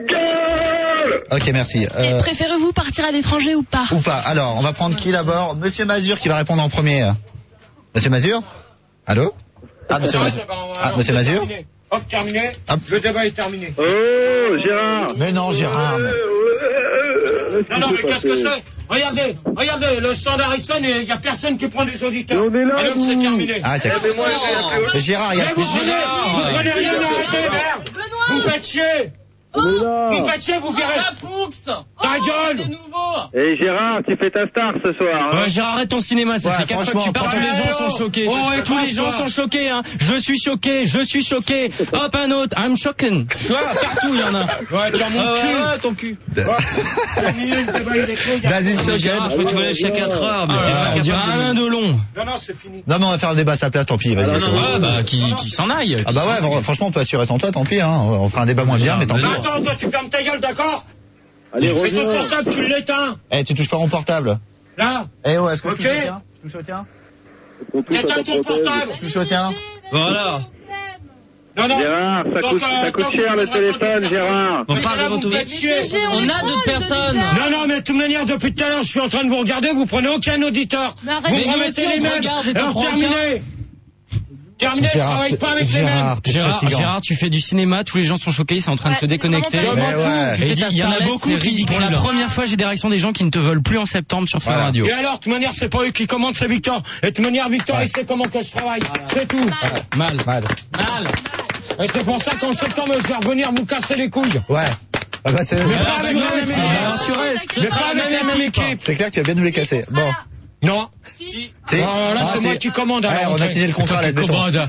Ok, merci. Et Euh, préférez-vous partir à l'étranger ou pas? ou pas. Alors, on va prendre qui d'abord? Monsieur Mazur qui va répondre en premier. Monsieur Mazur? Allô? Ah, monsieur Mazur. Ah, monsieur Mazur? Terminé. Hop, terminé. Hop. Le débat est terminé. Oh, Gérard. Mais non, Gérard. mais- Non, non, mais qu'est-ce que c'est? Regardez, regardez, le standard il sonne et il n'y a personne qui prend des auditeurs. Mais on est là, Et hop, nous. c'est terminé. Ah, tiens. Mais moi, je- Mais Gérard, il y a... Mais vous prenez, vous prenez rien, arrêtez, merde. Vous me faites chier. On est là. Vous me faites chier, vous verrez. Ta gueule. Et Gérard, tu fais ta star ce soir. Hein. Ouais, Gérard, arrête ton cinéma, ça Ouais, fait quatre fois que tu franchement, parles, tous les gens franchement. sont choqués. Oh, et tous les gens franchement. sont choqués, hein. Je suis choqué, je suis choqué. Hop, un autre, I'm shocking. Tu vois, partout, il y en a. Ouais, tu as mon Ah ouais, cul. ouais, ton cul. Terminé, le débat il est clos. il y a- Vas-y, Mais Gérard, je peux te voler jusqu'à quatre heures, mais Ah, on dirait un de long. Non, non, c'est fini. Non, mais on va faire le débat à sa place, tant pis, vas-y. Ah, non, c'est non, bon. Ouais, bah, qui, qui s'en aille. Ah bah ouais, bon, franchement, on peut assurer sans toi, tant pis, hein. On fera un débat moins bien, mais tant pis. Non, attends, toi, tu fermes ta gueule, d'accord? Allez, Et ton reviens. portable, tu l'éteins. Eh, tu touches pas mon portable. Là. Eh oh, est-ce que Ok. je touche au tien? Je touche au tien? On touche à Éteins ton ton protège. portable. Je touche au tien? Voilà. Non, non. Gérard, ça Donc, coûte, euh, ça coûte donc, cher le vous téléphone, répondez Gérard. On Mais parle là, de vous votre... me faites chier. On a d'autres personnes. Non, non, mais de toute manière, depuis tout à l'heure, je suis en train de vous regarder, vous prenez aucun auditeur. Mais arrête. Vous Mais me nous remettez aussi, les on te mêmes. regarde et t'en Alors, prends terminé. Terminé, je Gérard, travaille pas avec les mêmes. Gérard, t'es Gérard, fatigant. Gérard, tu fais du cinéma, tous les gens sont choqués, ils sont en train de Ouais, se déconnecter. c'est vraiment pas Mais ouais. Et Tu fais il ta y en a starlette, beaucoup c'est qui, ridicule. pour la première fois, j'ai des réactions des gens qui ne te veulent plus en septembre sur Fun Voilà. Radio. Et alors, de toute manière, c'est pas eux qui commandent, c'est Victor. Et de toute manière, Victor, Ouais. il sait comment que je travaille. C'est tout. Mal. Mal. Mal. Et c'est pour ça qu'en septembre, je vais revenir vous casser les couilles. Ouais. Ah bah, c'est... Mais Alors, pas avec tu la restes, même équipe. alors, tu restes. Mais pas avec la même équipe. C'est clair que tu vas bien nous les casser. Bon. Non. Si. Ah, là, Ah, c'est moi qui commande. Ouais, alors, on a entrée. signé le contrat, laisse détendre. Commande.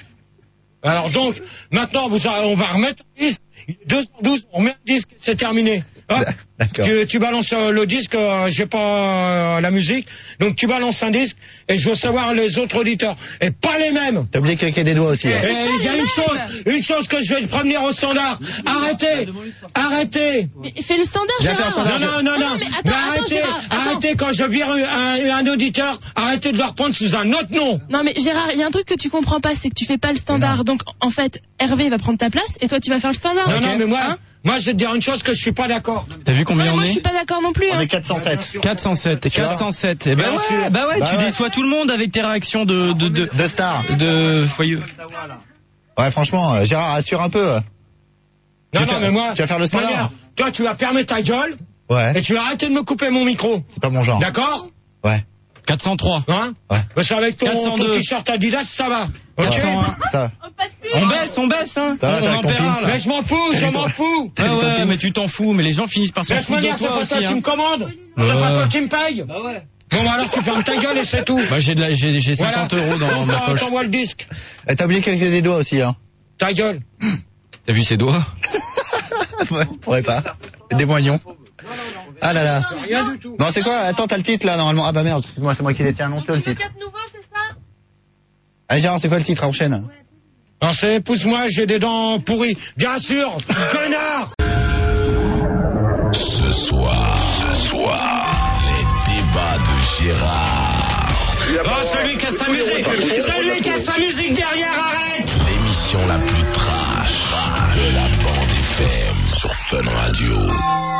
Alors donc, maintenant, vous, a- on va remettre un disque. deux cent douze, on remet un disque, c'est terminé. Hop, D'accord. tu, tu balances euh, le disque, euh, j'ai pas euh, la musique, donc tu balances un disque et je veux savoir les autres auditeurs. Et pas les mêmes. T'as oublié de claquer des doigts aussi. Et hein. il y a une chose, une chose que je vais prévenir au standard. Arrêtez, arrêtez. Mais fais le standard, J'ai fait un Gérard. standard. Non, non, non, Ah non. mais attends, Mais attends, arrêtez, Gérard, attends. arrêtez quand je vire un, un, un auditeur, arrêtez de le reprendre sous un autre nom. Non mais Gérard, il y a un truc que tu comprends pas, c'est que tu fais pas le standard. Donc en fait, Hervé va prendre ta place et toi tu vas faire le standard. Non, ok non, mais moi, Hein moi, je vais te dire une chose que je suis pas d'accord. T'as vu Non, combien mais on moi je est suis pas d'accord non plus. On Hein. est quatre cent sept. quatre cent sept, Tu vois quatre cent sept. Eh ben Bien ouais, sûr. bah ouais, Bah tu ouais. déçois tout le monde avec tes réactions de de de Deux stars. de foyeux. Ouais, franchement, euh, Gérard, assure un peu. Non, Tu vas non, faire- mais moi, tu vas faire le de toute standard. manière, toi, tu vas fermer ta gueule et Ouais. tu vas arrêter de me couper mon micro. C'est pas mon genre. D'accord? Ouais. quatre cent trois. Hein? Ouais. Parce qu'avec ton, quatre cent deux. ton t-shirt Adidas, ça va. Ok? quatre cent un. Ça. On baisse, on baisse, hein. Ça va, on t'as en ton perd pins, un, là. Mais je m'en fous, je m'en fous. Ah ouais, mais tu t'en fous, mais les gens finissent par s'en Mais de toute foutre de manière, c'est toi pas aussi, toi qui hein. me commande. C'est Ouais. pas toi qui me paye. Bah ouais. Bon, bah alors tu fermes ta gueule et c'est tout. Bah j'ai de la, j'ai, j'ai Voilà. cinquante euros dans Donc, ma t'en- poche. T'envoies le disque. Eh, t'as oublié de claquer des doigts aussi, hein. Ta gueule. T'as vu ses doigts? Ouais, on pourrait pas. Des moignons. Ah là là. Rien du tout. Non, c'est quoi? Attends, t'as le titre là, normalement. Ah bah merde, excuse-moi, c'est moi qui détiens. Annonce-le le titre. Allez, Gérard, c'est quoi le titre? Enchaîne. Non, c'est épouse-moi, j'ai des dents pourries. Bien sûr, connard. Ce soir, ce soir, les débats de Gérard. Oh, celui qui a sa musique. Celui qui a sa musique derrière, arrête. L'émission la plus trash de la bande F M sur Fun Radio.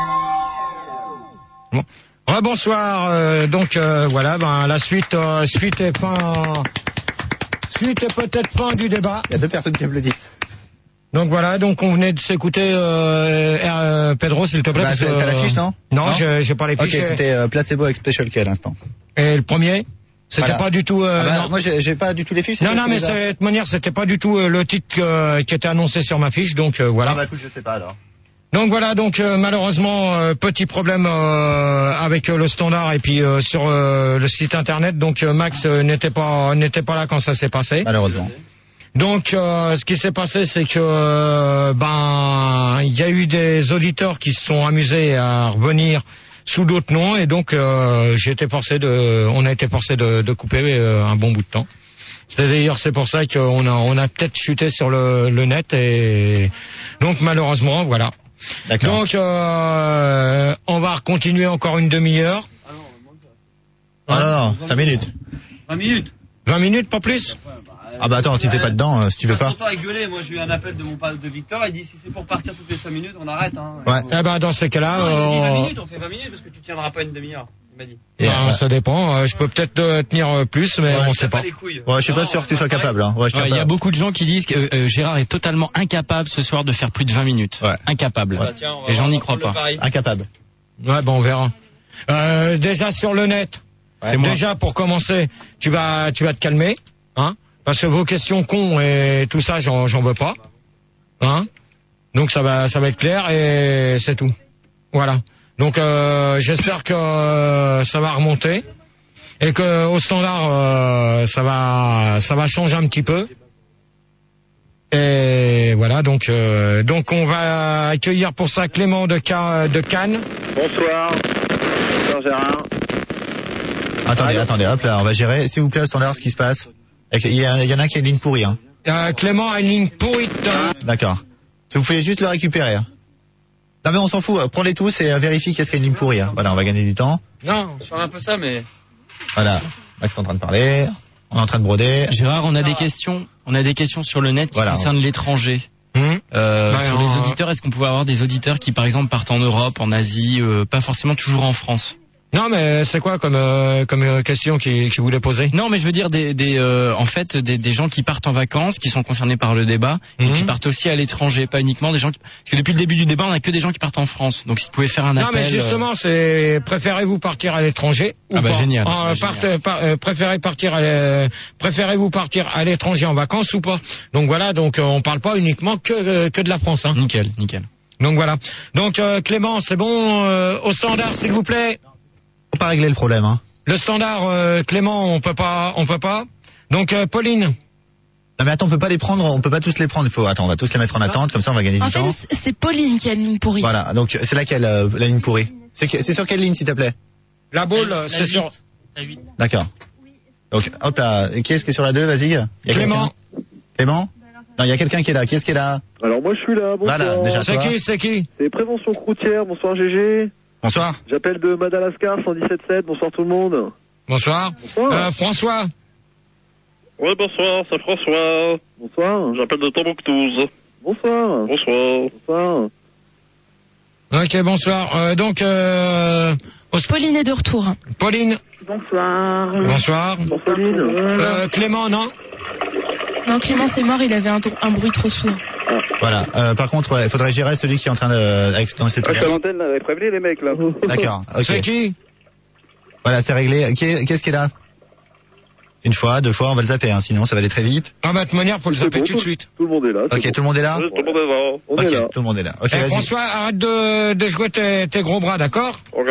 Bon. Ouais, bonsoir. Euh, donc euh, voilà, ben la suite, euh, suite est fin. Suite est peut-être fin du débat. Il y a deux personnes qui applaudissent. Donc voilà, donc on venait de s'écouter euh, euh, Pedro, s'il te plaît. Bah, parce que, t'as la fiche, non? Non, Non j'ai, j'ai pas les Ok, fiches. c'était euh, Placebo avec Special K à l'instant. Et le premier C'était Voilà. pas du tout... Euh, Ah bah, non. moi, j'ai, j'ai pas du tout les fiches. Non, c'est non, ce mais que les a- de toute manière, c'était pas du tout euh, le titre que- qui était annoncé sur ma fiche, donc euh, voilà. Ah bah écoute, je sais pas alors. Donc voilà, donc euh, malheureusement, euh, petit problème euh, avec euh, le standard et puis euh, sur euh, le site internet, donc euh, Max euh, n'était pas n'était pas là quand ça s'est passé. Malheureusement. Donc euh, ce qui s'est passé, c'est que euh, ben il y a eu des auditeurs qui se sont amusés à revenir sous d'autres noms et donc euh, j'ai été forcé de, on a été forcé de, de couper euh, un bon bout de temps. C'est d'ailleurs c'est pour ça qu'on a on a peut-être chuté sur le, le net et donc malheureusement voilà. D'accord. Donc euh, on va continuer encore une demi-heure. Ah non, non, cinq minutes. vingt minutes. vingt minutes, pas plus. Ah bah attends, si t'es pas dedans, euh, si tu veux pas. Longtemps à gueuler, moi j'ai eu un appel de mon père de Victor, il dit si c'est pour partir toutes les cinq minutes, on arrête. Hein. Ouais. Eh ben dans ces cas-là, Non, il a dit vingt euh, minutes, on fait vingt minutes parce que tu tiendras pas une demi-heure. Il m'a dit. ben, ça dépend. euh, Je peux peut-être euh, tenir euh, plus, mais on sait pas. les couilles. Ouais, je suis pas sûr que tu sois capable. Hein. Ouais, je Ouais, tiens il y a pas. beaucoup de gens qui disent que euh, Gérard est totalement incapable ce soir de faire plus de vingt minutes. Ouais. Incapable. Ouais. Tiens, et j'en y crois pas. Incapable. Ouais, bon, on verra. Euh, déjà sur le net. Ouais, c'est moi. Déjà pour commencer, tu vas, tu vas te calmer, hein, parce que vos questions cons et tout ça, j'en, j'en veux pas, hein. Donc ça va, ça va être clair et c'est tout. Voilà. Donc euh, j'espère que euh, ça va remonter et que au standard euh, ça va, ça va changer un petit peu. Et voilà, donc euh, donc on va accueillir pour ça Clément de, Ca- de Cannes. Bonsoir. Bonsoir Gérard. Attendez, attendez, hop là, on va gérer. S'il vous plaît, au standard, ce qui se passe. Il y, a- il y en a qui a une ligne pourrie. Hein. Euh, Clément a une ligne pourrite. D'accord. Si vous pouvez juste le récupérer. Hein. Non mais on s'en fout. Prends-les tous et euh, vérifie qu'est-ce qu'il y a une ligne pourrie. Hein. Voilà, on va gagner du temps. Non, je fais un peu ça, mais. Voilà. Max est en train de parler. On est en train de broder. Gérard, on a des questions, on a des questions sur le net qui Voilà. concernent l'étranger. Hum Euh, Bah, sur euh, les auditeurs, est-ce qu'on pouvait avoir des auditeurs qui, par exemple, partent en Europe, en Asie, euh, pas forcément toujours en France? Non, mais c'est quoi comme euh, comme euh, question qui qui voulait poser? Non, mais je veux dire des, des euh, en fait des, des gens qui partent en vacances, qui sont concernés par le débat, et Mhm. qui partent aussi à l'étranger, pas uniquement des gens qui... parce que depuis le début du débat, on a que des gens qui partent en France. Donc si tu pouvez faire un Non, appel. mais justement, c'est préférez-vous partir à l'étranger ou Ah bah, pas génial. Euh, Ah, parte- génial. par- euh, préférez partir à l'é- préférez-vous partir à l'étranger en vacances ou pas? Donc voilà, donc euh, on parle pas uniquement que euh, que de la France, hein. euh, nickel, nickel. Donc voilà. Donc euh, Clément, c'est bon euh, au standard, s'il vous plaît. Faut pas régler le problème. Hein. Le standard, euh, Clément, on peut pas, on peut pas. Donc euh, Pauline. Non mais attends, on peut pas les prendre. On peut pas tous les prendre. Il faut. Attends, on va tous les mettre en attente. Comme ça, on va gagner En du fait, temps. c'est c'est Pauline qui a une ligne pourrie. Voilà. Donc c'est laquelle euh, la ligne pourrie? C'est que- c'est sur quelle ligne, s'il te plaît? La boule, c'est sur D'accord. Donc hop là. Et qui est-ce qui est sur la deux? Vas-y. Il y a Clément. quelqu'un Clément. Non, il y a quelqu'un qui est là. Qui est-ce qui est là? Alors moi je suis là, bonsoir. Voilà, déjà. C'est toi. qui, c'est qui? C'est Prévention Croutière, bonsoir G G. Bonsoir. J'appelle de Madagascar cent dix-sept sept, bonsoir tout le monde. Bonsoir. Bonsoir. Euh, François. Oui, bonsoir, c'est François. Bonsoir. J'appelle de Tombouctou. Bonsoir. Bonsoir. Bonsoir. Ok, bonsoir. Euh, donc euh, au- Pauline est de retour. Pauline. Bonsoir. Bonsoir. Bonsoir Pauline. Euh, Clément, non? Non, Clément c'est mort, il avait un, un bruit trop sourd. Voilà. Euh, par contre, il faudrait gérer celui qui est en train de avec dans cette Ah, je suis à l'antenne, là, prévenez les mecs là. D'accord. Ok. C'est qui? Voilà, c'est réglé. Qui est- Qu'est-ce qui est là? Une fois, deux fois, on va le zapper. Hein, sinon, ça va aller très vite. Ah bah de toute manière, faut le C'est zapper bon, tout de suite. Tout le monde est là. c'est Ok, bon. tout le monde est là. Oui, tout le monde est là. On Ok, est là. tout le monde est là. Ok, Eh, vas-y. François, arrête de, de jouer tes, tes gros bras, d'accord? Ok.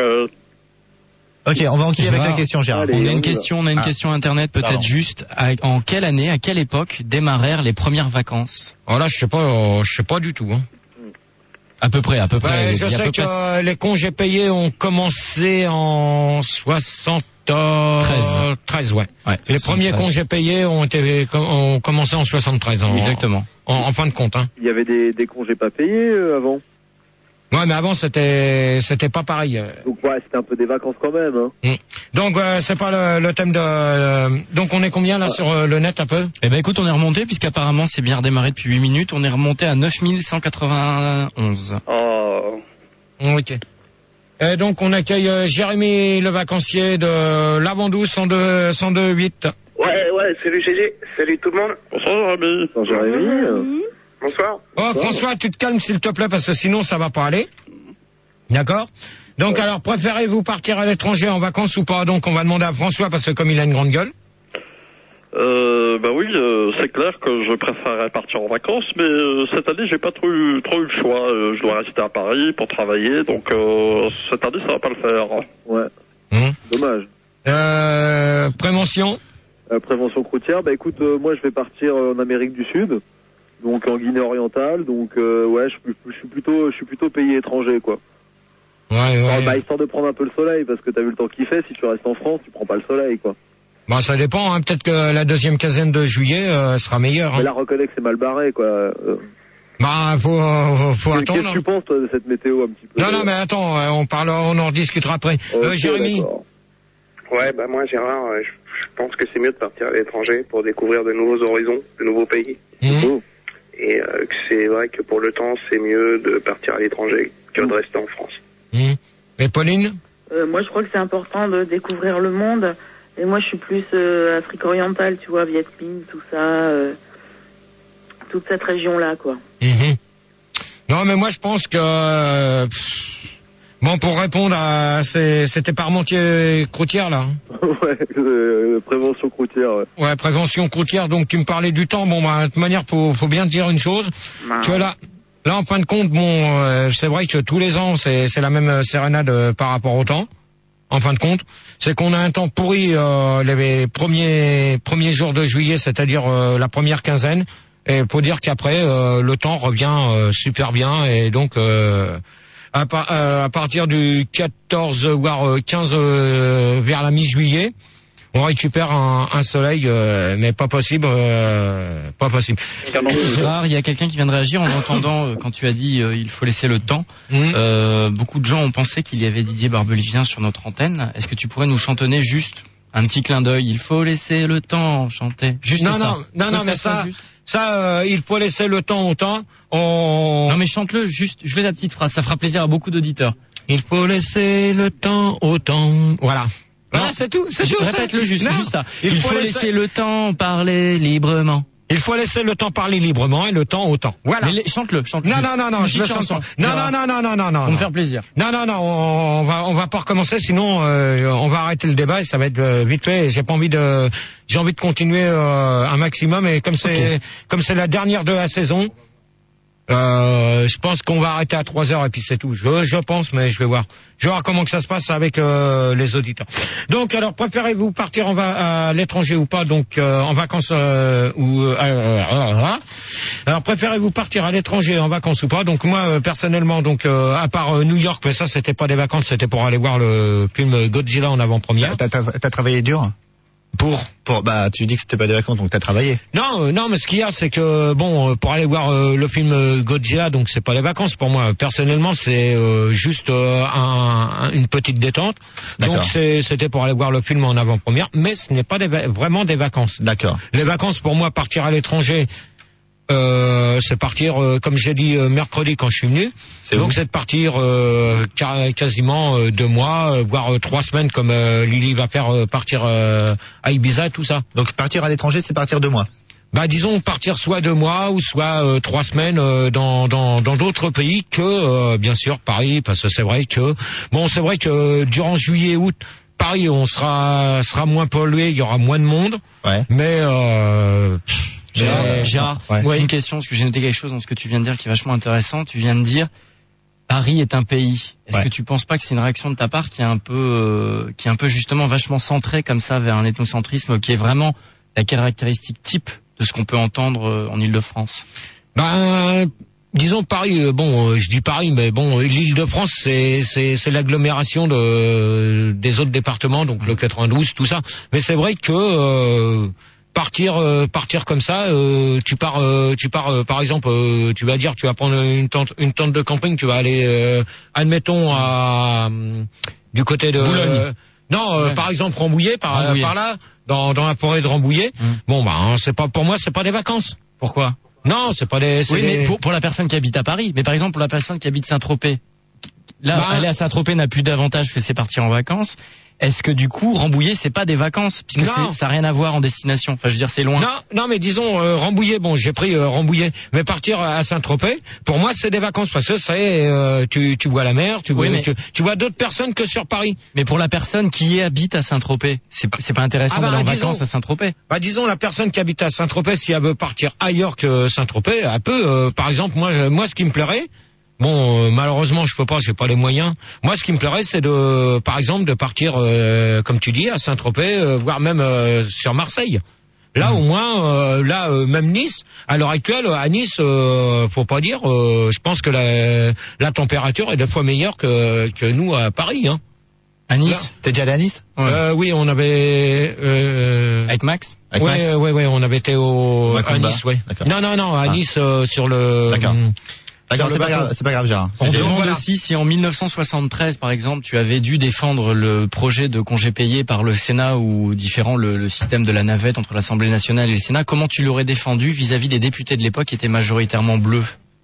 Ok, on va enquiller avec Gérard. la question, Gérard. Allez. On a on y une va. question, on a une Ah. question internet peut-être Pardon. juste. À- en quelle année, à quelle époque démarrèrent les premières vacances? Oh là, je sais pas, euh, je sais pas du tout. Hein. À peu près, à peu près. Ouais, allez-y, je à sais peu que près. euh, les congés payés ont commencé en soixante-treize. treize, ouais. Ouais, Les premiers soixante-treize. congés payés ont été ont commencé en soixante-treize. En, Exactement. En, en fin de compte, hein. Il y avait des, des congés pas payés euh, avant. Ouais, mais avant c'était c'était pas pareil. euh. Donc ouais, c'était un peu des vacances quand même. Hein. Mm. Donc euh, c'est pas le, le thème de. euh, donc on est combien là sur euh, le net un peu? Eh ben écoute, on est remonté puisqu'apparemment c'est bien redémarré depuis huit minutes. On est remonté à neuf mille cent quatre-vingt-onze. Oh. Ok. Et donc on accueille euh, Jérémy le vacancier de Lavandou cent deux cent deux huit. Ouais, ouais, salut G G, salut tout le monde. Bonsoir, Jérémy. Bonsoir Jérémy. Bonsoir. Oh, François, tu te calmes s'il te plaît, parce que sinon ça va pas aller. D'accord? Donc, alors, préférez-vous partir à l'étranger en vacances ou pas? Donc, on va demander à François, parce que comme il a une grande gueule. Euh, bah oui, euh, c'est clair que je préférerais partir en vacances, mais euh, cette année, j'ai pas trop eu, trop eu le choix. Euh, je dois rester à Paris pour travailler, donc euh, cette année, ça va pas le faire. Ouais. Hum. Dommage. Euh, prévention. Euh, prévention croûtière, bah écoute, euh, moi je vais partir euh, en Amérique du Sud, donc en Guinée orientale, donc euh, ouais, je, je, je suis plutôt, je suis plutôt pays étranger, quoi. Ouais, ouais. Alors, bah, histoire de prendre un peu le soleil, parce que t'as vu le temps qu'il fait, si tu restes en France, tu prends pas le soleil, quoi. Bah, ça dépend, hein. Peut-être que la deuxième quinzaine de juillet euh, sera meilleure. Hein. Mais là, reconnais que c'est mal barré, quoi. Euh... Bah, faut, faut, faut Qu'est-ce attendre. Qu'est-ce que tu penses, toi, de cette météo un petit peu? Non, non, mais attends, on parle, on en rediscutera après. Okay, euh, Jérémy. Ouais, bah moi, Gérard, euh, je, je pense que c'est mieux de partir à l'étranger pour découvrir de nouveaux horizons, de nouveaux pays. Mmh. Et euh, que c'est vrai que pour le temps, c'est mieux de partir à l'étranger que de rester en France. Mmh. Et Pauline? Euh, moi, je crois que c'est important de découvrir le monde. Et moi, je suis plus euh, Afrique orientale, tu vois, Viet Minh, tout ça, euh, toute cette région-là, quoi. Mmh. Non, mais moi, je pense que... Euh, bon, pour répondre à... C'était Parmentier Croutière, là. Ouais, euh, prévention croutière, ouais. Ouais, prévention croutière. Donc, tu me parlais du temps. Bon, bah, de toute manière, faut, faut bien te dire une chose. Ah. Tu es là... Là, en fin de compte, bon, euh, c'est vrai que tous les ans, c'est, c'est la même sérénade euh, par rapport au temps. En fin de compte, c'est qu'on a un temps pourri euh, les premiers premiers jours de juillet, c'est-à-dire euh, la première quinzaine. Et faut dire qu'après, euh, le temps revient euh, super bien. Et donc, euh, à, par, euh, à partir du quatorze voire quinze euh, vers la mi-juillet, on récupère un, un soleil, euh, mais pas possible, euh, pas possible. Gérard, il y a quelqu'un qui vient de réagir en entendant euh, quand tu as dit euh, il faut laisser le temps. Mmh. Euh, beaucoup de gens ont pensé qu'il y avait Didier Barbelivien sur notre antenne. Est-ce que tu pourrais nous chantonner juste un petit clin d'œil? Il faut laisser le temps chanter. Juste non, ça. non, non, non, mais ça, ça, euh, il faut laisser le temps au temps. On... Non, mais chante-le juste. Je veux la petite phrase. Ça fera plaisir à beaucoup d'auditeurs. Il faut laisser le temps au temps. Voilà. Voilà, c'est tout, c'est tout. Répète-le juste, non. juste ça. Il, Il faut, faut laisser... laisser le temps parler librement. Il faut laisser le temps parler librement et le temps au temps. Voilà. Mais chante-le, chante-le. Non, non, non, non, je le chante pas. Non, non, non, non, non, non, non. Pour me faire plaisir. Non, non, non, on, on va, on va pas recommencer, sinon euh, on va arrêter le débat et ça va être euh, vite fait. J'ai pas envie de, j'ai envie de continuer euh, un maximum et comme c'est, okay. comme c'est la dernière de la saison. Euh, je pense qu'on va arrêter à trois heures et puis c'est tout. Je, je pense, mais je vais voir. Je vais voir comment que ça se passe avec euh, les auditeurs. Donc, alors, préférez-vous partir en va à l'étranger ou pas, donc euh, en vacances euh, ou euh, euh, euh, alors préférez-vous partir à l'étranger en vacances ou pas? Donc moi, euh, personnellement, donc euh, à part euh, New York, mais ça c'était pas des vacances, c'était pour aller voir le film Godzilla en avant-première. T'as, t'as, t'as travaillé dur? Pour pour bah tu dis que c'était pas des vacances donc t'as travaillé. Non euh, non mais ce qu'il y a c'est que bon euh, pour aller voir euh, le film euh, Godzilla donc c'est pas des vacances pour moi personnellement c'est euh, juste euh, un, une petite détente. D'accord. Donc c'est, c'était pour aller voir le film en avant-première mais ce n'est pas des, vraiment des vacances. D'accord. Les vacances pour moi partir à l'étranger euh, c'est partir euh, comme j'ai dit euh, mercredi quand je suis venu. C'est donc où? c'est de partir euh, ca- quasiment euh, deux mois euh, voire euh, trois semaines comme euh, Lily va faire euh, partir euh, à Ibiza et tout ça. Donc partir à l'étranger c'est partir deux mois. Bah disons partir soit deux mois ou soit euh, trois semaines euh, dans dans dans d'autres pays que euh, bien sûr Paris parce que c'est vrai que bon c'est vrai que durant juillet août Paris on sera sera moins pollué il y aura moins de monde. Ouais. Mais euh, Gérard, euh, Gérard ouais. ouais. Une question, parce que j'ai noté quelque chose dans ce que tu viens de dire qui est vachement intéressant. Tu viens de dire Paris est un pays. Est-ce ouais. que tu penses pas que c'est une réaction de ta part qui est un peu, euh, qui est un peu justement vachement centrée comme ça vers un ethnocentrisme qui est vraiment la caractéristique type de ce qu'on peut entendre euh, en Île-de-France? Ben disons Paris, euh, bon, euh, je dis Paris, mais bon, l'Île-de-France, c'est c'est c'est l'agglomération de des autres départements, donc le quatre-vingt-douze, tout ça. Mais c'est vrai que euh, partir euh, partir comme ça, euh, tu pars euh, tu pars euh, par exemple, euh, tu vas dire, tu vas prendre une tente une tente de camping, tu vas aller, euh, admettons à euh, du côté de Boulogne. Euh, non, euh, ouais. par exemple Rambouillet, par Rambouillet. par là, dans dans la forêt de Rambouillet. Mmh. Bon bah hein, c'est pas pour moi, c'est pas des vacances. Pourquoi? Non, c'est pas des. C'est oui, des... mais pour, pour la personne qui habite à Paris. Mais par exemple, pour la personne qui habite Saint-Tropez, là, Bah, aller à Saint-Tropez n'a plus d'avantage que c'est partir en vacances. Est-ce que du coup, Rambouillet, c'est pas des vacances, puisque Non. c'est- ça n'a rien à voir en destination. Enfin, je veux dire, c'est loin. Non, non, mais disons euh, Rambouillet. Bon, j'ai pris euh, Rambouillet, mais partir à Saint-Tropez, pour moi, c'est des vacances parce que c'est euh, tu tu vois la mer, tu vois Oui, mais- tu, tu vois d'autres personnes que sur Paris. Mais pour la personne qui habite à Saint-Tropez, c'est c'est pas intéressant Ah bah, d'aller en disons- vacances à Saint-Tropez. Bah disons la personne qui habite à Saint-Tropez, si elle veut partir ailleurs que Saint-Tropez, elle peut. euh, par exemple, moi, je- moi, ce qui me plairait. Bon, euh, malheureusement, je peux pas, j'ai pas les moyens. Moi, ce qui me plairait, c'est de, par exemple, de partir, euh, comme tu dis, à Saint-Tropez, euh, voire même euh, sur Marseille. Là, au moins, euh, là, euh, même Nice, à l'heure actuelle, à Nice, euh, faut pas dire, euh, je pense que la, la température est deux fois meilleure que, que nous à Paris. Hein. À Nice. T'es déjà allé à Nice? Euh, oui, on avait. Euh, Avec Max? Avec ouais, Max ouais, ouais, on avait été au à Macumba. Nice, ouais. D'accord. Non, non, non, à Ah. Nice euh, sur le. D'accord. hum, D'accord, sur c'est le pas bateau. grave, c'est pas grave, Gérard. On C'était- demande voilà. aussi si en mille neuf cent soixante-treize, par exemple, tu avais dû défendre le projet de congé payé par le Sénat ou différent le, le système de la navette entre l'Assemblée nationale et le Sénat. Comment tu l'aurais défendu vis-à-vis des députés de l'époque qui étaient majoritairement bleus?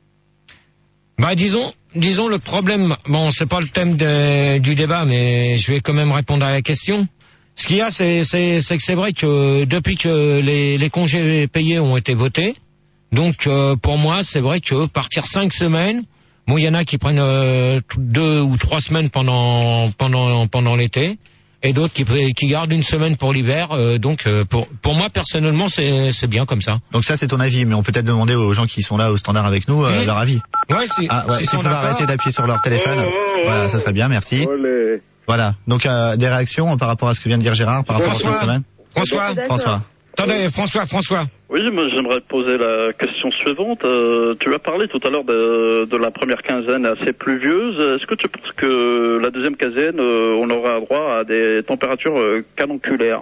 Bah disons, disons le problème. Bon, c'est pas le thème de- du débat, mais je vais quand même répondre à la question. Ce qu'il y a, c'est, c'est, c'est que c'est vrai que depuis que les, les congés payés ont été votés, donc euh, pour moi, c'est vrai que partir cinq semaines. Bon, il y en a qui prennent euh, deux ou trois semaines pendant pendant pendant l'été, et d'autres qui qui gardent une semaine pour l'hiver. Euh, donc euh, pour pour moi personnellement, c'est c'est bien comme ça. Donc ça, c'est ton avis, mais on peut peut-être demander aux gens qui sont là au standard avec nous euh, Mmh. leur avis. Ouais, si, Ah, ouais, s'ils si sont tu peux d'accord. arrêter d'appuyer sur leur téléphone. Voilà, ça serait bien, merci. Olé. Voilà. Donc euh, des réactions par rapport à ce que vient de dire Gérard, par rapport à François. cette semaine. François, François. attendez, François, François. Oui, moi j'aimerais te poser la question suivante. Euh, tu as parlé tout à l'heure de, de la première quinzaine assez pluvieuse. Est-ce que tu penses que la deuxième quinzaine, euh, on aura droit à des températures euh, canonculaires?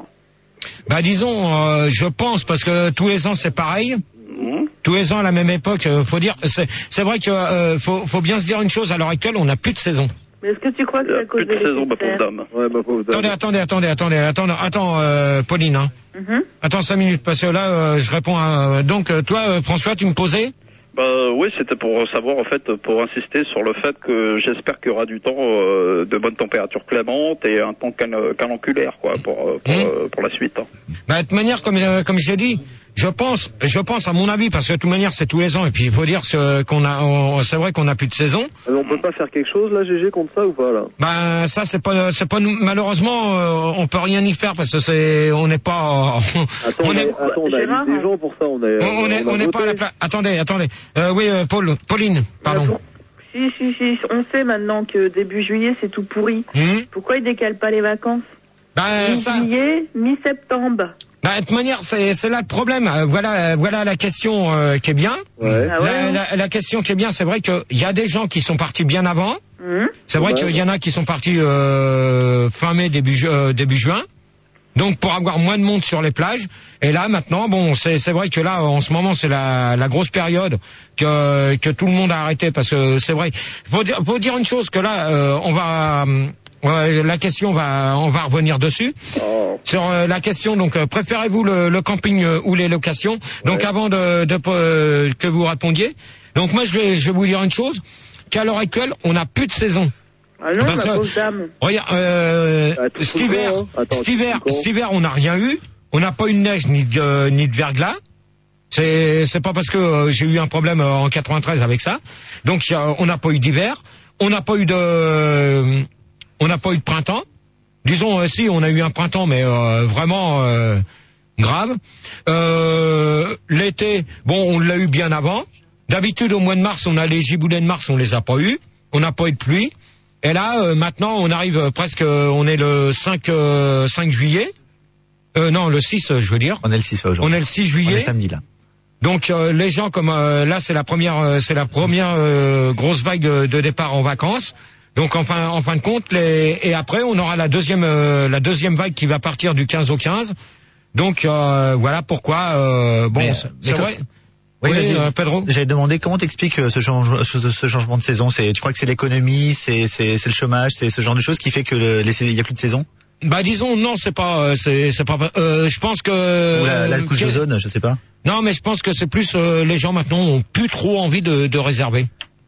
Bah disons, euh, je pense parce que tous les ans c'est pareil. Mmh. Tous les ans à la même époque, euh, faut dire, c'est, c'est vrai que euh, faut, faut bien se dire une chose. À l'heure actuelle, on n'a plus de saison. Mais est-ce que tu crois que c'est à cause Plus de de saison, l'effet ma de pauvre serre dame. Ouais, ma pauvre dame. Attendez, attendez, attendez, attendez, attends, attends, euh, Pauline, hein. Mhm. Attends cinq minutes parce que là, euh, je réponds. À, donc euh, toi, euh, François, tu me posais. Bah oui, c'était pour savoir en fait, pour insister sur le fait que j'espère qu'il y aura du temps euh, de bonnes températures clémentes et un temps can- canonculaire quoi pour euh, pour, Mmh. euh, pour la suite. hein. Bah de toute manière, comme euh, comme j'ai dit, je pense, je pense à mon avis parce que de toute manière c'est tous les ans et puis il faut dire que, qu'on a, on- c'est vrai qu'on n'a plus de saison. Ah, mais on peut pas faire quelque chose là, G G, contre ça ou pas là? Ben ça c'est pas, c'est pas nous. Malheureusement, euh, on peut rien y faire parce que c'est, on n'est pas, Attends, on on, est, a, attends, on a Gérard, mis des gens pour ça, on est. on, on est, a on n'est pas à la voté. place. Attendez, attendez. Euh, oui, euh, Paul, Pauline, pardon. Si, si, si, on sait maintenant que début juillet c'est tout pourri. Hum Pourquoi ils décalent pas les vacances? Ben ça. Mi-juillet, mi-septembre. Bah, de toute manière, c'est, c'est là le problème. Euh, voilà, euh, voilà la question euh, qui est bien. Ouais. Ah ouais, La, la, la question qui est bien, c'est vrai qu'il y a des gens qui sont partis bien avant. Hum. C'est vrai Ouais. qu'il y en a qui sont partis euh, fin mai, début, ju- euh, début juin. Donc pour avoir moins de monde sur les plages. Et là maintenant, bon, c'est, c'est vrai que là, en ce moment, c'est la, la grosse période que, que tout le monde a arrêté parce que c'est vrai. Faut dire, faut dire une chose que là, euh, on va. euh, Ouais, la question va, on va revenir dessus. Oh. Sur euh, la question, donc euh, préférez-vous le, le camping euh, ou les locations? Donc avant de, de euh, que vous répondiez, donc moi je vais, je vais vous dire une chose, qu'à l'heure actuelle, on n'a plus de saison. Ah non, Parce ma que- pauvre dame. Regarde, euh, Ah, tout cet le hiver, temps, hein. Attends, cet tout hiver, le temps. cet hiver, on n'a rien eu. On n'a pas eu de neige ni de ni de verglas. C'est c'est pas parce que euh, j'ai eu un problème euh, en quatre-vingt-treize avec ça. Donc euh, on n'a pas eu d'hiver, on n'a pas eu de euh, on n'a pas eu de printemps. Disons euh, si on a eu un printemps mais euh, vraiment euh, grave. Euh, l'été, bon, on l'a eu bien avant. D'habitude au mois de mars, on a les giboulées de mars, on les a pas eu. On n'a pas eu de pluie. Et là euh, maintenant, on arrive euh, presque euh, on est le cinq euh, cinq juillet. Euh, non, le six, euh, je veux dire. On est le six aujourd'hui. On est le six On juillet. est samedi là. Donc euh, les gens comme euh, là c'est la première euh, c'est la première euh, grosse vague de, de départ en vacances. Donc enfin en fin de compte les et après on aura la deuxième euh, la deuxième vague qui va partir du quinze au quinze. Donc euh, voilà pourquoi euh, bon Mais, c'est mais c'est quand- vrai. Oui, Oui, vas-y. euh, Pedro. J'avais demandé comment t'expliques euh, ce, change, ce, ce changement de saison. C'est, tu crois que c'est l'économie, c'est, c'est, c'est le chômage, c'est ce genre de choses qui fait que le, les, il y a plus de saison? Bah disons non c'est pas euh, c'est c'est pas euh, je pense que Ou la, la couche que- d'ozone, je sais pas. Non mais je pense que c'est plus euh, les gens maintenant ont plus trop envie de, de réserver.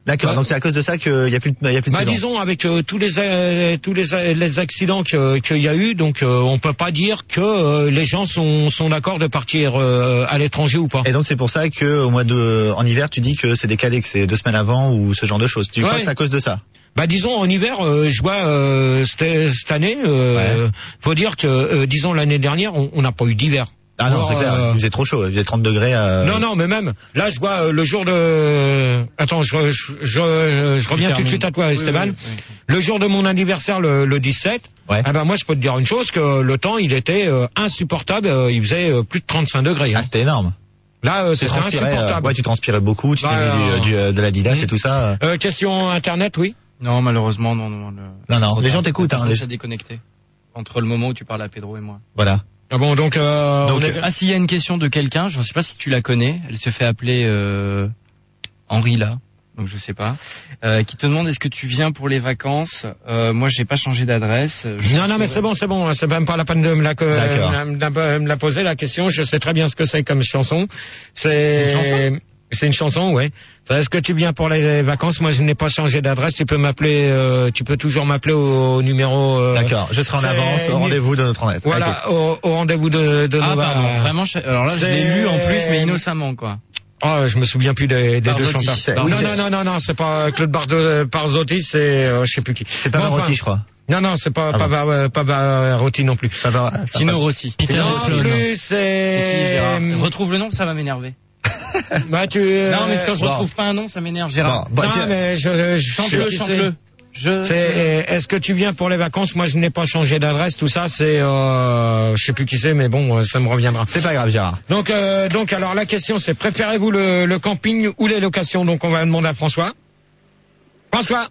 D'accord, Ouais. donc c'est à cause de ça qu'il y a plus de, il y a plus de Bah saison. disons avec euh, tous les euh, tous les euh, les accidents que- qu'il y a eu, donc euh, on peut pas dire que euh, les gens sont sont d'accord de partir euh, à l'étranger ou pas. Et donc c'est pour ça que au mois de, en hiver, tu dis que c'est décalé, que c'est deux semaines avant ou ce genre de choses. Tu Ouais. crois que c'est à cause de ça? Bah disons en hiver, euh, je vois euh, cette, cette année, euh, faut dire que euh, disons l'année dernière, on on n'a pas eu d'hiver. Ah non, Alors, c'est clair. euh, Il faisait trop chaud. Il faisait trente degrés. Euh... Non, non, mais même, là, je vois euh, le jour de... Attends, je, je, je, je reviens tout de suite à toi, Oui, Esteban. oui, oui. Le jour de mon anniversaire, le, le dix-sept, Ouais. ah ben moi, je peux te dire une chose, que le temps, il était euh, insupportable. euh, il faisait euh, plus de trente-cinq degrés. Hein. Ah, c'était énorme. Là, euh, Tu c'était transpirais, insupportable. euh, ouais, tu transpirais beaucoup. Tu Bah, t'es mis euh, du, du, euh, de l'Adidas hmm. et tout ça. Euh, question Internet, oui. Non, malheureusement, non, non. Le... Non, non. Trop Les tard. gens t'écoutent. La Hein, personne les- s'est déconnectée. Entre le moment où tu parles à Pedro et moi. Voilà. Ah bon, donc... Euh, Donc, on est- Ah, s'il y a une question de quelqu'un, je ne sais pas si tu la connais, elle se fait appeler euh, Henri là, donc je sais pas, euh, qui te demande est-ce que tu viens pour les vacances. euh, Moi, j'ai pas changé d'adresse. Je Non, non, mais c'est bon, c'est bon. C'est même pas la peine de me la, que- D'accord. me la- me la poser, la question. Je sais très bien ce que c'est comme chanson. C'est C'est une chanson C'est une chanson, ouais. Est-ce que tu viens pour les vacances? Moi, je n'ai pas changé d'adresse. Tu peux m'appeler, euh, tu peux toujours m'appeler au numéro... Euh, D'accord. Je serai en c'est avance au une- rendez-vous de notre adresse. Voilà, au, au rendez-vous de, de Ah, Nova. pardon, vraiment, je- alors là, je l'ai C'est- lu en plus, mais innocemment, quoi. Oh, je me souviens plus des, des deux Barzotti. chanteurs. Barzotti. Non, non, non, non, non, c'est pas Claude Bardo- Barzotti, c'est, euh, je sais plus qui. C'est pas Bon, Marotti, enfin, je crois. Non, non, c'est pas, Ah pas, bon. Bar- pas Barotti non plus. Ça va. ça Tino va. Rossi. Non plus, c'est... C'est qui, Gérard? Retrouve le nom, ça va m'énerver. Bah, tu... Non, mais quand je bon. retrouve pas un nom, ça m'énerve, Gérard. Bon, bah, non, tiens. mais je, je, je Chante-le, je- chante-le. Je... C'est, est-ce que tu viens pour les vacances? Moi, je n'ai pas changé d'adresse, tout ça, c'est, euh, je sais plus qui c'est, mais bon, euh, ça me reviendra. C'est pas grave, Gérard. Donc, euh, donc, alors, la question, c'est, préférez-vous le, le camping ou les locations? Donc, on va demander à François. François!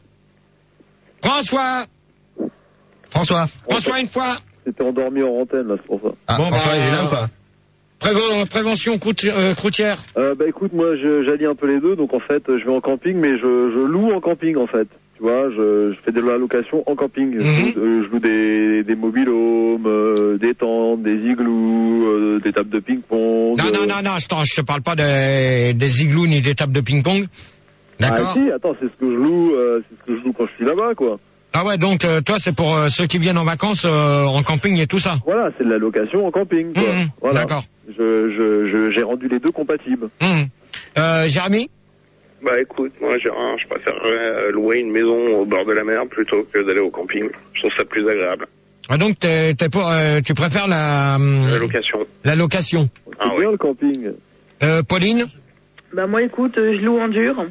François! François. François, une fois! C'était endormi en antenne, là, c'est pour ça. Ah, Bon, François, bah, il est là ou pas? Préven- prévention croûti- euh, croûtière. Euh, bah écoute, moi je- j'allie un peu les deux, donc en fait je vais en camping, mais je, je loue en camping en fait. Tu vois, je, je fais de la location en camping. Je Mhm. loue, euh, je loue des, des mobilhomes, euh, des tentes, des igloos, euh, des tables de ping-pong. Non, non, euh, non, non, je, t'en- je te parle pas des, des igloos ni des tables de ping-pong. D'accord? Ah si, attends, c'est ce que je loue, euh, c'est ce que je loue quand je suis là-bas, quoi. Ah ouais, donc euh, toi, c'est pour euh, ceux qui viennent en vacances euh, en camping et tout ça. Voilà, c'est de la location en camping, quoi. Mhm, Voilà. d'accord. Je, je, je, j'ai rendu les deux compatibles. Hum. Euh, Jérémy? Bah écoute, moi Gérard, je préférerais euh, louer une maison au bord de la mer plutôt que d'aller au camping. Je trouve ça plus agréable. Ah, donc t'es, t'es pour, euh, tu préfères la, hum, La location. la location. Ah C'est bien le camping. Euh, Pauline? Bah moi écoute, euh, je loue en dur.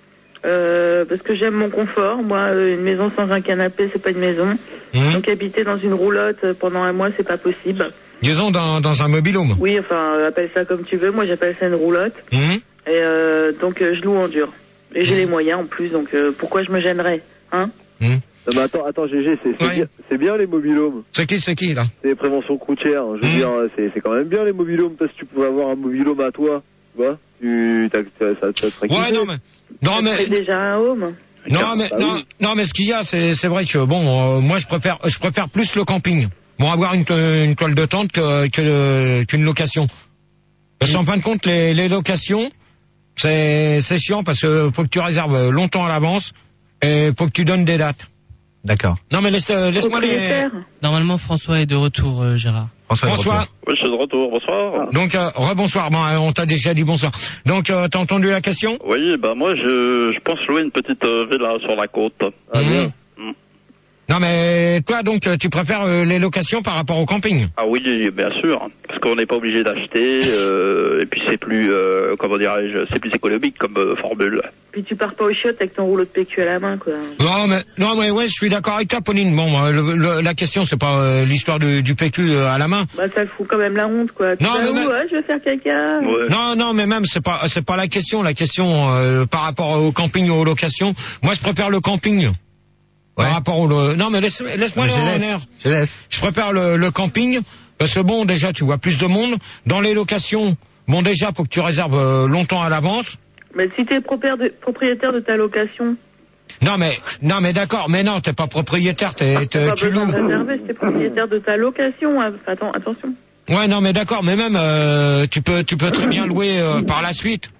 Euh, parce que j'aime mon confort. Moi, euh, une maison sans un canapé, c'est pas une maison. Hum. Donc habiter dans une roulotte euh, pendant un mois, c'est pas possible. Disons dans, dans un mobilhome. Oui, enfin, euh, appelle ça comme tu veux. Moi, j'appelle ça une roulotte. Hum. Et euh, donc, euh, je loue en dur. Et j'ai les moyens en plus, donc euh, pourquoi je me gênerais, hein? Hum. Non, mais attends, attends, G G, c'est, c'est, Ouais. bien, c'est bien les mobilhomes. C'est qui, c'est qui là? C'est prévention croutière. Je veux Mhm. dire, c'est, c'est quand même bien les mobilhomes, parce que tu pouvais avoir un mobilhome à toi, tu vois, tu, t'as, ça, ça, ça te ferait Ouais, kiffer. non mais, non mais, C'est déjà un home. non mais, Bah non, oui. non mais ce qu'il y a, c'est, c'est vrai que bon, euh, moi je préfère, je préfère plus le camping. Bon, avoir une, to- une toile de tente que, que qu'une location. Parce qu'en fin de compte, les, les locations, c'est, c'est chiant parce que faut que tu réserves longtemps à l'avance et faut que tu donnes des dates. D'accord. Non mais laisse, laisse-moi les. Propriétaire. Normalement, François est de retour, euh, Gérard. François. est de François. retour. Oui, je suis de retour. Bonsoir. Donc euh, rebonsoir. Bon, euh, on t'a déjà dit bonsoir. Donc euh, t'as entendu la question? Oui, bah moi, je, je pense louer une petite euh, villa sur la côte. Ah, bien. Mm. Non mais toi donc euh, tu préfères euh, les locations par rapport au camping? Ah oui, bien sûr, parce qu'on n'est pas obligé d'acheter, euh, et puis c'est plus, euh, comment dirais-je, c'est plus économique comme euh, formule. Puis tu pars pas au chiottes avec ton rouleau de P Q à la main, quoi. Non mais non mais ouais, je suis d'accord avec toi, Pauline. Bon, euh, le- le- la question c'est pas euh, l'histoire du, du P Q euh, à la main. Bah ça le fout quand même la honte, quoi. Tu Non, vas mais où, même- ouais, je vais faire caca. Ouais. Non non mais même c'est pas c'est pas la question. La question euh, par rapport au camping ou aux locations. Moi je préfère le camping. Par Ouais. rapport au le- non mais laisse, laisse-moi Je le laisse. honneur. Je laisse. Je préfère le, le camping parce que bon déjà tu vois plus de monde. Dans les locations, bon déjà faut que tu réserves euh, longtemps à l'avance. Mais si t'es propriétaire de, propriétaire de ta location, Non mais non mais d'accord, mais non t'es pas propriétaire, t'es, t'es- t'as pas tu besoin loues. de réserver, si t'es propriétaire de ta location. hein. Attends, attention. Ouais non mais d'accord, mais même euh, tu peux tu peux très bien louer euh, par la suite.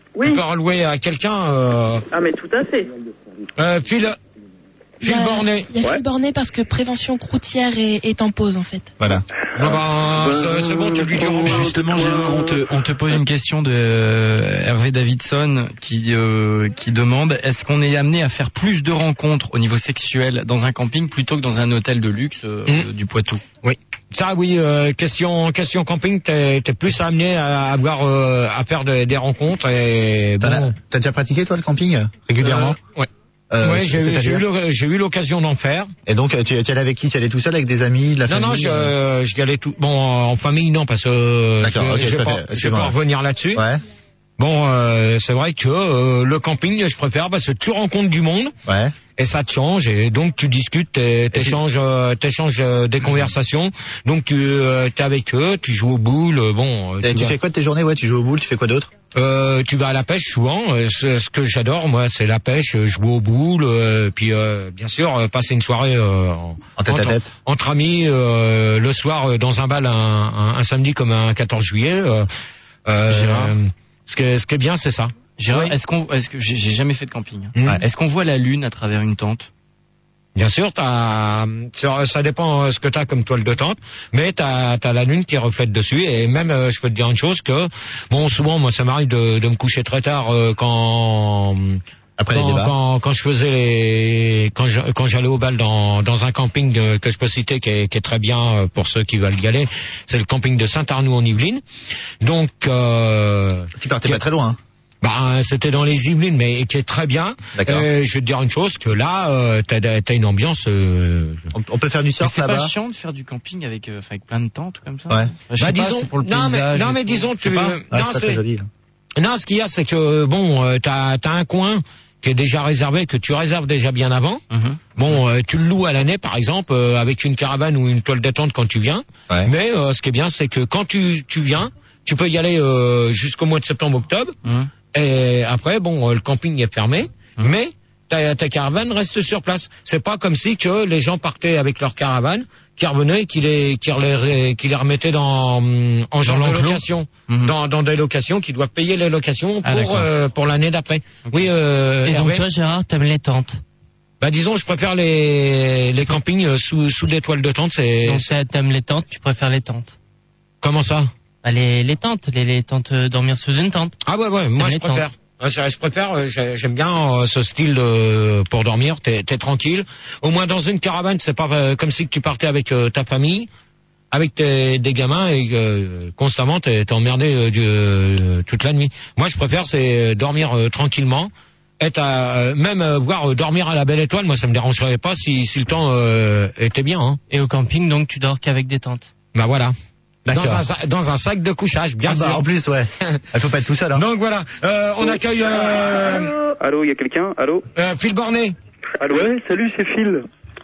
Oui. Tu peux en louer à quelqu'un. Euh, Ah, mais tout à fait. euh, Phil, Phil Bornet. Il y a Phil Bornet parce que prévention croûtière est, est en pause en fait. Voilà. Ah bah, c'est, c'est bon, tu lui diras. Justement, Gérard, on te, on te pose une question de euh, Hervé Davidson qui, euh, qui demande est-ce qu'on est amené à faire plus de rencontres au niveau sexuel dans un camping plutôt que dans un hôtel de luxe euh, Mmh. du Poitou? Oui. Ça, oui, euh, question, question camping, t'es, t'es plus amené à avoir, euh, à faire de- des rencontres et T'en as- bon. T'as déjà pratiqué toi le camping euh, régulièrement? Euh, ouais. Euh, ouais, j'ai, c'est-à-dire j'ai eu le- j'ai eu l'occasion d'en faire. Et donc tu, tu allais avec qui? Tu allais tout seul avec des amis, de la Non, famille? non, je, euh euh, je y allais tout. Bon, en famille, non, parce que euh, D'accord, je, ok, je je vais préfère, pas, je vais excuse-moi. pas revenir là-dessus. Ouais. Bon, euh, c'est vrai que euh, le camping, je préfère parce que tu rencontres du monde. Ouais. Et ça te change et donc tu discutes, t'é- t'échanges, euh, t'échanges euh, des conversations. Donc tu euh, t'es avec eux, tu joues au boule. euh, Bon. euh, Et tu vas- fais quoi de tes journées? Ouais, tu joues au boule, tu fais quoi d'autre? Euh, tu vas à la pêche souvent. euh, Ce, ce que j'adore, moi, c'est la pêche, euh, jouer au boule, euh, puis euh, bien sûr euh, passer une soirée euh, en, En tête à entre, tête. entre amis euh, le soir euh, dans un bal un, un, un samedi comme un quatorze juillet. Euh, euh, Gérard. ce que ce qui est bien, c'est ça. Gérard, Oui. est-ce qu'on, est-ce que j'ai j'ai jamais fait de camping? Mmh. Ouais. Est-ce qu'on voit la lune à travers une tente? Bien sûr, t'as, ça, ça dépend euh, ce que t'as comme toile de tente, mais t'as, t'as la lune qui reflète dessus, et même, euh, je peux te dire une chose que, bon, souvent, moi, ça m'arrive de, de me coucher très tard euh, quand, Après les quand, débats. quand, quand je faisais les, quand, je- quand j'allais au bal dans, dans un camping euh, que je peux citer qui est, qui est très bien euh, pour ceux qui veulent y aller, c'est le camping de Saint-Arnoux en Yvelines. Donc, euh, Tu partais pas très loin. Hein. bah, c'était dans les Yvelines, mais qui est très bien. D'accord. Euh, je vais te dire une chose, que là, euh, t'as, t'as une ambiance. Euh, On, on peut faire du Mais surf c'est pas là-bas. chiant de faire du camping avec, euh, enfin, avec plein de tentes comme ça? Ouais. Enfin, je sais Bah, pas, disons- c'est pour le non, mais- paysage. non, et mais tout. disons, Je sais tu- pas. euh, Ouais, non, c'est pas c'est- très joli. là. Non, ce qu'il y a, c'est que bon, euh, t'as, t'as un coin qui est déjà réservé, que tu réserves déjà bien avant. Mhm. Bon, euh, tu le loues à l'année, par exemple, euh, avec une caravane ou une toile détente quand tu viens. Ouais. Mais euh, ce qui est bien, c'est que quand tu, tu viens, tu peux y aller euh, jusqu'au mois de septembre-octobre. Mhm. Et après, bon, euh, le camping est fermé, mais ta, ta caravane reste sur place. C'est pas comme si que les gens partaient avec leur caravane, qui revenaient, qui les, qui les, qui les remettaient dans, hum, en genre de l'enclos. location, Mhm. dans, dans des locations, qui doivent payer les locations Ah, pour, d'accord. euh, pour l'année d'après. Oui, euh, Et donc Hervé toi, Gérard, t'aimes les tentes. bah disons, je préfère les, les campings euh, sous, sous des toiles de tente. C'est Donc ça, t'aimes les tentes, tu préfères les tentes. comment ça? Bah, les, les tentes, les, les tentes, euh, dormir sous une tente. Ah ouais, ouais, moi T'aimes je les préfère. tentes. Ouais, Je, je préfère, euh, j'ai- j'aime bien euh, ce style de pour dormir. T'es, t'es tranquille. Au moins dans une caravane, c'est pas euh, comme si tu partais avec euh, ta famille, avec tes, des gamins et euh, constamment t'es, t'es emmerdé euh, du- euh, toute la nuit. Moi, je préfère c'est dormir euh, tranquillement, être à, euh, même euh, voir euh, dormir à la belle étoile. Moi, ça me dérangerait pas si, si le temps euh, était bien. Hein. Et au camping, donc, tu dors qu'avec des tentes. Bah voilà. Dans D'accord. un, sa- dans un sac de couchage, bien Ah bah, sûr. en plus, ouais. Il faut pas être tout seul. Hein. Donc voilà, euh, on accueille euh, Allô, il y a quelqu'un? Allô? euh, Phil Bornet. Allô? Ouais, salut, c'est Phil.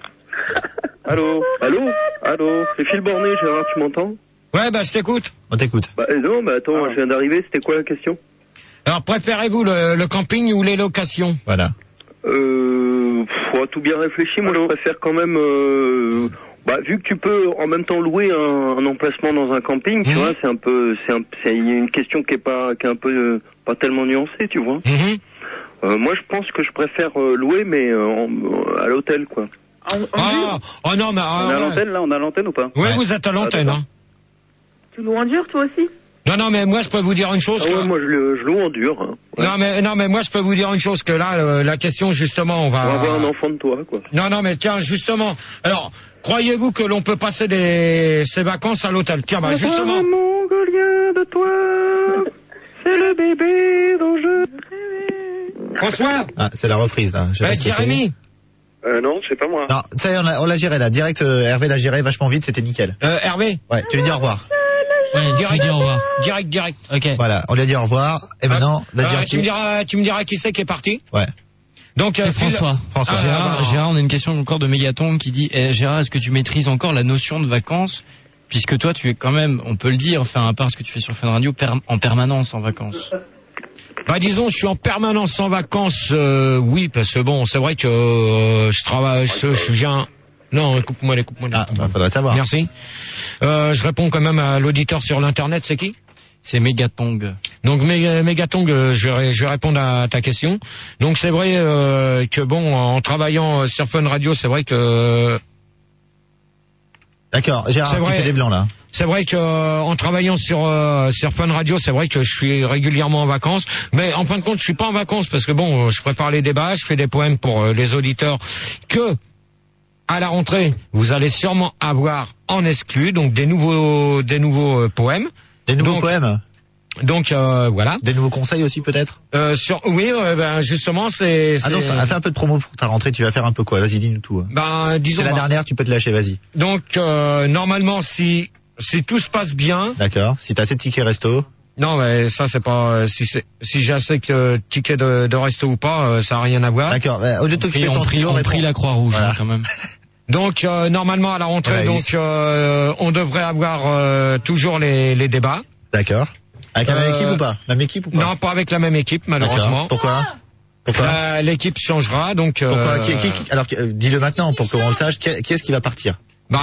Allô? Allô Allô C'est Phil Bornet, Gérard, tu m'entends? Ouais, bah je t'écoute. On t'écoute. Bah euh, non, bah attends, je viens d'arriver, c'était quoi la question? Alors, préférez-vous le, le camping ou les locations? Voilà. Euh, faut tout bien réfléchir, moi je préfère quand même... Euh, bah, vu que tu peux en même temps louer un, un emplacement dans un camping, tu Mhm. vois, c'est un peu... c'est un, c'est une question qui est pas, qui est un peu... euh, pas tellement nuancée, tu vois. Mhm. Euh, moi je pense que je préfère euh, louer, mais euh, en- à l'hôtel, quoi. En, en Ah, dur oh non, mais... On ah, est à ouais. l'antenne, là? On est à l'antenne ou pas? Oui, Ouais. vous êtes à l'antenne. Ah, Hein. Tu loues en dur, toi aussi? Non, non, mais moi, je peux vous dire une chose. Ah que- ouais, moi je, le- je loue en dur. Hein. Ouais. Non, mais non, mais moi, je peux vous dire une chose, que là, euh, la question, justement, on va... On va avoir un enfant de toi, quoi. Non, non, mais tiens, justement... Alors, croyez-vous que l'on peut passer des... ses vacances à l'hôtel? Tiens, bah, justement... Mongolien de toi, c'est le bébé dont je... François, Ah, c'est la reprise là. Je sais bah, pas ce que c'est. Jérémy, Euh, non, c'est pas moi. Non, ça y est, on l'a- on l'a géré là. Direct, euh, Hervé l'a géré vachement vite, c'était nickel. euh, Hervé, Ouais, tu lui dis au revoir. Ouais, je lui dis au revoir. direct, direct. Ok. Voilà, on lui a dit au revoir. Et maintenant, vas-y. Euh, Ricky. tu me diras, tu me diras qui c'est qui est parti. Ouais. Donc, euh, C'est Phil- François. François. Ah, Gérard, bah, Gérard, on a une question encore de Mégaton qui dit eh, Gérard, est-ce que tu maîtrises encore la notion de vacances? Puisque toi, tu es quand même, on peut le dire, faire un part ce que tu fais sur Fun Radio, per- en permanence en vacances. Bah disons, je suis en permanence en vacances, euh, oui, parce que bon, c'est vrai que euh, je travaille, je, je viens. Non, coupe-moi les, coupe-moi les. Ah, bah, faudrait savoir. Merci. Euh, je réponds quand même à l'auditeur sur l'internet, c'est qui? C'est Mégatong. Donc Mé- Mégatong, euh, je, vais- je vais répondre à ta question. Donc c'est vrai euh, que bon, en travaillant sur Fun Radio, c'est vrai que... D'accord, Gérard, C'est tu vrai. fais des blancs là. C'est vrai que euh, en travaillant sur euh, sur Fun Radio, c'est vrai que je suis régulièrement en vacances, mais en fin de compte, je suis pas en vacances parce que bon, euh, je prépare les débats, je fais des poèmes pour euh, les auditeurs que à la rentrée, vous allez sûrement avoir en exclu, donc des nouveaux des nouveaux euh, poèmes. Des nouveaux Donc, poèmes. Donc euh, voilà. Des nouveaux conseils aussi peut-être. Euh, sur oui, euh, ben justement, c'est. Ah non, c'est- ça, fais un peu de promo pour ta rentrée. Tu vas faire un peu quoi? Vas-y, dis-nous tout. Ben disons. C'est la bah, dernière, tu peux te lâcher. Vas-y. Donc euh, normalement, si si tout se passe bien. D'accord. Si t'as assez de tickets resto. Non, mais ça c'est pas euh, si c'est si j'ai assez de tickets de, de resto ou pas, euh, ça a rien à voir. D'accord. Bah, au lieu de t'occuper de on ton prie, stylo, on réponds. prie la Croix-Rouge Voilà. hein, quand même. Donc euh, normalement à la rentrée, Ouais, donc euh, on devrait avoir euh, toujours les les débats. D'accord. Avec la même Euh, équipe ou pas? Même équipe ou pas? Non, pas avec la même équipe malheureusement. D'accord. Pourquoi? Pourquoi? Euh, L'équipe changera, donc. euh, Pourquoi? Qui, qui, qui- alors, euh, dis-le maintenant pour qu'on le sache. Qui, qui est-ce qui va partir? Ben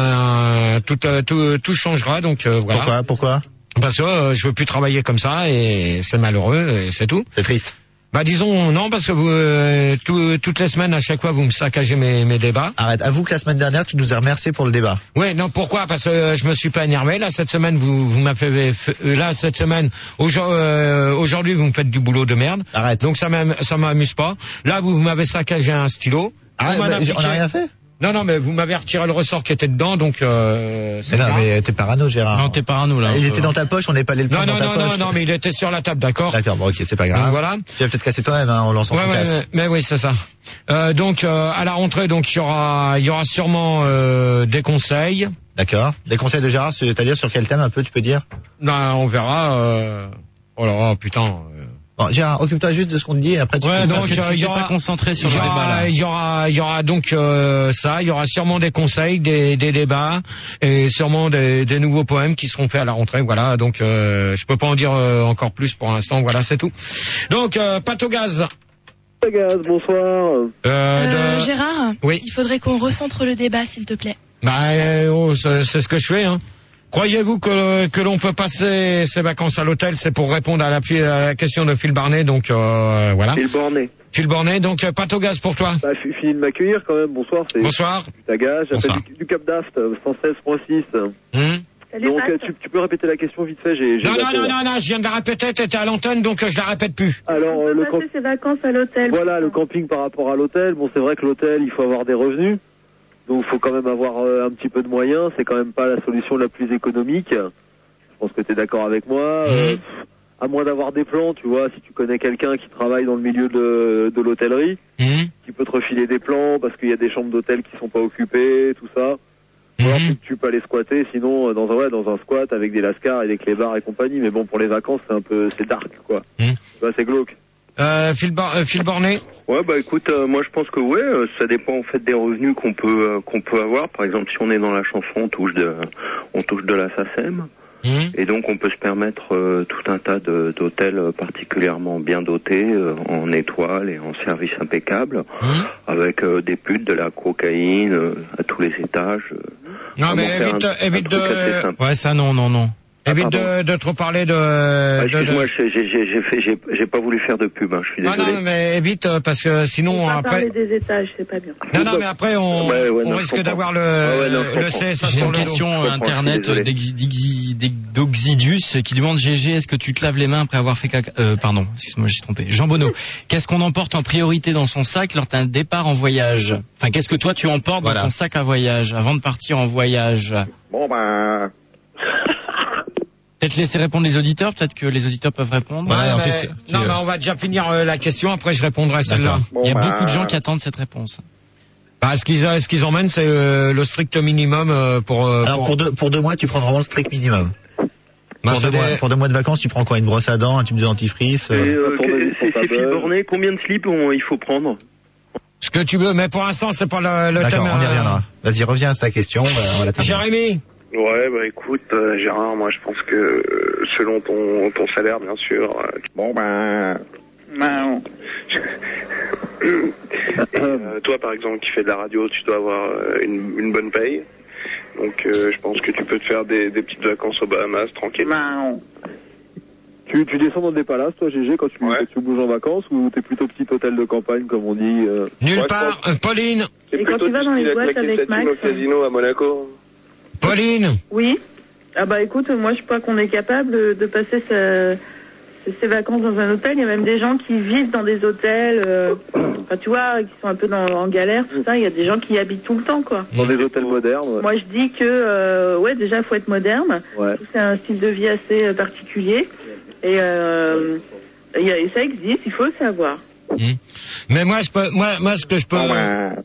euh, tout euh, tout tout changera, donc euh, voilà. Pourquoi? Pourquoi? Parce que euh, je veux plus travailler comme ça et c'est malheureux, et c'est tout. C'est triste. Bah disons non, parce que vous euh, tout- toutes les semaines à chaque fois vous me saccagez mes mes débats. Arrête. Avoue que la semaine dernière tu nous as remercié pour le débat. Ouais, non, pourquoi? Parce que euh, je me suis pas énervé. Là, cette semaine, vous, vous m'avez fait, euh, là, cette semaine, aujourd'hui, euh, aujourd'hui, vous me faites du boulot de merde. Arrête. Donc ça m'am- ça m'amuse pas. Là, vous m'avez saccagé un stylo. Arrête. Vous m'en bah, appliquez- on a rien fait. Non, non, mais vous m'avez retiré le ressort qui était dedans, donc euh, c'est Mais non, grave. mais t'es parano, Gérard. Non, t'es parano là. Il un était peu. dans ta poche, on n'est pas allé le Non, prendre non, dans ta non, poche. non, non, mais il était sur la table, d'accord. D'accord, bon, ok, c'est pas grave. Donc voilà. Tu vas peut-être casser toi-même hein, en lançant Ouais, ton ouais, casque. mais, mais oui, c'est ça. Euh, donc euh, à la rentrée, donc il y aura, il y aura sûrement euh, des conseils. D'accord. Des conseils de Gérard, c'est-à-dire sur quel thème un peu, tu peux dire? Ben, on verra. Euh... Oh là, oh, putain. euh. Bon, Gérard, occupe-toi juste de ce qu'on te dit et après tu Ouais, peux donc Parce que euh, tu il y t'es aura pas concentré sur il y le débat aura, là. il y aura, il y aura donc euh, ça. Il y aura sûrement des conseils, des, des débats et sûrement des, des nouveaux poèmes qui seront faits à la rentrée. Voilà. Donc euh, je peux pas en dire euh, encore plus pour l'instant. Voilà, c'est tout. Donc euh, pâte au gaz. Gaz, bonsoir. Euh, Euh, de- Gérard, Oui. il faudrait qu'on recentre le débat, s'il te plaît. Bah, euh, oh, c'est c'est ce que je fais. Hein. Croyez-vous que, que l'on peut passer ses vacances à l'hôtel? C'est pour répondre à la, à la question de Phil Barnet. Donc euh, voilà. Phil Bornet. Phil Barnet. Donc euh, pâte au gaz pour toi. Bah, f- fini de m'accueillir quand même. Bonsoir. C'est Bonsoir. Tagage. Bonsoir. J'appelle du, du Cap d'Aft, cent seize point six. Hum Donc, euh, tu, tu peux répéter la question vite fait. J'ai, j'ai Non, non, zappé, non, là. non, non, je viens de la répéter, t'étais à l'antenne, donc euh, je la répète plus. Alors, euh, le camp- Passer ses vacances à l'hôtel. voilà, le camping par rapport à l'hôtel. Bon, c'est vrai que l'hôtel, il faut avoir des revenus. Donc, il faut quand même avoir euh, un petit peu de moyens. C'est quand même pas la solution la plus économique. Je pense que tu es d'accord avec moi. Euh, pff, à moins d'avoir des plans, tu vois, si tu connais quelqu'un qui travaille dans le milieu de, de l'hôtellerie, Hum qui peut te refiler des plans parce qu'il y a des chambres d'hôtel qui sont pas occupées, tout ça. Ou alors tu, tu peux aller squatter, sinon euh, dans un ouais, dans un squat avec des lascars et des clébards et compagnie. Mais bon, pour les vacances, c'est un peu c'est dark quoi. Hum. Bah, c'est glauque. Euh, Phil, Bar- euh, Phil Bornet. Ouais, bah écoute, euh, moi je pense que ouais, euh, ça dépend en fait des revenus qu'on peut euh, qu'on peut avoir. Par exemple, si on est dans la chanson, on touche de on touche de la S A C E M. Hum Et donc on peut se permettre euh, tout un tas de- d'hôtels euh, particulièrement bien dotés, euh, en étoiles et en service impeccable, Hum avec euh, des putes, de la cocaïne euh, à tous les étages. euh, Non, vraiment mais faire évite, un- un évite truc assez de, simple. Ouais, ça non, non, non. évite pardon. de, de trop parler de, Ah, de- de- excuse-moi, j'ai j'ai- j'ai fait, j'ai j'ai pas voulu faire de pub, hein, je suis Ah désolé. non, mais évite, euh, parce que sinon, Pas après, parler des étages, c'est pas bien. non, non, mais après, on, Ouais, ouais, on non, je risque comprends. d'avoir le, Ouais, ouais, non, je le comprends. C S A J'ai sur une le dos. question Je comprends, internet je suis désolé. d'Exi- d'Exi- d'Ex- d'Oxidus qui demande G G, est-ce que tu te laves les mains après avoir fait caca euh, pardon, excuse-moi, j'ai trompé. Jean Bonneau, qu'est-ce qu'on emporte en priorité dans son sac lors d'un départ en voyage? Enfin, qu'est-ce que toi tu emportes Voilà. dans ton sac à voyage avant de partir en voyage? Bon ben, Peut-être laisser répondre les auditeurs, peut-être que les auditeurs peuvent répondre. Ouais, Ouais, mais- ensuite, tu- non, mais on va déjà finir euh, la question, après je répondrai à celle-là. bon, Il y a ben, beaucoup de gens qui attendent cette réponse. Bah, ce qu'ils, ce qu'ils emmènent, c'est euh, le strict minimum euh, pour, euh, Alors pour deux, pour deux mois, tu prends vraiment le strict minimum. Bah, pour, c'est deux mois, des- pour deux mois de vacances, tu prends quoi? Une brosse à dents, un tube de dentifrice et, euh, euh, Pour que- le- c'est pour c'est ta Phil belle. Bornet, combien de slips on- il faut prendre? ce que tu veux, mais pour l'instant, c'est pas le, le thème. D'accord, on y euh, reviendra. Vas-y, reviens à ta question. on va- on va la terminer. Jérémy. Ouais, bah écoute, euh, Gérard, moi je pense que euh, selon ton, ton salaire, bien sûr. euh, bon ben, non. Et, euh, toi, par exemple, qui fais de la radio, tu dois avoir euh, une, une bonne paye. Donc, euh, je pense que tu peux te faire des, des petites vacances aux Bahamas tranquille. Tu, tu descends dans des palaces, toi, G G, quand tu, quand tu bouges en vacances, ou t'es plutôt petit hôtel de campagne, comme on dit euh... Nulle Ouais, part, euh, Pauline. Et quand tu vas dans les boîtes avec Max. au casino à Monaco. Pauline. Oui. Ah bah écoute, moi je crois qu'on est capable de, de passer sa, ses vacances dans un hôtel. Il y a même des gens qui vivent dans des hôtels, euh, enfin tu vois, qui sont un peu dans, en galère, tout ça. Il y a des gens qui y habitent tout le temps, quoi. Dans des hôtels modernes. Ouais. Moi je dis que, euh, ouais, déjà il faut être moderne. Ouais. C'est un style de vie assez euh, particulier. Et, euh, et, et ça existe, il faut le savoir. Mmh. Mais moi, je peux, moi, moi, ce que je peux. Ouais.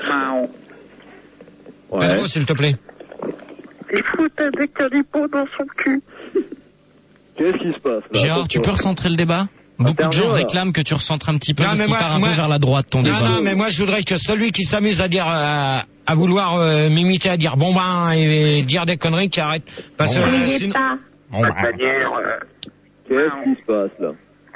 Pedro, s'il te plaît. Il fout des calipos dans son cul. Qu'est-ce qui se passe là? Gérard, tu peux recentrer le débat? Beaucoup de gens là. réclament que tu recentres un petit peu Non, parce mais qu'il moi- part un moi- peu vers la droite ton Non, débat. non, mais moi, je voudrais que celui qui s'amuse à dire, euh, à vouloir euh, m'imiter, à dire bon ben et dire des conneries, qui arrête. Parce que euh, sinon. De toute manière, euh, Qu'est-ce qui se passe là?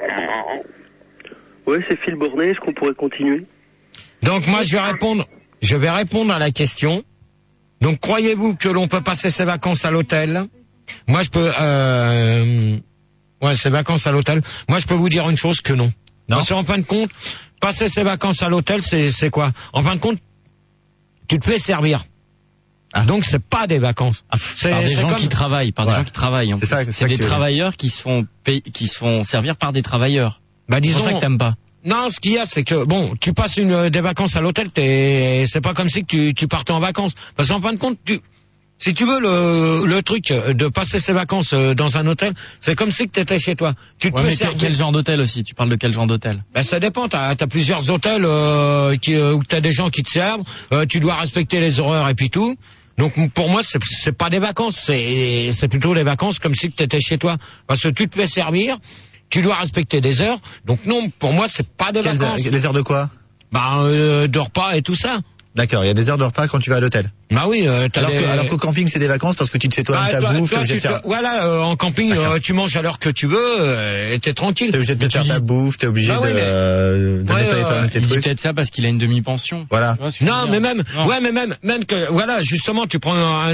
Ouais, c'est Phil Bornet, est-ce qu'on pourrait continuer? Donc moi, je vais répondre. Je vais répondre à la question. Donc, croyez-vous que l'on peut passer ses vacances à l'hôtel? Moi, je peux. Euh, ouais, ses vacances à l'hôtel. Moi, je peux vous dire une chose que non. Non. Parce qu'en fin de compte, passer ses vacances à l'hôtel, c'est c'est quoi? En fin de compte, tu te fais servir. Ah. Donc c'est pas des vacances. C'est Par des c'est gens comme- qui travaillent, par des Ouais. gens qui travaillent. en C'est plus. ça- c'est ça C'est que des tu veux dire. travailleurs qui se font payer- qui se font servir par des travailleurs. Bah C'est disons. pour ça que t'aimes pas. Non, ce qu'il y a, c'est que bon, tu passes une euh, des vacances à l'hôtel, t'es, c'est pas comme si que tu tu partais en vacances. Parce qu'en fin de compte, tu, si tu veux le le truc de passer ses vacances euh, dans un hôtel, c'est comme si que t'étais chez toi. Tu te Ouais, fais mais quel, servir. quel genre d'hôtel aussi? Tu parles de quel genre d'hôtel? Ben ça dépend. T'as as plusieurs hôtels euh, qui, euh, où t'as des gens qui te servent. Euh, tu dois respecter les horaires et puis tout. Donc pour moi c'est c'est pas des vacances, c'est c'est plutôt des vacances comme si tu étais chez toi. Parce que tu te fais servir, tu dois respecter des heures. Donc non, pour moi c'est pas des Quelles vacances. heures- les heures de quoi? Ben euh, de repas et tout ça. D'accord, il y a des heures de repas quand tu vas à l'hôtel. Bah oui. Euh, t'as Alors, des- que, alors qu'au camping c'est des vacances parce que tu te fais toi-même Bah, ta toi- bouffe, t'es toi, obligé de tu te- faire. Voilà, euh, en camping, euh, tu manges à l'heure que tu veux euh, et t'es tranquille. T'es obligé de te faire ta bouffe, t'es obligé Bah oui, de, mais- euh, de Ouais, nettoyer ouais, toi-même tes Il dit trucs. peut-être ça parce qu'il a une demi-pension. Voilà. Tu vois ce que je veux Non, dire mais même, Non. ouais, mais même, même que, voilà, justement, tu prends un,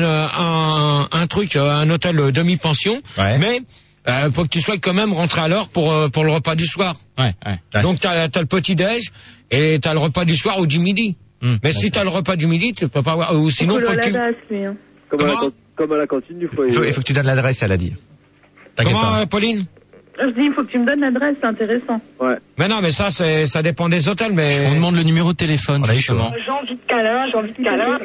un, un truc, euh, un hôtel euh, demi-pension, mais euh, faut que tu sois quand même rentré à l'heure pour euh, pour le repas du soir. Ouais, ouais. Donc t'as as le petit déj et t'as le repas du soir ou du midi. Hum, mais si t'as le repas du midi, tu peux pas avoir. Ou sinon, Cool, faut la que tu. base, lui, hein. Comme à, la, Comment can- comme à la cantine du foyer. Il faut, il faut que tu donnes l'adresse, elle a dit. T'inquiète Comment, pas. euh, Pauline? Je dis, il faut que tu me donnes l'adresse, c'est intéressant. Ouais. Mais non, mais ça, c'est ça dépend des hôtels, mais. On demande le numéro de téléphone, On a eu justement. J'ai envie de câlin, j'ai envie de câlin.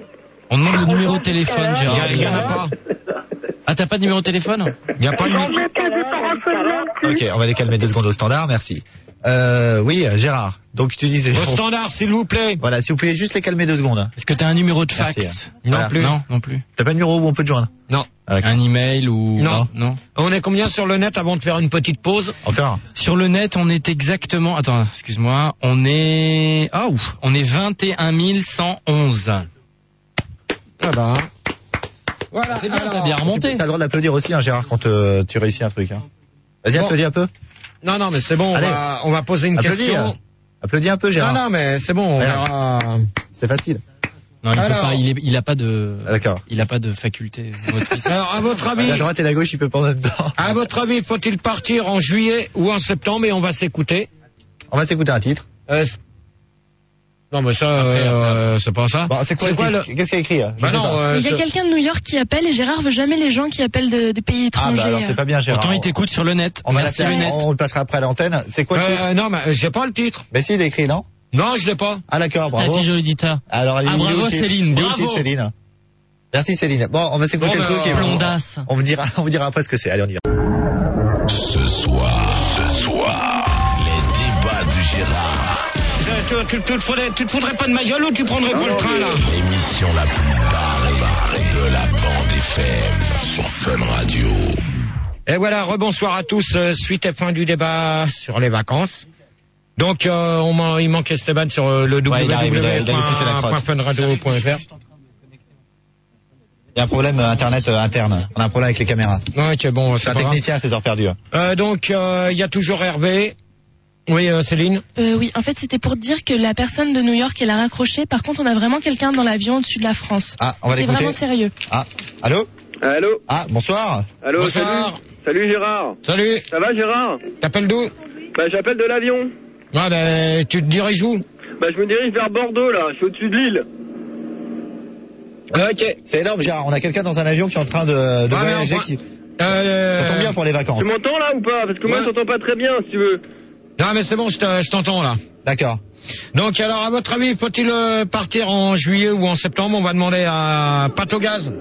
On demande le numéro de téléphone, Il y, Gérard. a- il y en a pas. Ah, t'as pas de numéro de téléphone? Il y a pas de. J'en veux que des paraphoniques. Ok, on va les calmer deux secondes au standard, merci. Euh, oui, Gérard. Donc tu disais. Au standard, s'il vous plaît. Voilà, si vous pouvez juste les calmer deux secondes. Est-ce que t'as un numéro de fax? Merci. Non Voilà. plus. Non, non plus. T'as pas de numéro où on peut te joindre? Non. Ah, ok. Un email ou... Non. Non. On est combien sur le net avant de faire une petite pause? Encore? Sur le net, on est exactement... Attends, excuse-moi. On est... Ah, ouf. On est vingt et un mille cent onze. Ah bah. Voilà. C'est bien, alors- t'as bien remonté. T'as le droit d'applaudir aussi, hein, Gérard, quand euh, tu réussis un truc. Hein. Vas-y, Bon. applaudis un peu. Non, non, mais c'est bon, on Allez. va, on va poser une Applaudis. question. Applaudis un peu, Gérard. Non, non, mais c'est bon, on Regarde. verra. C'est facile. Non, il Alors. peut pas, il, est, il a pas de... Ah, d'accord. Il a pas de faculté motrice. Alors, à votre avis, La droite et la gauche, il peut pas en même temps. à votre avis, faut-il partir en juillet ou en septembre et on va s'écouter? On va s'écouter un titre. Euh, c- non, mais ça, euh, c'est pas ça. Bon, c'est quoi, C'est le le... titre Qu'est-ce qu'il y a écrit là Je Bah sais non, pas. euh, Il y a c'est- quelqu'un de New York qui appelle et Gérard veut jamais les gens qui appellent de- des pays Ah étrangers. bah alors c'est pas bien, Gérard. Pourtant, il t'écoute sur le net. On va Merci la le faire, net. on le passera après à l'antenne. C'est quoi le titre euh, non, mais j'ai pas le titre. Ben si, il est écrit, non Non, je l'ai pas. Ah d'accord, bravo. Très auditeur. Alors, allez, Ah, il est où bravo, le titre Céline, Il est où le bravo. titre, Céline. Merci Céline. Bon, on va s'écouter Bon, le bah, truc et on, Blondasse. on vous dira, on vous dira après ce que c'est. Allez, on y va. Ce soir, ce soir, les débats du Gérard. Tu, tu, tu, te faudrais, tu te foudrais pas de ma gueule ou tu prendrais pas le train, là? L'émission la plus barrée de la bande F M sur Fun Radio. Et voilà, rebonsoir à tous, euh, suite et fin du débat sur les vacances. Donc, euh, on m'en- il manque Esteban sur euh, le Ouais, il arrive, il a- il a poussé la crotte. www point funradio point f r. Il y a un problème euh, internet euh, interne. On a un problème avec les caméras. Ok, bon, C'est c'est un pas grave. technicien à ses heures perdues. Euh, donc, euh, il y a toujours Hervé. Oui, euh, Céline. Euh, oui, en fait, c'était pour dire que la personne de New York, elle a raccroché. Par contre, on a vraiment quelqu'un dans l'avion au-dessus de la France. Ah, on va C'est l'écouter. vraiment sérieux. Ah, allô Allô Ah, bonsoir. Allô, Bonsoir. salut Salut Gérard. Salut. Ça va Gérard? T'appelles d'où? Bah j'appelle de l'avion. Ouais, bah tu te diriges où? Bah je me dirige vers Bordeaux là, je suis au-dessus de l'île. Ok. C'est énorme Gérard, on a quelqu'un dans un avion qui est en train de, de Ouais, voyager enfin, qui... Euh... Ça tombe bien pour les vacances. Tu m'entends là ou pas? Parce que moi je t'entends pas très bien si tu veux. Non mais c'est bon, je te- je t'entends là. D'accord. Donc alors à votre avis, faut-il euh, partir en juillet ou en septembre? On va demander à Patogaz.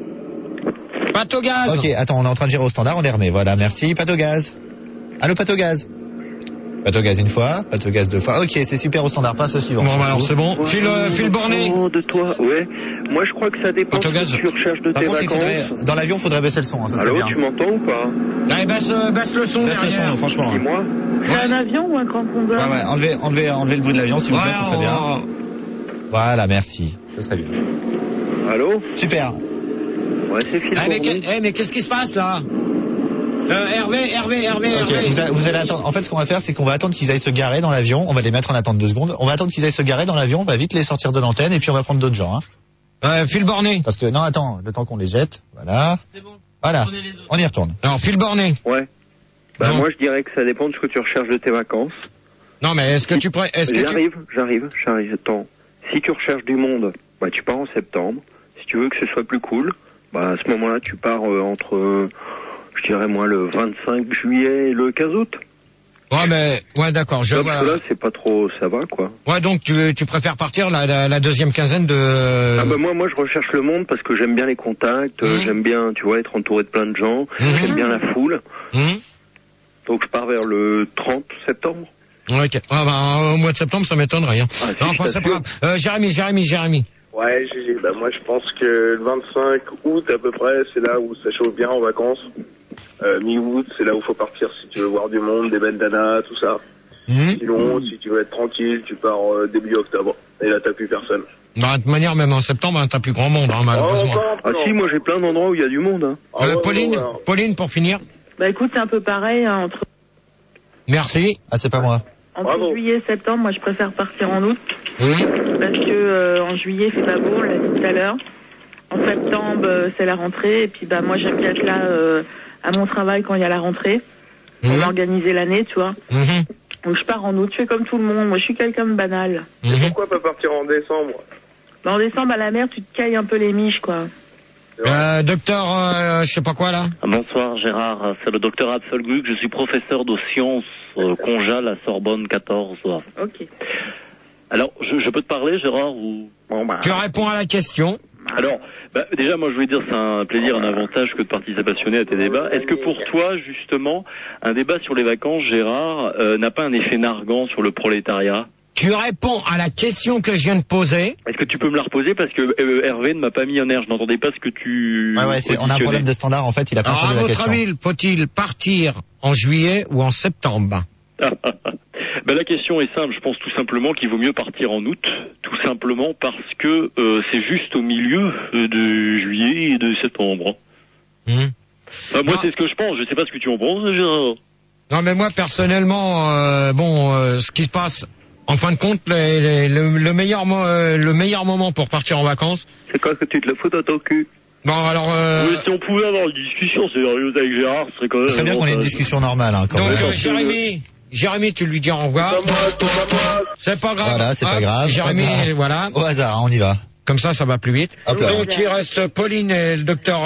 Patogaz. Ok, attends, on est en train de gérer au standard, on les remet. Voilà, merci. Patogaz. Allô, Patogaz. Patogaz une fois, Patogaz deux fois. Ok, c'est super au standard, passe au suivant. Bon, bah alors c'est bon. File, euh, file borné. De toi, ouais. Moi, je crois que ça dépend de Patogaz. ce que tu recherches de Par tes contre, il vacances. faudrait, dans l'avion, faudrait baisser le son, hein, ça serait Allô, bien. tu m'entends ou pas? Allez, baisse, euh, baisse le son Baisse le derrière. son, franchement. hein. Dis-moi. C'est un avion ou un grand condor? Ouais, ouais, enlevez, enlevez, enlevez le bruit de l'avion, s'il vous plaît, Ouais, ça serait bien. on- Voilà, merci. Ça serait bien. Allô? Super. Ouais, c'est Phil. Eh, mais, Bourdon. que- eh, mais qu'est-ce qui se passe là? euh, Hervé, Hervé, Hervé, Ok, Hervé. vous, a- vous allez attendre. En fait, ce qu'on va faire, c'est qu'on va attendre qu'ils aillent se garer dans l'avion. On va les mettre en attente deux secondes. On va attendre qu'ils aillent se garer dans l'avion. On va vite les sortir de l'antenne et puis on va prendre d'autres gens. Hein. Euh, file borné. Parce que non, attends, le temps qu'on les jette. Voilà. C'est bon. Voilà. On y retourne. Alors, file borné. Ouais. Bah, Non. moi, je dirais que ça dépend de ce que tu recherches de tes vacances. Non, mais est-ce que tu pré- est-ce que tu... J'arrive, j'arrive, j'arrive. Attends. Si tu recherches du monde, bah, tu pars en septembre. Si tu veux que ce soit plus cool, bah, à ce moment-là, tu pars euh, entre, euh, je dirais moi, le vingt-cinq juillet et le quinze août. Ouais, mais, ouais, d'accord, je Parce que vois. là, c'est pas trop, ça va, quoi. Ouais, donc tu, tu préfères partir la, la, la deuxième quinzaine de... Ah bah moi, moi, je recherche le monde parce que j'aime bien les contacts, euh, Mhm. j'aime bien, tu vois, être entouré de plein de gens, Mhm. j'aime bien la foule. Hum Donc je pars vers le trente septembre. Ok. Ah bah, au mois de septembre, ça m'étonnerait. Hein. Ah, si, non, je enfin, c'est pas t'assure. grave. Euh, Jérémy, Jérémy, Jérémy. Ouais, Gigi, bah moi je pense que le vingt-cinq août à peu près, c'est là où ça chauffe bien en vacances. Euh, mi-août, c'est là où faut partir si tu veux voir du monde, des bandanas, tout ça. Hum Sinon, si tu veux être tranquille, tu pars euh, début octobre. Et là, t'as plus personne. Bah, de toute manière, même en septembre, hein, t'as plus grand monde, hein, malheureusement. Oh, Ah si, moi j'ai plein d'endroits où il y a du monde. Hein. Ah, Euh, ouais, Pauline, ouais, ouais. Pauline, pour finir. Bah écoute, c'est un peu pareil, hein, entre, Merci. Ah, c'est pas moi. entre Bravo. juillet et septembre, moi je préfère partir en août. Hum Parce que euh, en juillet c'est pas beau, on l'a dit tout à l'heure. En septembre euh, c'est la rentrée et puis bah moi j'aime bien être là euh, à mon travail quand il y a la rentrée pour Mhm. organiser l'année, tu vois. Mhm. Donc je pars en août, je fais comme tout le monde. Moi je suis quelqu'un de banal. Mhm. Pourquoi pas partir en décembre? Bah, en décembre à la mer tu te cailles un peu les miches quoi. Euh, docteur, euh, je sais pas quoi là. Bonsoir Gérard, c'est le docteur Absolgluck, je suis professeur de sciences euh, congales à Sorbonne quatorze. Ok. Alors, je, je peux te parler Gérard ou... Bon, bah, Tu réponds à la question. Alors, bah, déjà moi je voulais dire c'est un plaisir, un avantage que de participer passionné à tes débats. Est-ce que pour toi justement, un débat sur les vacances Gérard, euh, n'a pas un effet narguant sur le prolétariat? Tu réponds à la question que je viens de poser. Est-ce que tu peux me la reposer parce que euh, Hervé ne m'a pas mis en air, je n'entendais pas ce que tu... Ouais, ouais, c'est, on a un auditionnais. problème de standard, en fait, il a pas Alors, à entendu la votre question. avis, faut-il partir en juillet ou en septembre? Ben, la question est simple, je pense tout simplement qu'il vaut mieux partir en août, tout simplement parce que euh, c'est juste au milieu euh, de juillet et de septembre. Hum. Enfin, moi Non. c'est ce que je pense, je sais pas ce que tu en penses Gérard. Non, mais moi personnellement, euh, bon, euh, ce qui se passe, en fin de compte, les- les- le, le meilleur, mo- euh, le meilleur moment pour partir en vacances. c'est quoi que tu te le fous dans ton cul? Bon, alors, euh, Oui, si on pouvait avoir une discussion sérieuse avec Gérard, ce serait quand même... Ce serait bien qu'on ait une avantage. discussion normale, hein, quand donc même. euh, Jérémy, Jérémy, tu lui dis au revoir. C'est pas grave. Voilà, c'est pas Hop, grave. Jérémy, Pas grave. voilà. Au hasard, hein, on y va. Comme ça, ça va plus vite. Hop là. Donc il reste Pauline et le docteur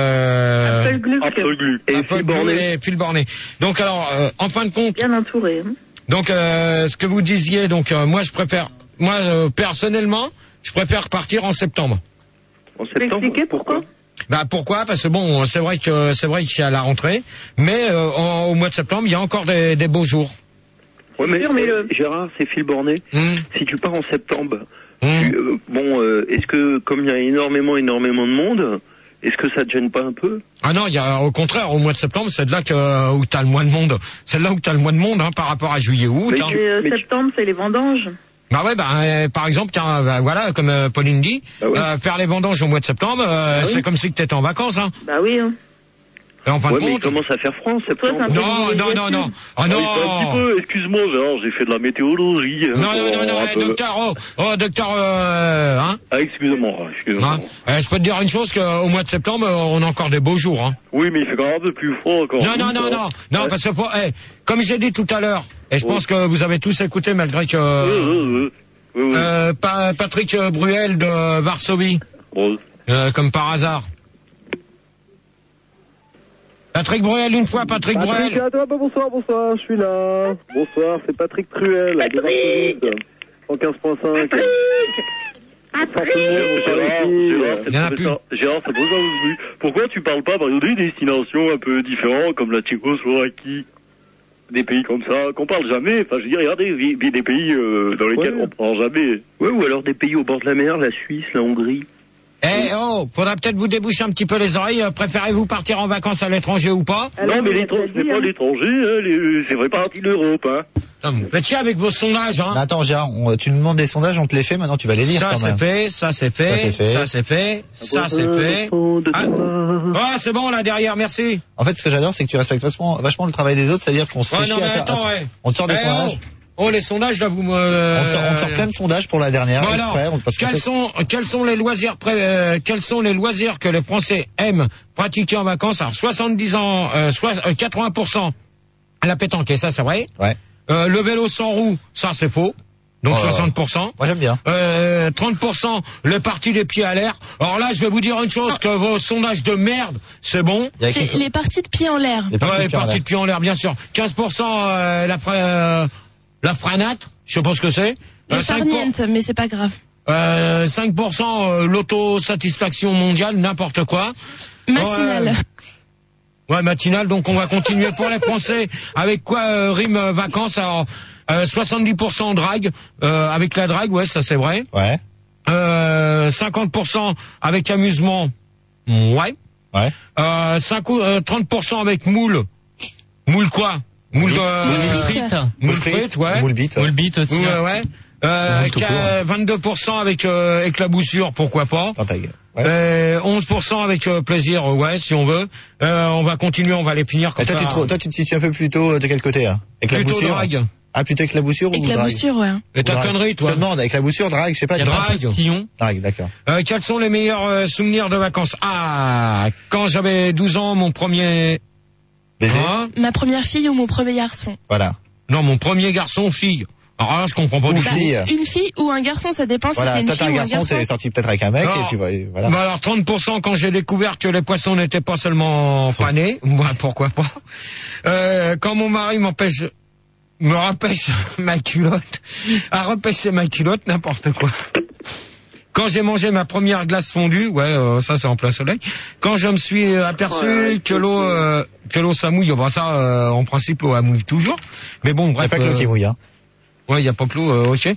euh, Absolgluck, Absolgluck. Et Paul Phil Bornet. et Phil Bornet. Donc alors, euh, en fin de compte, bien entouré. Hein. donc euh, ce que vous disiez, donc euh, moi je préfère, moi euh, personnellement, je préfère partir en septembre. En Tu peux septembre, expliquer pourquoi? Bah pourquoi? Parce que bon, c'est vrai que c'est vrai qu'il y a la rentrée, mais euh, en- au mois de septembre, il y a encore des, des beaux jours. Ouais, mais, sûr, mais le- Gérard, c'est Phil Bornet. Hum, Si tu pars en septembre, hum. tu- euh, bon, euh, est-ce que comme il y a énormément, énormément de monde, est-ce que ça te gêne pas un peu? Ah non, il y a au contraire au mois de septembre, c'est de là que où t'as le moins de monde. C'est là où t'as le moins de monde hein, par rapport à juillet août. Mais Hein. tu- Et euh, mais tu- septembre c'est les vendanges. Bah ouais, bah euh, par exemple, tiens, bah, voilà, comme euh, Pauline dit, Bah ouais. euh, faire les vendanges au mois de septembre, euh, Bah oui. c'est comme si tu étais en vacances. Hein. Bah oui. Hein. Et en fin ouais, de mais il compte... commence à faire froid en septembre. Non, non, non, non. Ah Ah, non. il fait un petit peu, excuse-moi, Gérard, j'ai fait de la météorologie. Non, non, non, non, un eh, peu. docteur, oh, oh, docteur, euh, hein. Ah, excuse-moi, excuse-moi. Hein eh, je peux te dire une chose, qu'au mois de septembre, on a encore des beaux jours, hein. Oui, mais il fait quand même un peu plus froid encore. Non, non, non, non, non, parce que faut, eh, comme j'ai dit tout à l'heure, et je pense que vous avez tous écouté malgré que, oui, oui, oui. Euh, pa- Patrick Bruel de Varsovie, Oui. euh, comme par hasard. Patrick Bruel, une fois, Patrick, Patrick, Bruel. à toi, bah, bonsoir, bonsoir, je suis là. Bonsoir, c'est Patrick Truel, de Varsovie, en quinze point cinq. Gérard, c'est le professeur- Gérard, c'est professeur de- pourquoi tu parles pas par exemple, des destinations un peu différentes comme la Tchécoslovaquie, des pays comme ça qu'on parle jamais. Enfin, je veux dire, regardez des, des pays euh, dans lesquels Ouais. on parle jamais. Ouais, ou alors des pays au bord de la mer, la Suisse, la Hongrie. Eh, oh, faudra peut-être vous déboucher un petit peu les oreilles. Euh, Préférez-vous partir en vacances à l'étranger ou pas? non, mais l'étranger, c'est pas l'étranger, hein, les- c'est vrai partie de l'Europe, hein. Non, mais faites chier avec vos sondages, hein. Mais attends, Gérard, on- tu nous demandes des sondages, on te les fait, maintenant tu vas les lire Ça quand c'est même. fait, ça c'est fait, Ça, c'est fait. ça c'est fait, ça c'est fait. Ah, ah, c'est bon là derrière, merci. En fait, ce que j'adore, c'est que tu respectes vachement, vachement le travail des autres, c'est-à-dire qu'on se Ouais, fait non, chier mais à faire... attends, Attends, ouais. On te sort des Eh, sondages. Oh, oh, les sondages là, vous me. On te sort, on te sort plein de sondages pour la dernière, Bon, exprès. alors, on- parce que quels c'est- sont quels sont les loisirs pré- euh, quels sont les loisirs que les Français aiment pratiquer en vacances? Alors soixante-dix ans, euh, soix- euh, quatre-vingts pour cent à la pétanque, et ça c'est vrai. Ouais. Euh, le vélo sans roue, ça c'est faux. Donc Oh, soixante pour cent. Moi j'aime bien. Euh, trente pour cent le parti des pieds à l'air. Alors là, je vais vous dire une chose, que vos sondages de merde, c'est bon. Il y a écrit- C'est les parties de pied en l'air. Les parties Ouais, de pied en parti l'air. de pied en l'air, bien sûr. quinze pour cent euh, la, fra- euh, la franate, je sais pas ce que c'est. Le Euh, cinq pour- farniente, mais c'est pas grave. euh, cinq pour cent euh, l'autosatisfaction mondiale, n'importe quoi. Matinale. Ouais, ouais, matinale, donc on va continuer pour les Français. Avec quoi euh, rime euh, vacances? Alors, euh, soixante-dix pour cent drague, euh, avec la drague, ouais, ça c'est vrai. Ouais. Euh, cinquante pour cent avec amusement, ouais. Ouais. Euh, cinq, euh, trente pour cent avec moule. Moule quoi? Moule de... Moule frites. Moule frites, ouais. Moule bite. Moule bite aussi. Ouais, hein. ouais. Euh, Moule tout qu'à- court. vingt-deux pour cent avec euh, éclaboussure, pourquoi pas. Dans ta gueule. Ouais. Euh, onze pour cent avec euh, plaisir, ouais, si on veut. Euh, on va continuer, on va les finir comme Et toi, ça. tu te, toi, tu te situes un peu plutôt euh, de quel côté, là? Plutôt Éclaboussure? drague. Ah, plutôt éclaboussure ou drague? Éclaboussure, ouais. Et ta Drague. connerie, Je te toi. demande, éclaboussure, drague, je sais pas. Il y a tu- pas de postillon. Drague, d'accord. Euh, quels sont les meilleurs euh, souvenirs de vacances? Ah, quand j'avais douze ans, mon premier... Baiser? Hein? Ma première fille ou mon premier garçon? Voilà. Non, mon premier garçon, fille. Alors là, je comprends pas Ou du Bah, tout. fille. une fille ou un garçon, ça dépend si Voilà, c'est une toi t'es fille un ou un garçon, garçon. t'es sorti peut-être avec un mec, Non. et puis voilà. Bah alors trente pour cent quand j'ai découvert que les poissons n'étaient pas seulement panés, moi pourquoi pas. Euh, quand mon mari m'empêche, me repêche ma culotte, à repêcher ma culotte, n'importe quoi. Quand j'ai mangé ma première glace fondue, ouais, euh, ça c'est en plein soleil. Quand je me suis aperçu Ouais, que l'eau, euh, que l'eau ça mouille, bah ça, euh, en principe l'eau elle mouille toujours. Mais bon, Il y a bref. pas que l'eau euh, qui mouille, hein. Ouais, il y a pas que l'eau, euh, ok.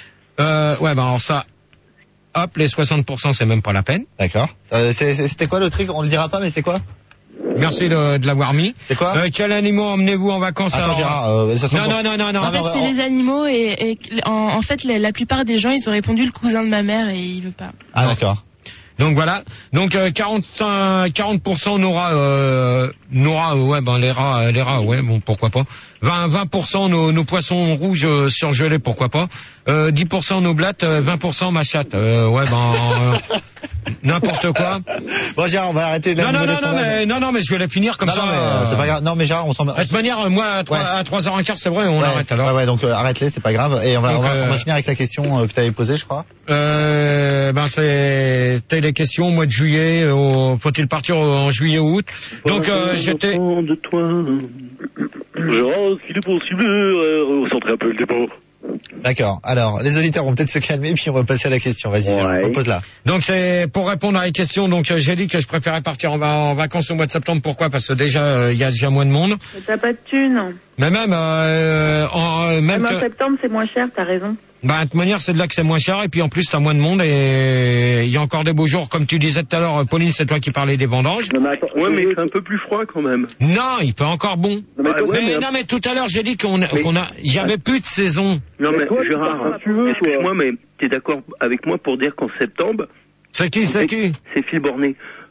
Euh, ouais, bah alors ça, hop, les soixante pour cent c'est même pas la peine. D'accord. Euh, c'est- c'est- C'était quoi le truc? On le dira pas, mais c'est quoi? Merci de, de l'avoir mis. C'est quoi? Euh, quel animaux emmenez-vous en vacances? Attends, alors Gérard, euh, ça sera Non, pour- non, non, non, non. En Non, fait, mais on- c'est les animaux et, et en, en fait, la, la plupart des gens, ils ont répondu le cousin de ma mère et il veut pas. Ah, d'accord. Donc voilà. Donc euh, quarante-cinq, quarante pour cent Nora, euh, Nora, euh, ouais, ben les rats, euh, les rats, ouais, bon, pourquoi pas. vingt, vingt pour cent nos, nos poissons rouges euh, surgelés, pourquoi pas. Euh, dix pour cent nos blattes, euh, vingt pour cent ma chatte. Euh, ouais, ben euh, n'importe quoi. Bon, Gérard, on va arrêter de Non, non, niveau non, des non, sondages. mais non, non, mais je vais les finir comme Non, ça. non, mais, euh, c'est pas grave. Non, mais Gérard, on s'en De toute manière, moi, à trois, Ouais. à trois heures quinze, c'est vrai, on ouais, arrête alors. Ouais, ouais, donc euh, arrête-les, c'est pas grave. Et on va, Donc, on va, euh, on va finir avec la question euh, que tu avais posée, je crois. Euh, ben c'était les questions au mois de juillet. Au, faut-il partir en juillet ou août? Donc euh, j'étais. de toi. Gérard, s'il est possible, euh, recentrer un peu le débat. D'accord. Alors, les auditeurs vont peut-être se calmer, puis on va passer à la question. Vas-y, Gérard, repose-la. Donc c'est pour répondre à la question. Donc euh, j'ai dit que je préférais partir en, va- en vacances au mois de septembre. Pourquoi? Parce que déjà euh, il y a déjà moins de monde. Mais t'as pas de thunes. Mais même euh, en euh, même Même en que, septembre, c'est moins cher, t'as raison. bah de toute manière c'est de là que c'est moins cher et puis en plus t'as moins de monde et il y a encore des beaux jours comme tu disais tout à l'heure. Pauline, c'est toi qui parlais des vendanges. Non, mais attends, Ouais, mais c'est un peu plus froid quand même. Non, il peut encore bon. Non, mais Ah, toi, ouais, mais, mais- non mais tout à l'heure j'ai dit qu'on qu'on a, il y avait plus de saison. Non, Mais mais toi, tu pars Gérard, quand tu veux, excuse-moi, mais t'es d'accord avec moi pour dire qu'en septembre, C'est qui, c'est qui? c'est Phil Bornet.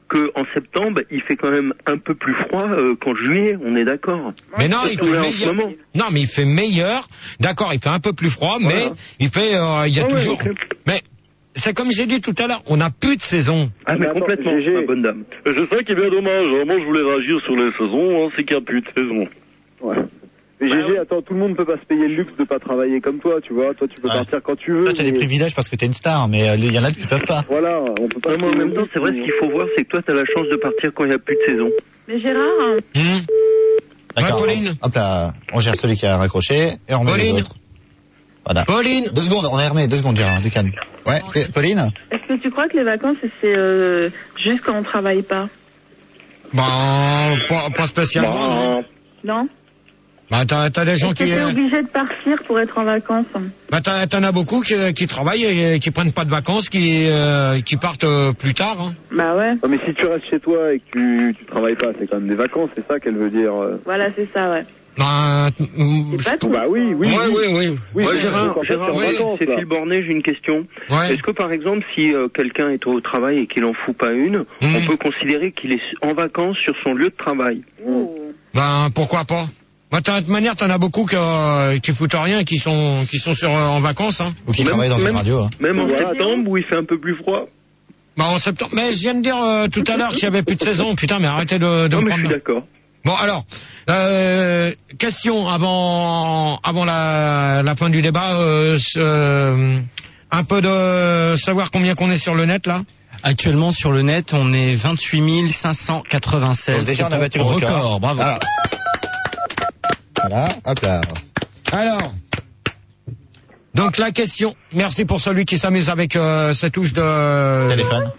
que en septembre, il fait quand même un peu plus froid euh, qu'en juillet, on est d'accord. Mais non, il fait en meilleur. ce moment. Non, mais il fait meilleur. D'accord, il fait un peu plus froid, mais Voilà. il fait, euh, il y a Ah ouais, toujours. ok. Mais c'est comme j'ai dit tout à l'heure, on n'a plus de saison. Ah mais complètement, ma bonne dame. C'est ça qui est bien dommage. Moi, je voulais réagir sur les saisons, hein, c'est qu'il n'y a plus de saison. Ouais. Mais G G, attends, tout le monde peut pas se payer le luxe de pas travailler comme toi, tu vois. Toi, tu peux Ouais. partir quand tu veux. Toi, t'as des mais- privilèges parce que t'es une star, mais euh, il y en a qui peuvent pas. Voilà, on peut pas. Ouais, mais en même temps, c'est vrai, ce qu'il faut voir, c'est que toi, t'as la chance de partir quand il n'y a plus de saison. Mais Gérard, Hum. D'accord. Ouais, Pauline. Hop là, on gère celui qui a raccroché et on remet les Pauline. autres. Voilà. Pauline. Deux secondes, on est remis, deux secondes, Gérard, du calme. Ouais, c'est- Pauline. est-ce que tu crois que les vacances, c'est euh, juste quand on travaille pas? Bah, pas, pas spécialement. non. Non? Bah, t'as, t'as des gens Est-ce que qui, t'es euh, obligé de partir pour être en vacances? bah, t'as, t'en as beaucoup qui, qui travaillent et qui prennent pas de vacances, qui, euh, qui partent euh, plus tard. Hein. Bah ouais. Non, mais si tu restes chez toi et que tu, tu travailles pas, c'est quand même des vacances, c'est ça qu'elle veut dire. euh. Voilà, c'est ça, ouais. Bah, C'est pas tout. Bah oui, oui. oui, oui. oui, oui. Oui, Ouais, mais Gérard, donc, en fait, Gérard, t'es en oui, vacances, c'est là. Phil Bornet, j'ai une question. Ouais. Est-ce que par exemple, si euh, quelqu'un est au travail et qu'il en fout pas une, Mhm. on peut considérer qu'il est en vacances sur son lieu de travail? Ben, pourquoi pas? Bah, de toute manière, t'en as beaucoup qui, euh, qui foutent rien, qui sont, qui sont sur, euh, en vacances, hein. Ou qui Même- travaille dans même- une radio. Hein. Même en Voilà. septembre où il fait un peu plus froid? Bah, en septembre. Mais je viens de dire euh, tout à l'heure qu'il y avait plus de saison. Putain, mais arrêtez de, de Non, me mais je prendre. suis d'accord. Bon, alors, euh, question avant, avant la, la fin du débat, euh, euh, un peu de savoir combien qu'on est sur le net, là. Actuellement sur le net, on est vingt-huit mille cinq cent quatre-vingt-seize. Donc déjà, on a C'est battu le ton record. bravo. Voilà. Voilà, hop là. Alors. Donc, la question. Merci pour celui qui s'amuse avec, euh, cette touche de Téléphone.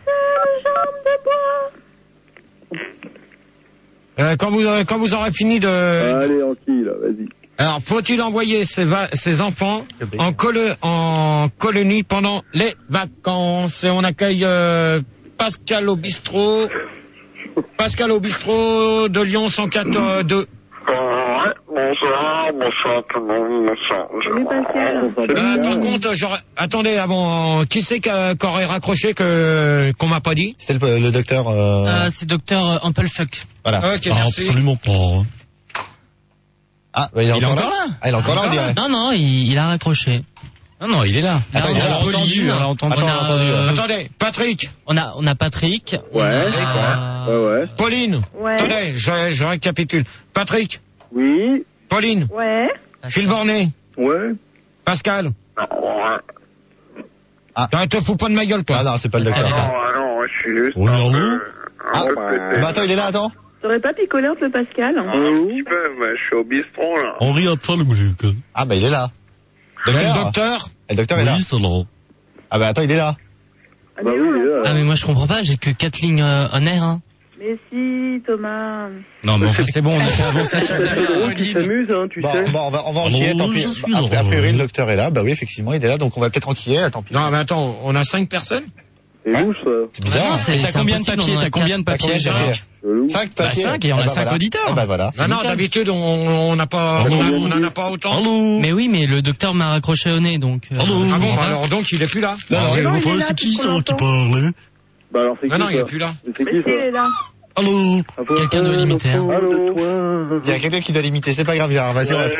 Euh, quand vous aurez, quand vous aurez fini de. Allez, tranquille, là, vas-y. Alors, faut-il envoyer ses, va- ses enfants en, colo- en colonie pendant les vacances? Et on accueille euh, Pascal au bistrot. Pascal au bistrot de Lyon cent quatre deux. Ouais, bonsoir, bonsoir tout le monde, bonsoir. Salut Pascal. Euh, par contre, j'aurais- attendez, avant, qui c'est qu'a- qu'aurait raccroché que qu'on m'a pas dit? C'était le, le docteur. Euh... Euh, c'est docteur euh, Amplefuck. Voilà. Ok, merci. Absolument pas. hein. Ah, bah, il est Il est encore, encore là Ah, il est encore là, on dirait. Non, non, il, il a raccroché. Non, non, il est là. Attends, Là, il est on là. a entendu, on l'a entendu. Attends, on on a, l'a entendu, euh, Attendez, Patrick, on a, on a Patrick. on Ouais. a- Ouais, ouais. Pauline. Ouais. Attendez, je, je récapitule. Patrick, Oui. Pauline, Ouais. Phil Bornet, Ouais. Pascal. Ouais. Ah, te fous pas de ma gueule, toi. Ah non, c'est pas le docteur. Ah, ça. Non, ah non, je suis juste Oui, un allô peu... Ah, un peu bah, pété. attends, il est là, attends. T'aurais pas picolé un peu Pascal? Un petit peu, mais je suis au bistrot, là. Henri attend le musique. Ah, bah, il est là. Le Docteur. docteur. Le docteur est là. Oui, c'est là. Ah, bah, attends, il est là. Ah, Bah mais oui, où, il est là là. Ah mais moi je comprends pas, j'ai que quatre lignes euh, en air. Hein. Mais si, Thomas. Non, mais enfin, c'est bon, on a fait avancer sur le C'est débat. drôle qu'il s'amuse, hein, tu Bon, sais. bon, on va, on va Alors, enquiller, tant pis. je suis A, là. a priori, le docteur est là. Bah oui, effectivement, il est là, donc on va peut-être enquiller, tant pis. Non, mais attends, on a cinq personnes? C'est louche, ça. C'est bizarre. Ah non, c'est- T'as c'est combien de impossible, papiers on en a T'as combien de T'as papiers, combien de Gérard papiers Chelou. Cinq Bah, papiers. cinq, et on Ah a bah cinq voilà. auditeurs. Ah bah voilà. Non, non, nickel. d'habitude, on, on n'a pas, on, a- on en a pas autant. Allô Mais oui, mais le docteur m'a raccroché au nez, donc. euh, Allô je Ah bon, comprends pas. alors donc il est plus là. Non, non, Ah, non, mais il est enfin, là, c'est qui puisqu'on ça qui l'entend. parlait Bah alors, c'est qui, Non, non, il est ça plus là. Mais c'est Mais qui, si, il ça est là. Allô Quelqu'un doit limiter. Hein. Allô. Il y a quelqu'un qui doit l'imiter, c'est pas grave, Gérard, vas-y, ref.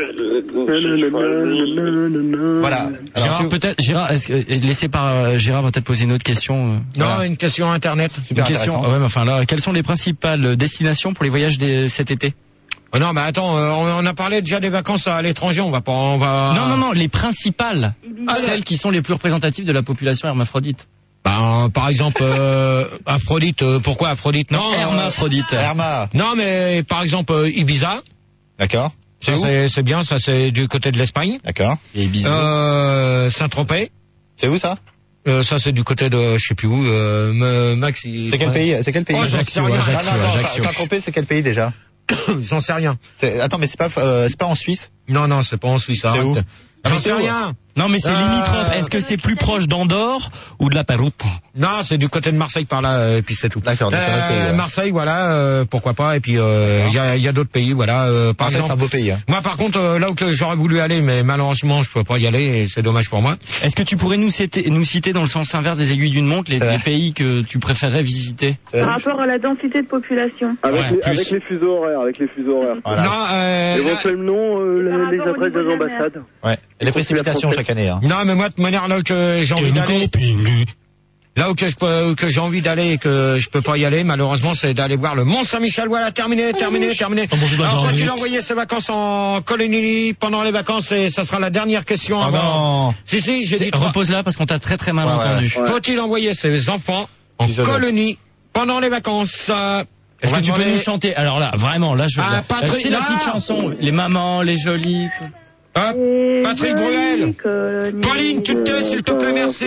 Voilà. Alors, si Gérard, vous- peut-être, Gérard, est-ce que, laissez par, euh, Gérard va peut-être poser une autre question. euh. Non, Voilà. une question internet. Super Une question. intéressant. Ah ouais, mais enfin là, quelles sont les principales destinations pour les voyages des- cet été? Oh non, mais attends, euh, on on a parlé déjà des vacances à l'étranger, on va pas, on va. Non, non, non, les principales. Ibiza. Celles qui sont les plus représentatives de la population hermaphrodite. Ben, par exemple, euh, Aphrodite. euh, pourquoi Aphrodite? Non, hermaphrodite. Herma. Non, mais par exemple euh, Ibiza. D'accord. Ça, C'est où c'est c'est bien, ça c'est du côté de l'Espagne. D'accord. Et Ibiza. Euh, Saint-Tropez. C'est où ça? Euh, ça c'est du côté de, je sais plus où. Euh, me- Max. il- C'est quel pays? C'est quel pays? Oh, j'en sais rien. Ajaccio, Non, non, non, Ajaccio. Saint-Tropez, c'est quel pays déjà? J'en sais rien. C'est, attends, mais c'est pas, euh, c'est pas en Suisse? Non, non, c'est pas en Suisse. C'est arrête. où J'en sais rien. Non, mais c'est Euh, limitrophe. Est-ce que c'est plus proche d'Andorre ou de la Pérouse? Non, c'est du côté de Marseille par là, euh, et puis c'est tout. D'accord, donc c'est vrai que, Euh, ouais. Marseille, voilà, euh, pourquoi pas. Et puis euh, il y a, il y a d'autres pays, voilà. Euh, par Marseille, exemple, c'est un beau pays. Hein. moi, par contre, euh, là où que j'aurais voulu aller, mais malheureusement, je peux pas y aller, et c'est dommage pour moi. Est-ce que tu pourrais nous citer, nous citer dans le sens inverse des aiguilles d'une montre les, les pays que tu préférerais visiter? Par rapport à la densité de population. Avec, Ouais, les, plus. avec les fuseaux horaires, avec les fuseaux horaires. Voilà. Non, euh, Éventuellement, euh, Par les rapport au adresses niveau des de la mer. ambassades. Ouais. Et les précipitations chaque année. Hein. non, mais moi, de manière là où que j'ai envie d'aller, là où que je peux, où que j'ai envie d'aller et que je peux pas y aller, malheureusement, c'est d'aller voir le Mont Saint-Michel. Voilà, terminé, terminé, terminé. Alors, quand il a envoyé ses vacances en colonie pendant les vacances, et ça sera la dernière question Oh avant. non. Si, si, j'ai dit C'est- trois. Repose là parce qu'on t'a très très mal Ouais, ouais. entendu. Ouais. Faut-il envoyer ses enfants en Isolate. colonie pendant les vacances? Euh, Est-ce on que va tu peux demander- nous chanter? Alors là, vraiment, là, je. Ah, là, Patrick, tu sais, la là. petite chanson, les mamans, les jolies. Hop, Patrick Bruel. Pauline, tu te tais, s'il te plaît, merci.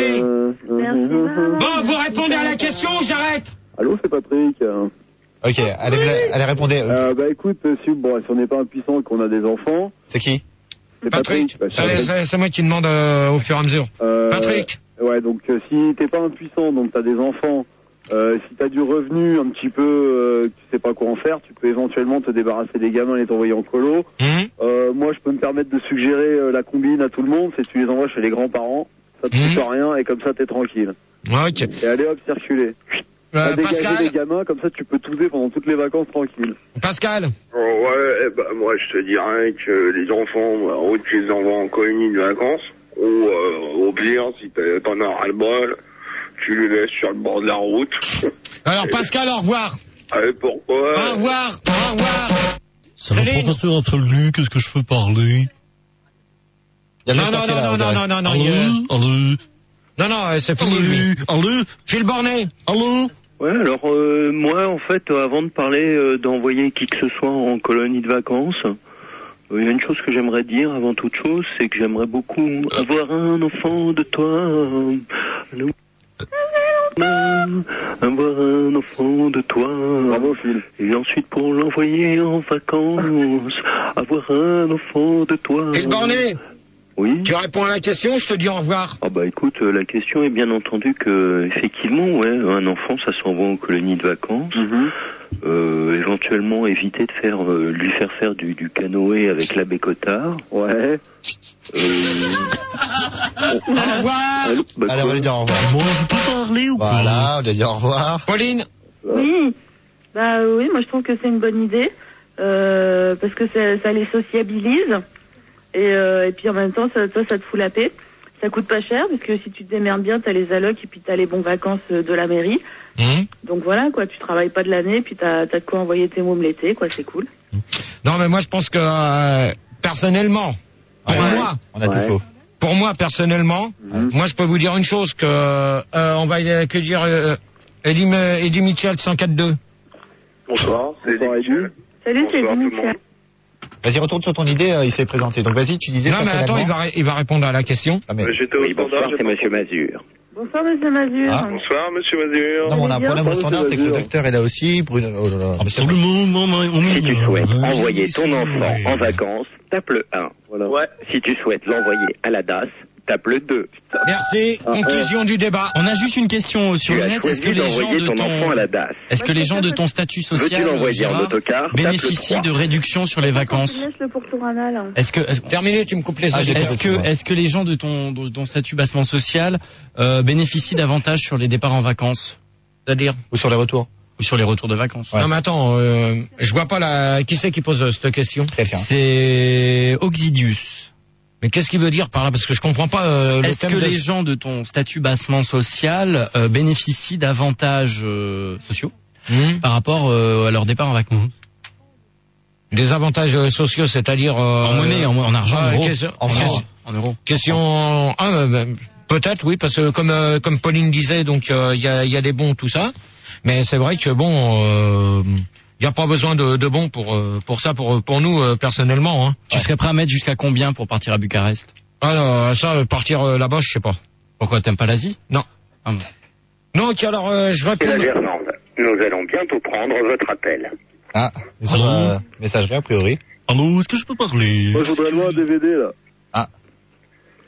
Bon, vous répondez à la question, j'arrête. Allô, c'est Patrick. Ok, allez, allez répondez. Euh, bah écoute, si, bon, si on n'est pas impuissant et qu'on a des enfants, C'est qui? c'est Patrick, Patrick. Bah, c'est c'est- c'est moi qui demande euh, au fur et à mesure. Euh, Patrick. Ouais, donc euh, si t'es pas impuissant, donc t'as des enfants, euh, si t'as du revenu un petit peu, euh, que tu sais pas quoi en faire, tu peux éventuellement te débarrasser des gamins et les envoyer en colo. Hum, Euh, moi, je peux me permettre de suggérer euh, la combine à tout le monde, c'est que tu les envoies chez les grands-parents, ça te Mhm. coûte rien et comme ça t'es tranquille. Ok. Et allez hop, circuler. Euh, T'as dégagé Pascal, les gamins, comme ça tu peux tousser pendant toutes les vacances tranquille. Pascal. Oh, ouais, eh ben, moi je te dirais que les enfants, bah, en haut, tu les envoies en colonie de vacances, ou euh, au pire, si t'as- t'en as ras-le-bol, tu les laisses sur le bord de la route. Alors Pascal, au revoir. Allez, pourquoi Au revoir, au revoir. C'est le Céline. professeur absolu, qu'est-ce que je peux parler? Il y a le Non, non, docteur qui est là, non, on non, dirait. non, non, non, il y a- Allô? Allô? non, non, euh, c'est fini, lui. Allô? Phil Bornet. Allô? Ouais, alors euh, moi, en fait, euh, avant de parler euh, d'envoyer qui que ce soit en colonie de vacances, euh, il y a une chose que j'aimerais dire avant toute chose, c'est que j'aimerais beaucoup avoir un enfant de toi. euh, avoir un enfant de toi. Bravo, Phil. Et ensuite pour l'envoyer en vacances, avoir un enfant de toi. Phil Bornet. Oui. Tu réponds à la question, je te dis au revoir. Ah bah écoute, euh, la question est bien entendu que effectivement, ouais, un enfant, ça s'envoie en colonie de vacances. Mhm. Euh, éventuellement éviter de faire, euh, lui faire faire du, du canoë avec l'abbé Cotard. Ouais. Euh, Au revoir. allô, bah, Allez, on va lui dire au revoir. Moi, je peux parler ou pas? Voilà, on lui a dit au revoir. Pauline. Oui. Bah oui, moi je trouve que c'est une bonne idée. Euh, parce que ça, ça les sociabilise. Et, euh, et puis en même temps, ça, toi, ça te fout la paix. Ça coûte pas cher, parce que si tu te démerdes bien, t'as les allocs et puis t'as les bons vacances euh, de la mairie. Hum. Donc voilà, quoi, tu travailles pas de l'année, puis t'as, t'as de quoi envoyer tes mômes l'été, quoi, c'est cool. Non, mais moi, je pense que, euh, personnellement, pour Ouais. moi, On a tout Ouais. faux. pour moi, personnellement, moi, je peux vous dire une chose, que, euh, on va y- que dire, euh, Eddie, Me- Eddie Mitchell cent quatre deux. Bonsoir, c'est Bonsoir, Eddie. Eddie. Salut, c'est Bonsoir, tout le Michel. monde. Vas-y, retourne sur ton idée, euh, il s'est présenté. Donc vas-y, tu disais Non, mais attends, il personnellement. va, ré- il va répondre à la question. Ah, mais... Euh, J'étais au oui, standard, bonsoir, j'ai c'est pas Monsieur entendu. Mazur. Bonsoir, monsieur Mazur. Ah. Bonsoir, monsieur Mazur. Non, mais on a un Bien. problème au Bonsoir, standard, c'est que le Mazur. docteur est là aussi. Bruno, oh là là. Absolument, non, non, on Si tu souhaites envoyer ton si enfant vous en voulez. vacances, tape le un. Voilà. Ouais. Si tu souhaites l'envoyer à la D A S, tape le deux. Merci. Conclusion du débat. On a juste une question sur Tu le as net. choisi Est-ce que les gens d'envoyer de ton ton, enfant à la D A S. est-ce que les gens de ton statut Veux-tu social, l'envoyer en Gérard, autocar, tape le bénéficient trois. de réductions sur les vacances? Laisse le pourtour anal. Est-ce que, est-ce- Terminé, tu me coupes les Ah, yeux. j'ai est-ce que, est-ce que les gens de ton, de ton statut bassement social euh, bénéficient davantage sur les départs en vacances? C'est-à-dire? Ou sur les retours. Ou sur les retours de vacances? Non, mais attends, euh, je vois pas la, qui c'est qui pose euh, cette question? Quelqu'un. C'est Oxidius. Mais qu'est-ce qu'il veut dire par là? Parce que je comprends pas, euh, le Est-ce thème que de- les gens de ton statut bassement social euh, bénéficient d'avantages euh, sociaux Hum. par rapport euh, à leur départ en vacances? Des avantages euh, sociaux, c'est-à-dire... euh, En monnaie, en, en argent, en ouais, euros. question- En question- francs, en euros. Question un, euh, ben, peut-être oui, parce que comme euh, comme Pauline disait, donc il euh, y a il y a des bons tout ça, mais c'est vrai que bon, il y a pas besoin de, de bons pour euh, pour ça pour pour nous euh, personnellement. Hein. Tu serais prêt à mettre jusqu'à combien pour partir à Bucarest? Ah non, ça euh, partir euh, là-bas, je sais pas. Pourquoi t'aimes pas l'Asie? Non. Ah bon. Donc alors euh, je C'est réponds. la Gerlande. Nous allons bientôt prendre votre appel. Ah, message, euh, messagerie a priori. Allô, est-ce que je peux parler? Moi, je voudrais louer un D V D, là. Ah.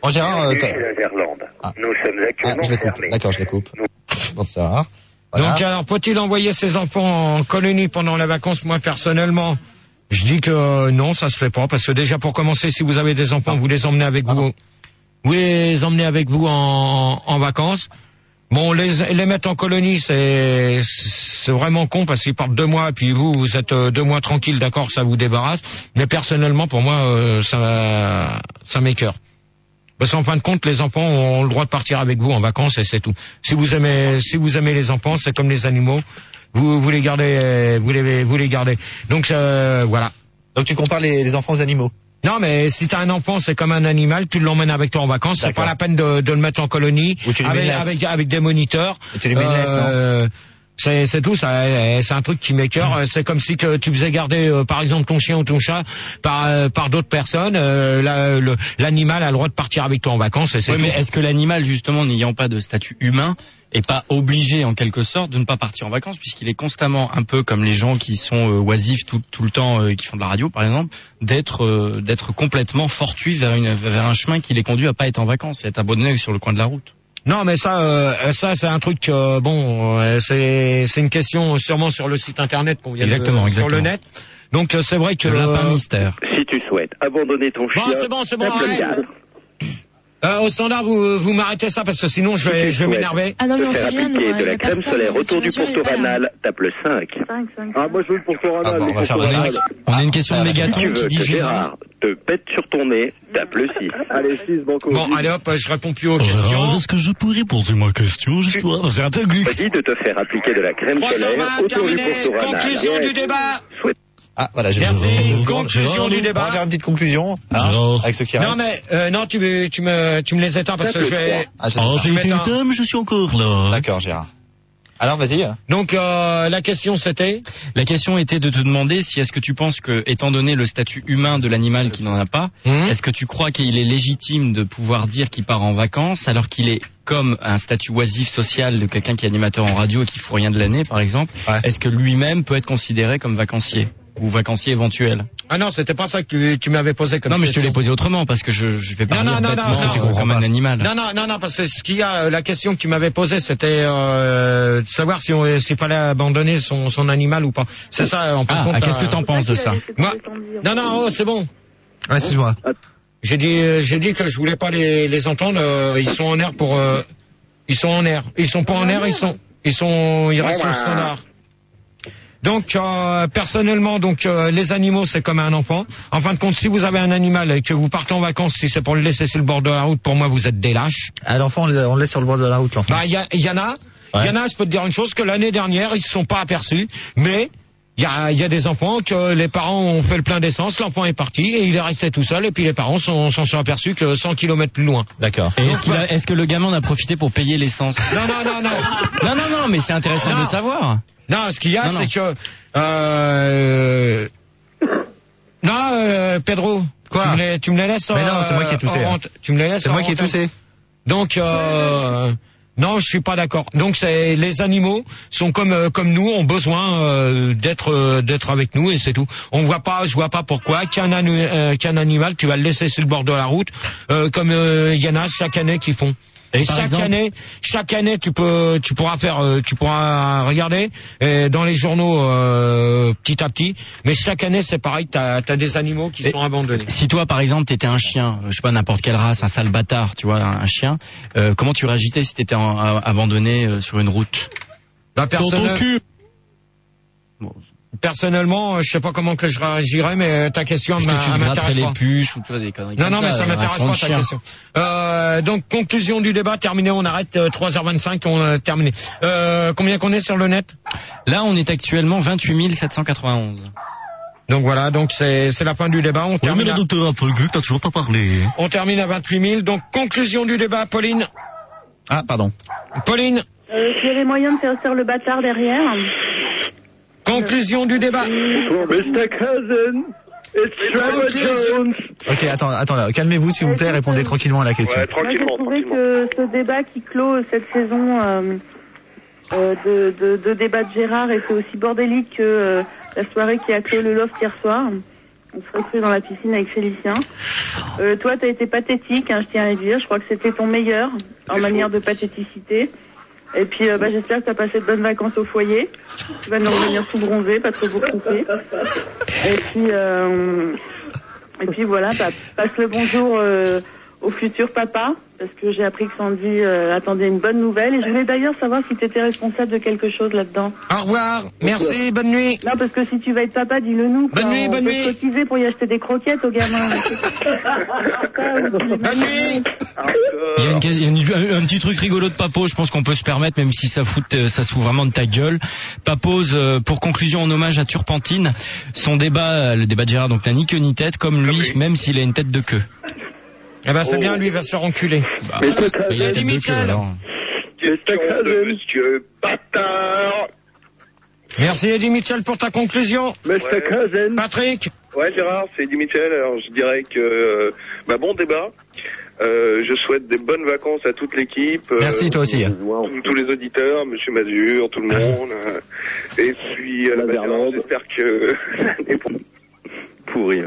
Bon, Gérard, euh, Bienvenue chez la Verlande. Ah. Nous sommes ah, actuellement je les coupe. fermés. D'accord, je les coupe. Bon, ça va. Voilà. Donc alors, peut-il envoyer ses enfants en colonie pendant les vacances? Moi, personnellement, je dis que euh, non, ça se fait pas, parce que déjà, pour commencer, si vous avez des enfants, vous les emmenez avec vous, vous les emmenez avec vous en, en vacances. Bon, les, les mettre en colonie, c'est, c'est vraiment con, parce qu'ils partent deux mois, et puis vous, vous êtes euh, deux mois tranquille, d'accord, ça vous débarrasse. Mais personnellement, pour moi, euh, ça, ça m'écœure. Parce qu'en fin de compte, les enfants ont le droit de partir avec vous en vacances et c'est tout. Si vous aimez, si vous aimez les enfants, c'est comme les animaux. Vous, vous les gardez, vous les, vous les gardez. Donc, euh, voilà. Donc tu compares les, les enfants aux animaux? Non, mais si t'as un enfant, c'est comme un animal, tu l'emmènes avec toi en vacances, c'est pas la peine de, de le mettre en colonie, ou tu lui avec, mets une laisse. avec, avec des moniteurs. Et tu lui mets une laisse, euh, non? C'est, c'est tout, ça, c'est un truc qui m'écœure. C'est comme si que tu faisais garder, euh, par exemple, ton chien ou ton chat par, euh, par d'autres personnes. Euh, la, le, l'animal a le droit de partir avec toi en vacances. Et c'est Oui, tout. mais est-ce que l'animal, justement, n'ayant pas de statut humain, est pas obligé, en quelque sorte, de ne pas partir en vacances, puisqu'il est constamment, un peu comme les gens qui sont euh, oisifs tout, tout le temps, euh, qui font de la radio, par exemple, d'être euh, d'être complètement fortuit vers, une, vers un chemin qui les conduit à pas être en vacances et être abandonné sur le coin de la route? Non, mais ça, euh, ça c'est un truc euh, bon, euh, c'est c'est une question sûrement sur le site internet qu'on vient Exactement, de, exactement. sur le net. Donc euh, c'est vrai que Le lapin euh, mystère. Si tu souhaites abandonner ton chien, Bon, c'est bon, c'est bon, tape le arrête. quatre. Euh, au standard, vous vous m'arrêtez ça parce que sinon je vais je vais m'énerver. Ah non, mais Te on faire fait rien, nous, appliquer hein, de y la a crème personne, solaire euh, autour du sur mesure, pourtour il est pas là. anal, tape le cinq. Ah, moi je veux le pourtour Ah, anal. bon, on les va faire pourtours le anal. cinq. On a une question de Si Mégaton tu qui veux dit que Gérard. Gérard te pète sur ton nez, tape le six. Allez, six, banco. Bon, allez hop, je réponds plus aux Gérard, questions. est-ce que je pourrais poser ma question, juste pour c'est un peu glitch. Vas-y de te faire appliquer de la crème trois cent solaire vingt, autour du terminé. pourtour anal. Conclusion du débat. Ah, voilà, j'ai Merci. Gérard, Conclusion Gérard, du On va débat. faire une petite conclusion, hein, Gérard. avec ceux qui restent. Non mais euh, non, tu me tu me tu me les éteins parce que je vais. Ah, je- Oh, je j'ai vais été mettre un- éteint, mais je suis encore là. D'accord, Gérard. Alors, vas-y. Donc euh, la question c'était. La question était de te demander si est-ce que tu penses que, étant donné le statut humain de l'animal qui n'en a pas, Hum. est-ce que tu crois qu'il est légitime de pouvoir dire qu'il part en vacances alors qu'il est comme un statut oisif social de quelqu'un qui est animateur en radio et qui fout rien de l'année, par exemple? Ouais. Est-ce que lui-même peut être considéré comme vacancier ou vacancier éventuel? Ah non, c'était pas ça que tu, tu m'avais posé comme Non, mais je te question. l'ai posé autrement parce que je, je vais pas Non, dire non, non, bêtement non, ce non, que tu je comprends comprends comme pas. un animal. Non, non, non, non, parce que ce qu'il y a, la question que tu m'avais posée, c'était euh, de savoir si on s'il fallait abandonner son, son animal ou pas. C'est ça, en fin de Ah, compte. ah, qu'est-ce que euh, t'en penses de ça? Moi, non, non, oh, c'est bon. Ouais, excuse-moi. J'ai dit, euh, j'ai dit que je voulais pas les, les entendre. euh, ils sont en air pour, euh, ils sont en air. Ils sont pas en air, ils sont, ils sont, ils restent au standard. Donc euh, personnellement, donc euh, les animaux c'est comme un enfant. En fin de compte, si vous avez un animal et que vous partez en vacances, si c'est pour le laisser sur le bord de la route, pour moi vous êtes des lâches. Ah, l'enfant, on le on le laisse sur le bord de la route, l'enfant. Bah il y, a- il y en a, il Ouais. y en a. Je peux te dire une chose que l'année dernière ils se sont pas aperçus, mais il y a, il y a des enfants que les parents ont fait le plein d'essence, l'enfant est parti et il est resté tout seul et puis les parents s'en sont, sont aperçus que cent kilomètres plus loin. D'accord. Et est-ce, qu'il a- est-ce que le gamin en a profité pour payer l'essence? Non non non non. Non, non, non, mais c'est intéressant Non. de le savoir. Non, ce qu'il y a, Non, non. c'est que... Euh... Non, euh, Pedro. Quoi? Tu me les, tu me les laisses... Mais non, c'est moi qui ai toussé, en hein. honte. Tu me les laisses C'est en moi qui ai honte. toussé. Donc, euh... non, je suis pas d'accord. Donc, c'est les animaux sont comme euh, comme nous, ont besoin euh, d'être euh, d'être avec nous et c'est tout. On voit pas, je vois pas pourquoi qu'un anu- euh, qu'un animal, tu vas le laisser sur le bord de la route, euh, comme euh, il y en a chaque année qui font. Et Par chaque exemple année, chaque année, tu peux, tu pourras faire, euh, tu pourras regarder euh, dans les journaux euh, petit à petit. Mais chaque année, c'est pareil. T'as, t'as des animaux qui Et sont abandonnés. Si toi, par exemple, t'étais un chien, euh, je sais pas n'importe quelle race, un sale bâtard, tu vois, un, un chien, euh, comment tu réagissais si t'étais en- a- abandonné euh, sur une route? Bah, Dans ton personnel- cul. personnellement, je sais pas comment que je réagirais, mais ta question Est-ce m'a- que tu te m'intéresse gratterais pas. les puces ou tu vois des conneries Non, comme non, mais ça, ça euh, m'intéresse réaction pas de ta chien. question. Euh, donc, conclusion du débat, terminé, on arrête, euh, trois heures vingt-cinq, on a terminé. Euh, combien qu'on est sur le net? Là, on est actuellement vingt-huit mille sept cent quatre-vingt-onze. Donc voilà, donc c'est, c'est la fin du débat, on Oui, mais termine, le à, docteur Apolguc, t'as toujours pas parlé. on termine à vingt-huit mille. Donc, conclusion du débat, Pauline. Ah, pardon. Pauline, Euh, S'il y avait moyen de faire faire le bâtard derrière. conclusion du débat. mister Cousin, it's Trevor Jones. Ok, attends, attends là. Calmez-vous, s'il vous plaît, répondez tranquillement à la question. Ouais, Moi, j'ai tranquillement, trouvé tranquillement. que ce débat qui clôt cette saison euh, euh, de, de, de débat de Gérard était aussi bordélique que euh, la soirée qui a clos le loft hier soir. On se retrouve dans la piscine avec Félicien. Euh, toi, t'as été pathétique, hein, je tiens à le dire. Je crois que c'était ton meilleur en manière de pathéticité. Et puis, euh, bah, j'espère que t'as passé de bonnes vacances au foyer. Tu vas nous revenir tout bronzé, pas trop boursouflé. Et puis, euh, et puis voilà, bah, passe le bonjour euh, au futur papa, parce que j'ai appris que Sandy euh, attendait une bonne nouvelle. Et je voulais d'ailleurs savoir si tu étais responsable de quelque chose là-dedans. Au revoir, merci, bonne nuit. Non, parce que si tu vas être papa, dis-le nous. Bonne nuit, on bonne peut nuit. cotiser pour y acheter des croquettes aux gamins. Bonne nuit. Il y a, une, il y a une- un petit truc rigolo de Papo, je pense qu'on peut se permettre, même si ça fout, euh, ça se fout vraiment de ta gueule. Papose, euh, pour conclusion, en hommage à Turpentine, son débat, euh, le débat de Gérard, donc n'a ni queue ni tête, comme lui, même s'il a une tête de queue. Eh ben c'est bien, lui il va se faire enculer. Bah, bah, il a la tête de queue alors. Question de Monsieur Bâtard. Merci Eddie Mitchell pour ta conclusion. Mister Cousin. Patrick. Ouais, Gérard, c'est Eddie Mitchell. Alors, je dirais que, euh, bah, bon débat. Euh, je souhaite des bonnes vacances à toute l'équipe. Merci, toi aussi. Tous, tous les auditeurs, Monsieur Mazur, tout le monde. euh, et puis, euh, bah, Gérard, j'espère que l'année pourri.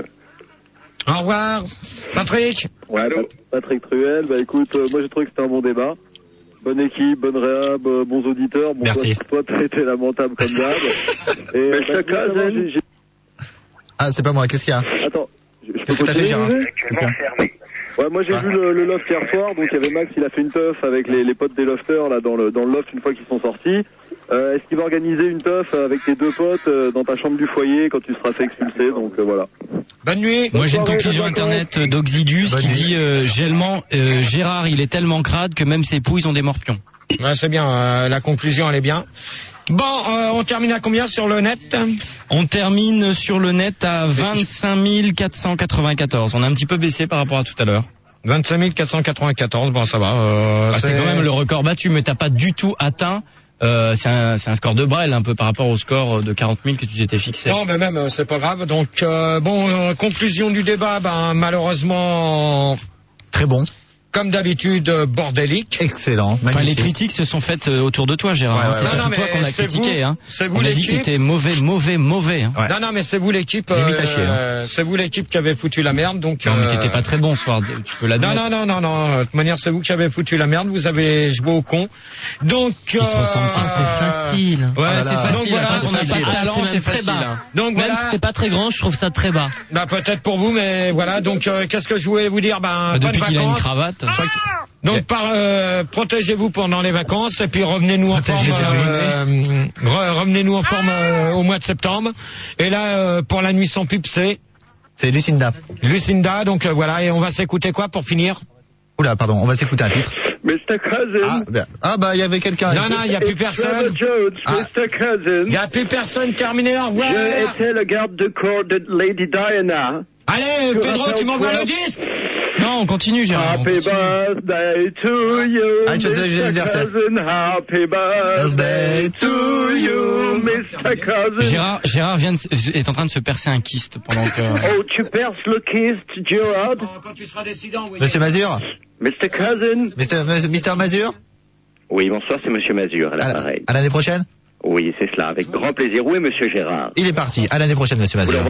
Au revoir. Patrick. Ouais, Pat- Patrick Truel, bah écoute, euh, moi j'ai trouvé que c'était un bon débat. Bonne équipe, bonne réhab, euh, bons auditeurs. Bon, Merci. Toi, toi t'as été lamentable comme d'hab. Et bah, justement, j'ai- j'ai- Ah, c'est pas moi, qu'est-ce qu'il y a? Attends, je je peux Qu'est-ce que t'as fait, continuer, Gérard? José Qu'est-ce qu'il y a? Ouais, moi j'ai vu le, le loft hier soir, donc il y avait Max, il a fait une teuf avec les, les potes des lofters là dans le dans le loft une fois qu'ils sont sortis. Euh, Est-ce qu'il va organiser une teuf avec tes deux potes euh, dans ta chambre du foyer quand tu seras fait expulser? Donc euh, voilà. Bonne nuit. Moi j'ai une conclusion internet euh, d'Oxydus qui dit euh, Gellement, euh, Gérard il est tellement crade que même ses poux ils ont des morpions. Ouais, c'est bien, euh, la conclusion elle est bien. Bon, euh, on termine à combien sur le net? On termine sur le net à vingt-cinq mille quatre cent quatre-vingt-quatorze. On a un petit peu baissé par rapport à tout à l'heure. vingt-cinq mille quatre cent quatre-vingt-quatorze, bon ça va. Euh, Ah, c'est quand même le record battu, mais t'as pas du tout atteint. Euh, c'est un, c'est un score de Brel un peu par rapport au score de quarante mille que tu t'étais fixé. Non, mais même euh, c'est pas grave. Donc euh, bon, euh, conclusion du débat, ben malheureusement très bon. Comme d'habitude, euh, bordélique. Excellent. Enfin, les critiques se sont faites euh, autour de toi, Gérard. Ouais, hein. ouais, c'est ouais. surtout Non, toi non, qu'on a mais c'est critiqué. vous- Hein. c'est vous On a dit que l'équipe. t'étais mauvais, mauvais, mauvais. Hein. Non, non, mais c'est vous l'équipe. Limite à chier, Euh, c'est vous l'équipe qui avez foutu la merde. Donc. Non, mais euh, t'étais pas très bon ce soir. Tu peux Non, l'admettre. non, non, non, non. De toute manière, c'est vous qui avez foutu la merde. Vous avez joué au con. Donc. Ils se ressemblent, ça, c'est facile. Ouais, Oh là c'est là. facile. Donc, Quand voilà, on n'a c'est pas de facile. talent, Ah, c'est même très facile. bas. hein. Donc Même voilà. si c'était pas très grand, je trouve ça très bas. Bah peut-être pour vous, mais voilà. Donc euh, qu'est-ce que je voulais vous dire? Ben Bah, depuis bonnes qu'il a une vacances. cravate. Donc par euh, protégez-vous pendant les vacances et puis revenez-nous en forme. Protégez euh, re- revenez-nous en forme euh, au mois de septembre. Et là euh, pour la nuit sans pub, c'est C'est Lucinda. Lucinda. Donc euh, voilà, et on va s'écouter quoi pour finir? Oula, pardon, on va s'écouter un titre. Mister Cousin. Ah, bah, ah, bah, il y avait quelqu'un. Non, non, il n'y a plus personne. Jones, Ah. Mister Cousin. Il n'y a plus personne. Terminé. Au revoir. Je étais le garde de corps de Lady Diana. Allez, Je Pedro, rappelle tu m'envoies quoi le disque. Non, on continue, Gérard. on Happy continue. birthday to you, Ah, tu as Mister l'anniversaire. Cousin. Happy birthday to you, Mister Cousin. Gérard, Gérard vient de, se- est en train de se percer un kyste pendant que. Oh, tu perces le kyste, Gerard. Quand tu seras décidant, oui. Monsieur Mazur? Mister Cousin. Mister, Mister Mazur? Oui, bonsoir, c'est Monsieur Mazur, à À, l'appareil. à l'année prochaine? Oui, c'est cela, avec grand plaisir. Où est Monsieur Gérard? Il est parti. À l'année prochaine, monsieur Mazur.